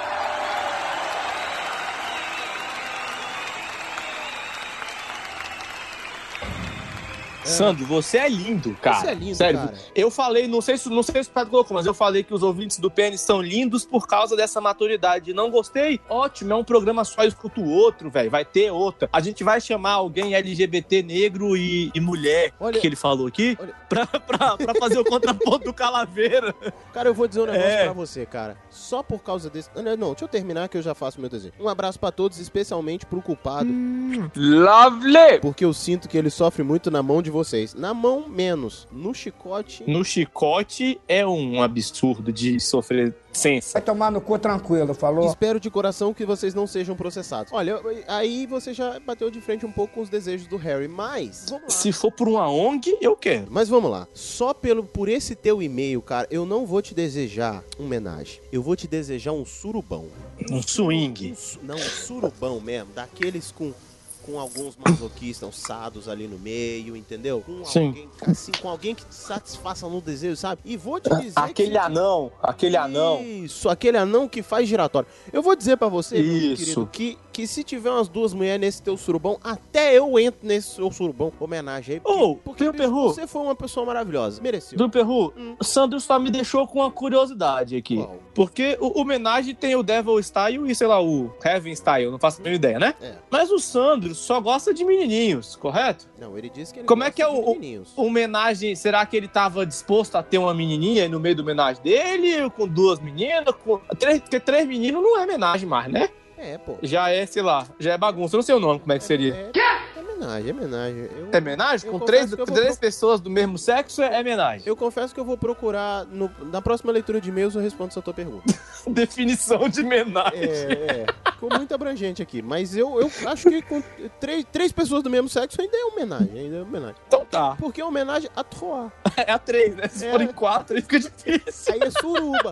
Sandro, você é lindo, cara. Você é lindo, sério. cara. Eu falei, não sei se o Ricardo colocou, mas eu falei que os ouvintes do PN são lindos por causa dessa maturidade. Não gostei? Ótimo, é um programa só, eu escuto o outro, velho. Vai ter outra. A gente vai chamar alguém LGBT negro e mulher, que ele falou aqui, pra fazer o contraponto do Calaveira. Cara, eu vou dizer um negócio pra você, cara. Só por causa desse... Não, deixa eu terminar que eu já faço meu desenho. Um abraço pra todos, especialmente pro culpado. Lovely! Porque eu sinto que ele sofre muito na mão de vocês. Na mão, menos. No chicote... No chicote é um absurdo de sofrer sensa. Vai tomar no cu tranquilo, falou? Espero de coração que vocês não sejam processados. Olha, aí você já bateu de frente um pouco com os desejos do Harry, mas... Vamos lá. Se for por uma ONG, eu quero. Mas vamos lá. Só por esse teu e-mail, cara, eu não vou te desejar uma homenagem. Eu vou te desejar um surubão. Um swing. Um surubão mesmo, daqueles com alguns masoquistas sados ali no meio, entendeu? Sim. Com alguém que te satisfaça no desejo, sabe? E vou te dizer aquele anão. Isso, aquele anão que faz giratório. Eu vou dizer pra você, meu querido, que se tiver umas 2 mulheres nesse teu surubão, até eu entro nesse seu surubão. Homenagem aí. Porque Perru, você foi uma pessoa maravilhosa. Mereceu. Do Perru, o Sandro só me deixou com uma curiosidade aqui. Qual? Porque o homenagem tem o Devil Style e, sei lá, o Heaven Style. Não faço a mínima ideia, né? Mas o Sandro só gosta de menininhos, correto? Não, ele disse que ele Como é que é o homenagem? Será que ele tava disposto a ter uma menininha no meio da homenagem dele? Com 2 meninas? Porque 3 meninos não é homenagem mais, né? Pô. Já é, sei lá, já é bagunça. Eu não sei o nome, como é que seria. É homenagem. É homenagem? Com 3 pessoas do mesmo sexo é homenagem. Eu confesso que eu vou procurar, na próxima leitura de e-mails eu respondo essa tua pergunta. Definição de homenagem. Ficou muito abrangente aqui, mas eu acho que com 3 pessoas do mesmo sexo ainda é homenagem. Então tá. Porque é homenagem a 3. É a 3, né? Se forem 4, aí fica difícil. Aí é suruba.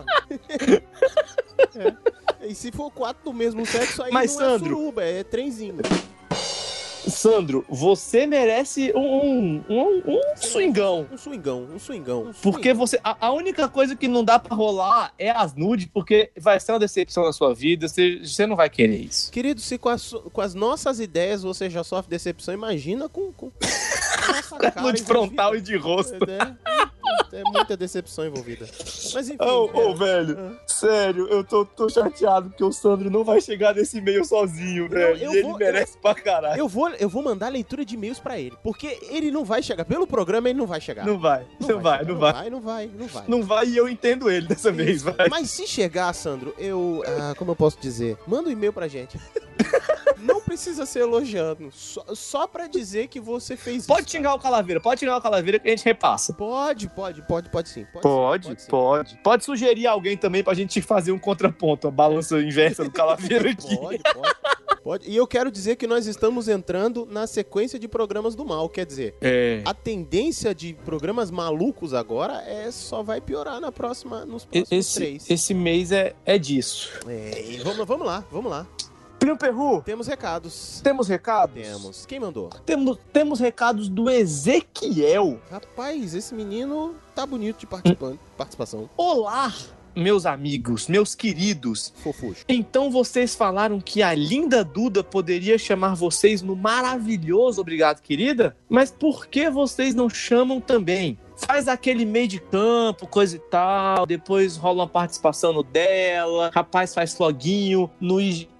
E se for 4 do mesmo sexo, aí mas, não Sandro, é suruba, é trenzinho. Sandro, você merece um swingão. Um swingão. Porque a única coisa que não dá pra rolar é as nudes, porque vai ser uma decepção na sua vida, você não vai querer isso. Querido, se com as nossas ideias você já sofre decepção, imagina com nossa cara nude frontal e de rosto. É muita decepção envolvida. Mas enfim. Velho, sério, eu tô chateado porque o Sandro não vai chegar nesse e-mail sozinho, velho. E ele merece pra caralho. Eu vou mandar leitura de e-mails pra ele. Porque ele não vai chegar. Pelo programa, ele não vai chegar. Não vai. Não vai e eu entendo ele dessa vez, vai. Mas se chegar, Sandro, como eu posso dizer? Manda um e-mail pra gente. Não precisa ser elogiando. Só pra dizer que você fez isso. Pode xingar o Calaveira que a gente repassa. Pode sim. Pode sugerir alguém também pra gente fazer um contraponto, a balança inversa do Calaveira aqui. Pode. Pode. E eu quero dizer que nós estamos entrando na sequência de programas do mal. Quer dizer, a tendência de programas malucos agora só vai piorar nos próximos 3. Esse mês é disso. E vamos lá. Plínio Perru. Temos recados. Temos recados? Temos. Quem mandou? Temos recados do Ezequiel. Rapaz, esse menino tá bonito de participação. Olá, meus amigos, meus queridos. Fofuxo. Então vocês falaram que a linda Duda poderia chamar vocês no maravilhoso Obrigado, Querida? Mas por que vocês não chamam também? Faz aquele meio de campo, coisa e tal, depois rola uma participação no dela, rapaz faz floguinho no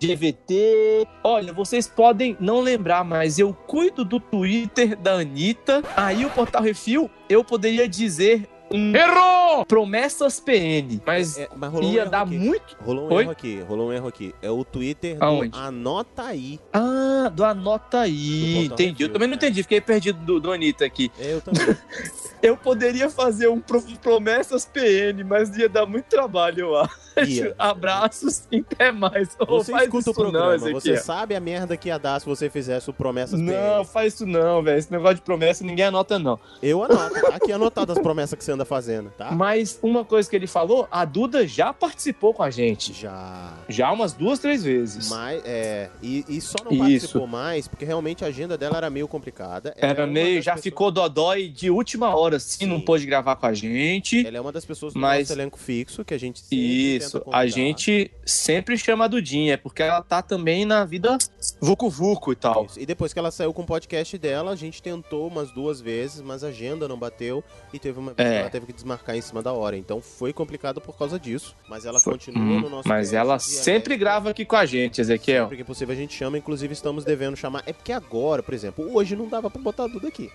IGVT. Olha, vocês podem não lembrar, mas eu cuido do Twitter da Anitta. Aí o Portal Refil, eu poderia dizer... Errou! Promessas PN, mas ia dar muito... Rolou um erro aqui. É o Twitter do Anota Aí. Ah, do Anota Aí. Entendi. Eu também não entendi, fiquei perdido do Anitta aqui. Eu também. Eu poderia fazer um Promessas PN, mas ia dar muito trabalho, eu acho. Abraços e até mais. Você escuta o programa, você sabe a merda que ia dar se você fizesse o Promessas PN. Não, faz isso não, velho. Esse negócio de promessa ninguém anota, não. Eu anoto. Aqui anotado as promessas que você anda fazendo, tá? Mas uma coisa que ele falou, a Duda já participou com a gente. Já umas 2, 3 vezes. Mas, e só não participou mais, porque realmente a agenda dela era meio complicada. Ficou dodói de última hora, assim, não pôde gravar com a gente. Ela é uma das pessoas do nosso elenco fixo, que a gente sempre tenta convidar. A gente sempre chama a Dudinha, porque ela tá também na vida vucu-vucu e tal. Isso. E depois que ela saiu com o podcast dela, a gente tentou umas 2 vezes, mas a agenda não bateu e teve uma vez que ela teve que desmarcar em cima da hora. Então foi complicado por causa disso, mas ela continua no nosso... Mas ela sempre grava aqui com a gente, Ezequiel. Sempre que possível a gente chama, inclusive estamos devendo chamar. É porque agora, por exemplo, hoje não dava pra botar a Duda aqui.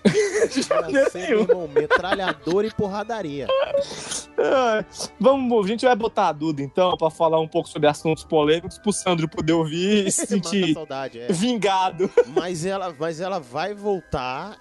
Irmão, metralhador e porradaria. A gente vai botar a Duda então pra falar um pouco sobre assuntos polêmicos pro Sandro poder ouvir e se sentir vingado. Mas ela vai voltar,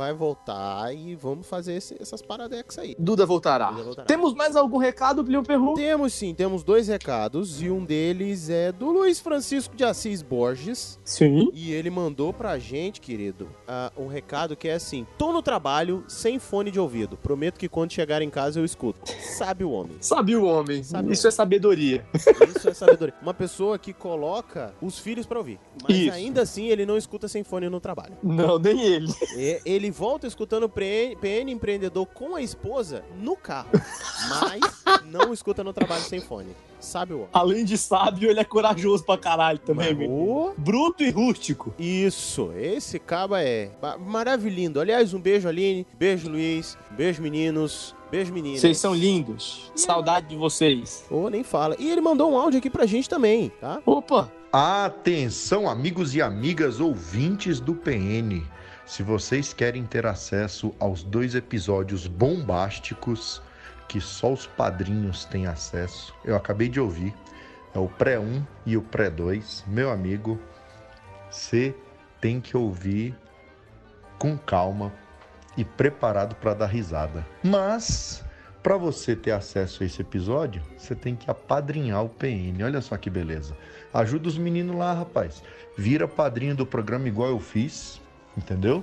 e vamos fazer essas paradex aí. Duda voltará. Temos mais algum recado, Plínio Perru? Temos sim, temos 2 recados e um deles é do Luiz Francisco de Assis Borges. Sim. E ele mandou pra gente, querido, um recado que é assim: tô no trabalho sem fone de ouvido, prometo que quando chegar em casa eu escuto. Sabe o homem. Isso é sabedoria. Isso é sabedoria. Uma pessoa que coloca os filhos pra ouvir, mas ainda assim ele não escuta sem fone no trabalho. Não, nem ele. Ele volta escutando PN Empreendedor com a esposa no carro, mas não escuta no trabalho sem fone. Sabe o homem. Além de sábio, ele é corajoso pra caralho também, bruto e rústico. Isso, esse caba é maravilhoso. Aliás, um beijo, Aline, beijo, Luiz, beijo, meninos, beijo, meninas. Vocês são lindos. Saudade de vocês. Nem fala. E ele mandou um áudio aqui pra gente também, tá? Opa! Atenção, amigos e amigas ouvintes do PN. Se vocês querem ter acesso aos 2 episódios bombásticos que só os padrinhos têm acesso, eu acabei de ouvir, é o pré-1 e o pré-2, meu amigo, você tem que ouvir com calma e preparado para dar risada. Mas, para você ter acesso a esse episódio, você tem que apadrinhar o PN, olha só que beleza. Ajuda os meninos lá, rapaz. Vira padrinho do programa igual eu fiz, entendeu?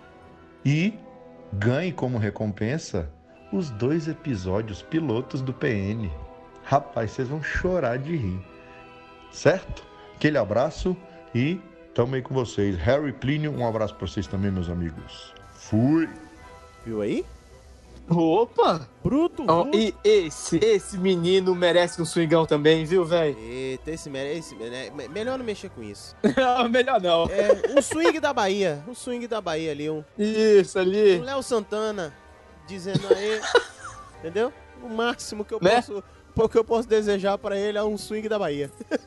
E ganhe como recompensa os 2 episódios pilotos do PN. Rapaz, vocês vão chorar de rir. Certo? Aquele abraço e tamo aí com vocês. Harry Plínio, um abraço pra vocês também, meus amigos. Fui! Viu aí? Opa! Bruto! E esse menino merece um swingão também, viu, velho? Eita, esse merece. Melhor não mexer com isso. Melhor não. Um swing da Bahia. Um swing da Bahia ali. Isso, ali. Um Léo Santana dizendo aí. Entendeu? O máximo que eu posso desejar pra ele é um swing da Bahia.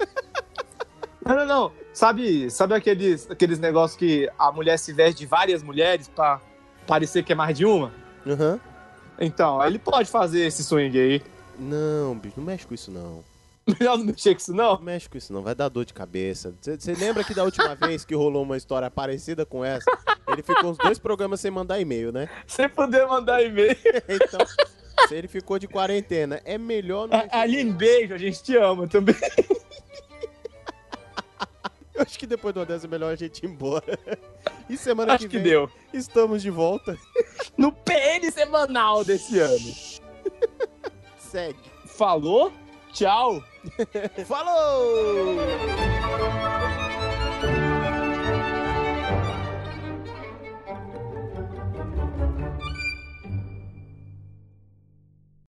Não. Sabe aqueles negócios que a mulher se veste de várias mulheres pra parecer que é mais de uma? Uhum. Então, ele pode fazer esse swing aí. Não, bicho, não mexe com isso não. Melhor não mexer com isso não? Não mexe com isso não, vai dar dor de cabeça. Você lembra que da última vez que rolou uma história parecida com essa, ele ficou uns 2 programas sem mandar e-mail, né? Sem poder mandar e-mail. Então, se ele ficou de quarentena, é melhor não... Aline, beijo, a gente te ama também. Eu acho que depois do dessa é melhor a gente ir embora. E semana Acho que vem deu. estamos de volta. No PN semanal desse ano. Segue. Falou? Tchau. Falou!